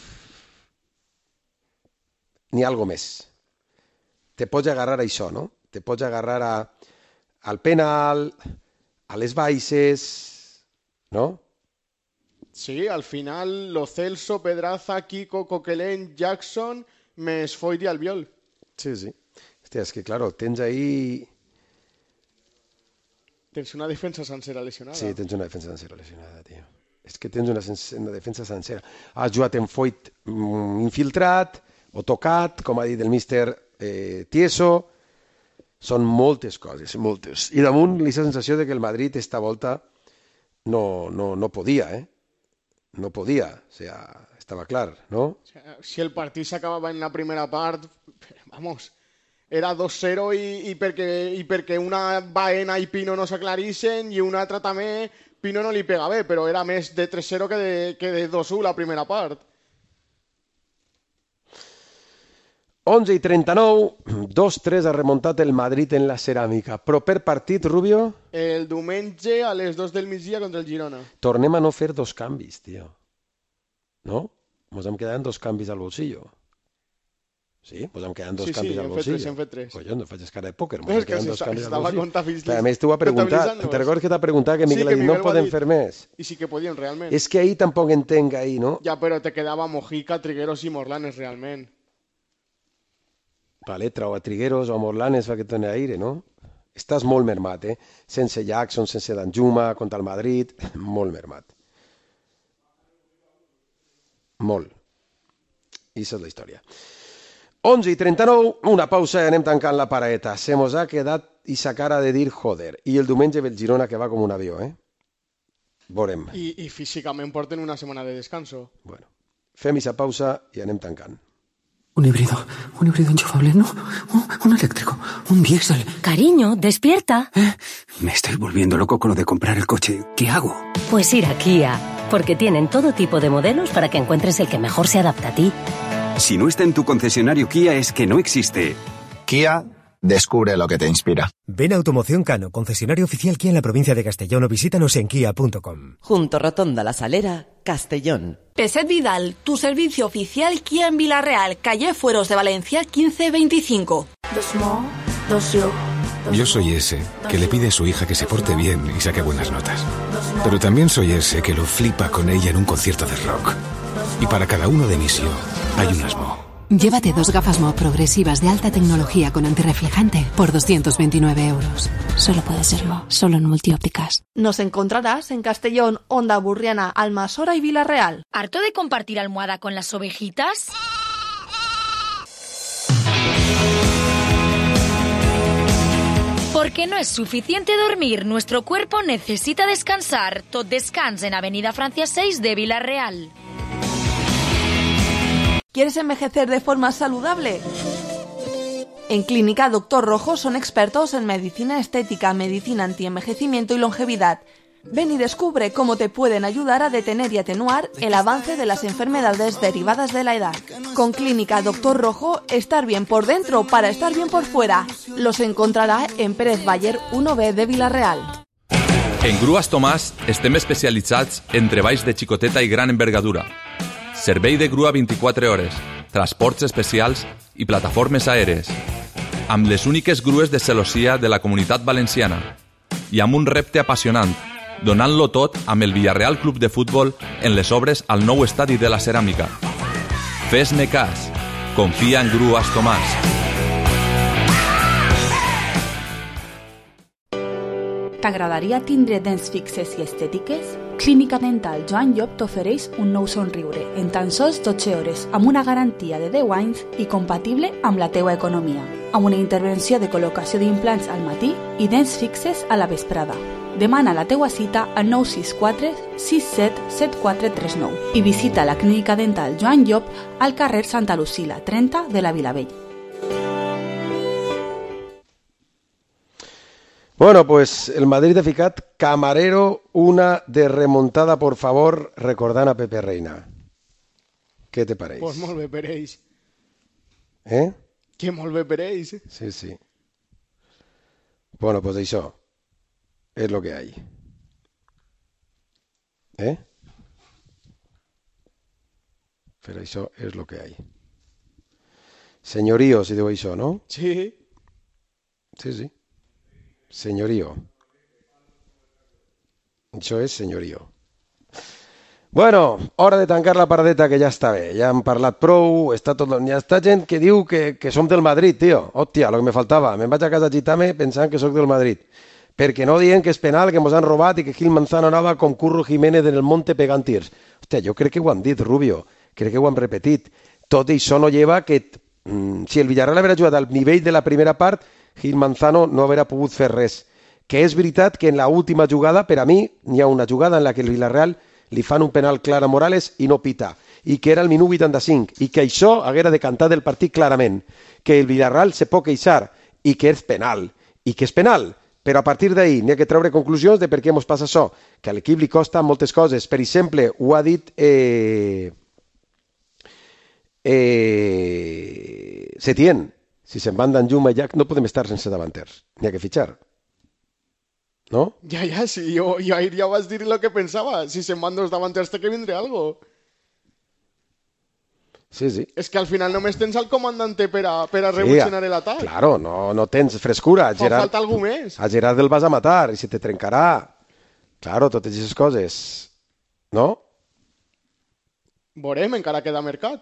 n'hi ha alguna més. Te pots agarrar a això, no? Te pots agarrar a, al penal, a les baixes, no? Sí, al final Lo Celso, Pedraza, Kiko, Coquelin, Jackson, més Foyt i Albiol. Sí, sí. Hòstia, és que, claro, tens ahí... Tens una defensa sencera lesionada. Sí, tens una defensa sencera lesionada, tio. És que tens una, una defensa sencera. Has jugat en Foyt mm, infiltrat o tocat, com ha dit el míster eh, Tieso. Són moltes coses, moltes. I damunt li la sensació de que el Madrid esta volta no, no, no podia, eh? No podia, o sea, estava clar, no? Si el partit s'acabava en la primera part, vamos, era dos cero i, i, perquè, i perquè una Baena i Pino no s'aclarixen i una altra també Pino no li pega bé, però era més de tres cero que de, que de dos u la primera part. onze i trenta-nou, dos tres ha remuntat el Madrid en la ceràmica. Proper partit, Rubio? El diumenge a les dos del migdia contra el Girona. Tornem a no fer dos canvis, tio. No? Ens hem quedat dos canvis al bolsillo. Sí, ens hem quedat dos sí, canvis sí, al bolsillo. Sí, sí, hem fet tres. Collons, no faig cara de pòquer. No, és que si estava comptabilitzant. A més, t'ho ha preguntat. Te recordes que t'ha preguntat que Miguel, sí, que Miguel no podem fer més? I sí que podien, realment. És que ahí tampoc entenc, ahí, no? Ja, però te quedava Mojica, Trigueros i Morlanes, realment. Vale, trau a Trigueros o a Morlanes fa que et doni aire, no? Estàs molt mermat, eh? Sense Jackson, sense Danjuma, contra el Madrid, molt mermat. Molt. I això és la història. onze i trenta-nou, una pausa i anem tancant la paraeta. Se mos ha quedat esa cara de dir joder. I el diumenge ve el Girona que va com un avió, eh? Veurem. I, i físicament porten una setmana de descanso. Bueno, fem esa pausa i anem tancant. Un híbrido, un híbrido enchufable, no, un, un eléctrico, un diésel. Cariño, despierta. ¿Eh? Me estoy volviendo loco con lo de comprar el coche. ¿Qué hago? Pues ir a Kia, porque tienen todo tipo de modelos para que encuentres el que mejor se adapta a ti. Si no está en tu concesionario Kia es que no existe. Kia, descubre lo que te inspira. Ven a Automoción Cano, concesionario oficial Kia en la provincia de Castellón, o visítanos en kia punto com. Junto Rotonda La Salera, Castellón. Peset Vidal, tu servicio oficial Kia en Villarreal, calle Fueros de Valencia quince veinticinco. Yo soy ese que le pide a su hija que se porte bien y saque buenas notas. Pero también soy ese que lo flipa con ella en un concierto de rock. Y para cada uno de mis yo hay un Asmo. Llévate dos gafas Mo progresivas de alta tecnología con antirreflejante por doscientos veintinueve euros. Solo puede ser Mo, solo en Multiópticas. Nos encontrarás en Castellón, Onda Burriana, Almasora y Villarreal. ¿Harto de compartir almohada con las ovejitas? Porque no es suficiente dormir, nuestro cuerpo necesita descansar. Tot descans en Avenida Francia seis de Villarreal. ¿Quieres envejecer de forma saludable? En Clínica Doctor Rojo son expertos en medicina estética, medicina antienvejecimiento y longevidad. Ven y descubre cómo te pueden ayudar a detener y atenuar el avance de las enfermedades derivadas de la edad. Con Clínica Doctor Rojo, estar bien por dentro para estar bien por fuera. Los encontrará en Pérez Bayer uno B de Villarreal. En Grues Tomàs estem especialitzats en treballs de xicoteta i gran envergadura. Servei de grua vint-i-quatre hores, transports especials i plataformes aèries. Amb les úniques grues de celossia de la Comunitat Valenciana. I amb un repte apassionant, donant-lo tot amb el Villarreal Club de Futbol en les obres al nou estadi de la Ceràmica. Fes-me cas. Confia en Grues Tomàs. T'agradaria tindre dents fixes i estètiques? Clínica Dental Joan Llop t'ofereix un nou somriure en tan sols dotze hores amb una garantia de deu anys i compatible amb la teua economia, amb una intervenció de col·locació d'implants al matí i dents fixes a la vesprada. Demana la teua cita al nou sis quatre sis set set quatre tres nou i visita la Clínica Dental Joan Llop al carrer Santa Lucila trenta de la Vilavella. Bueno, pues el Madrid ha ficat Camarero, una de remontada, por favor, recordant a Pepe Reina. Què te pareix? Pues molt bé per ells. Eh? Que molt bé per ells. Sí, sí. Bueno, pues això és lo que hay. Eh? Però això és lo que hay. Senyorío, si diu això, no? Sí. Sí, sí. Senyorío. Això és senyorío. Bueno, hora de tancar la paradeta, que ja està bé. Ja hem parlat prou, està tot... Hi ha gent que diu que, que som del Madrid, tio. Hòstia, lo que me faltava. Me'n vaig a casa a gitar-me pensant que sóc del Madrid. Perquè no diuen que és penal, que mos han robat i que Gil Manzano anava com Curro Jiménez en el monte pegant tirs. Hòstia, jo crec que ho han dit, Rubio. Crec que ho han repetit. Tot això no lleva que... Mm, si el Villarreal haguera jugat al nivell de la primera part, Gil Manzano no haurà pogut fer res. Que és veritat que en la última jugada, per a mi, hi ha una jugada en la que el Villarreal li fan un penal clar a Morales i no pita, i que era el minut vuitanta-cinc, i que això haguera decantat el partit clarament, que el Villarreal se pot queixar, i que és penal, i que és penal, però a partir d'ahir n'hi ha que treure conclusions de per què mos passa això, que a l'equip li costa moltes coses. Per exemple, ho ha dit eh... Eh... Setién. Si se'n van Danjuma i Llach, no podem estar sense davanters. N'hi ha que fitxar. ¿No? Ja, ja, sí. Jo, jo ahir ja vas dir el que pensava. Si se'n van dos davanters, té que vindre algo. Sí, sí. És que al final només tens el comandante per a, per a revolucionar sí, l'atac. Claro, no, no tens frescura. Fa Gerard, falta algú més. A Gerard el vas a matar i se te trencarà. Claro, totes aquestes coses. No? Veurem, encara queda mercat.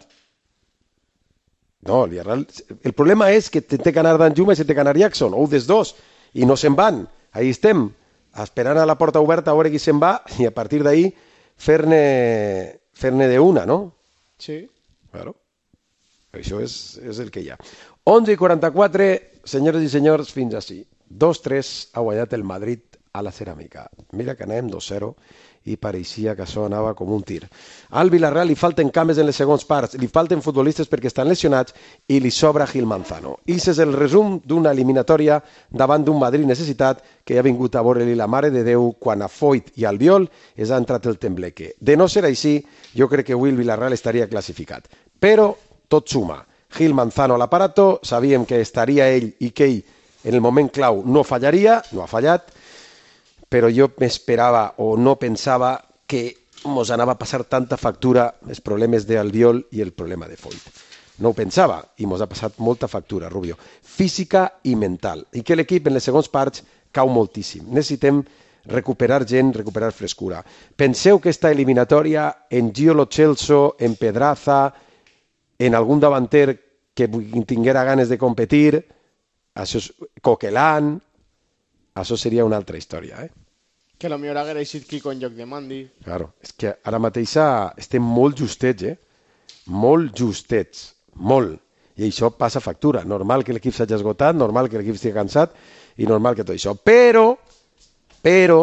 No, el Villarreal... El problema és que té que anar Danjuma i se té que anar Jackson, o des dos, i no se'n van. Ahí estem, esperant a la porta oberta a veure qui se'n va, i a partir d'ahí fer-ne fer-ne de una, no? Sí. Claro. Això és, és el que hi ha. onze i quaranta-quatre, senyores i senyors, fins així. dos tres ha guanyat el Madrid a la Ceràmica. Mira que anem dos zero i pareixia que això anava com un tir. Al Villarreal li falten canvis en les segons parts, li falten futbolistes perquè estan lesionats i li sobra Gil Manzano. I és el resum d'una eliminatòria davant d'un Madrid necessitat que ha vingut a veure-li la mare de Déu quan a Foyt i Albiol es ha entrat el tembleque. De no ser així, jo crec que avui el Villarreal estaria classificat. Però tot suma. Gil Manzano a l'aparato, sabíem que estaria ell i que ell en el moment clau no fallaria, no ha fallat, però jo m'esperava o no pensava que mos anava a passar tanta factura els problemes d'Albiol i el problema de Foyt. No ho pensava i mos ha passat molta factura, Rubio, física i mental, i que l'equip en les segons parts cau moltíssim. Necessitem recuperar gent, recuperar frescura. Penseu que esta eliminatòria en Gio Lo Celso, en Pedraza, en algun davanter que tinguera ganes de competir, això és Coquelin, això seria una altra història, eh? Que la millor haguera eixit Kiko en lloc de Mandi. Claro, és que ara mateix estem molt justets, eh? Molt justets, molt. I això passa factura. Normal que l'equip s'hagi esgotat, normal que l'equip estigui cansat i normal que tot això. Però, però,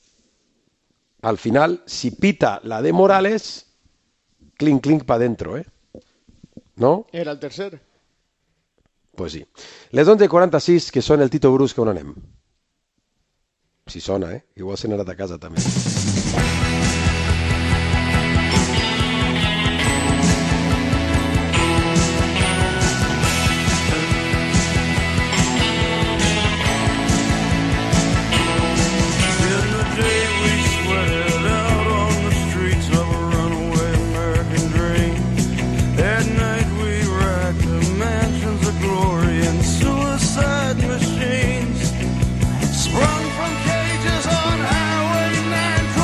al final, si pita la de Morales, clink, clink pa dentro, eh? No? Era el tercer. Pues sí. Les onze i quaranta-sis, que són el Tito Brusca, on anem? Si sona, eh? Igual se n'ha anat a casa també. Sprung from cages on Highway nine.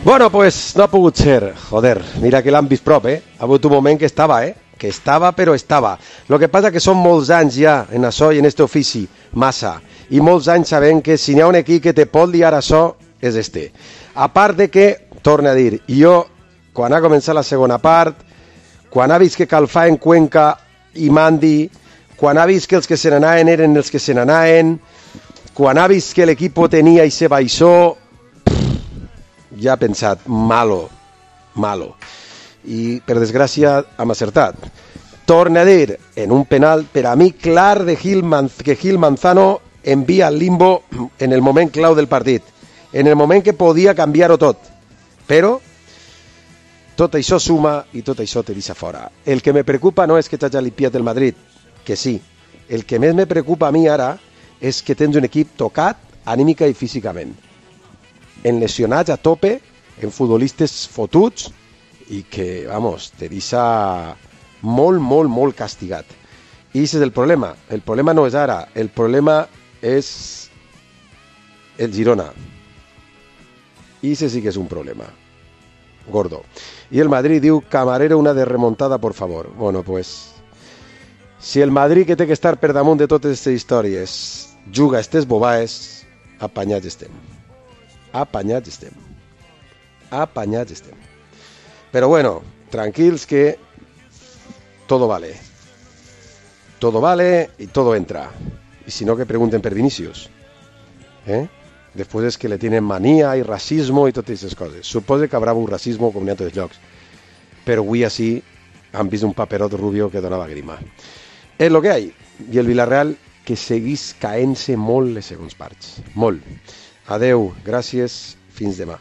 Bueno, pues no ha pogut ser, joder, mira que l'han vist prop, eh? Ha hagut un moment que estava, eh? Que estava, però estava. Lo que passa que són molts anys ja en això i en este ofici, massa, i molts anys sabent que si n'hi ha un equip que te pot liar això, és este. A part de que, torna a dir, jo, quan ha començat la segona part, quan ha vist que Calfà en Cuenca i Mandi, quan ha vist que els que se n'anaven eren els que se n'anaven, quan ha vist que l'equip tenia i se baixó, ja ha pensat, malo, malo. I, per desgràcia, hem acertat. Torna a dir, en un penal, per a mi, clar de Gil Manz- que Gil Manzano envia al limbo en el moment clau del partit, en el moment que podia canviar-ho tot. Però tot això suma i tot això te deixa fora. El que me preocupa no és que t'hagi limpiat el Madrid, que sí. El que més me preocupa a mi ara és que tens un equip tocat anímica i físicament, en lesionats a tope, en futbolistes fotuts, i que, vamos, te deixa molt, molt, molt castigat. I aquest és el problema. El problema no és ara, el problema és el Girona. I aquest sí que és un problema gordo. I el Madrid diu, Camarero, una de remontada, por favor. Bueno, pues, si el Madrid, que té que estar per damunt de totes aquestes històries, juga estes bobaes, apanyats estem. Apanyats estem. Apanyats estem. Pero bueno, tranquilos que todo vale. Todo vale y todo entra. Y si no, que pregunten per Vinicius. ¿Eh? Después es que le tienen manía y racismo y todas esas cosas. Suposo que habrá un racismo com n'hi ha a tots llocs. Però avui així han vist un paperot rubio que donava grima. És lo que hay. I el Villarreal que seguís caent-se molt les segons parts. Molt. Adeu, gràcies, fins demà.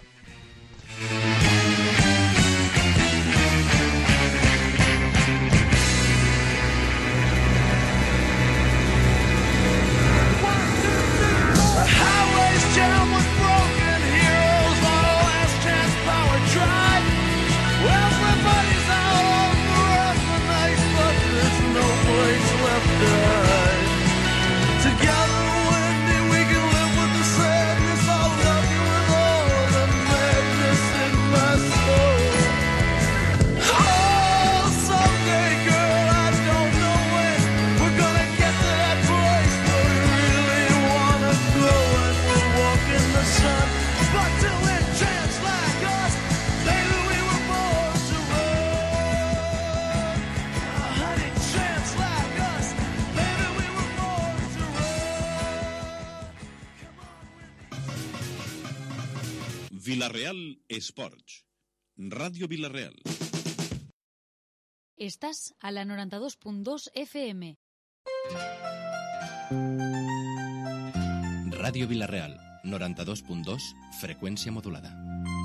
Villarreal Sports. Radio Villarreal. Estás a la noranta dos punt dos F M. Radio Villarreal, noranta dos punt dos, freqüència modulada.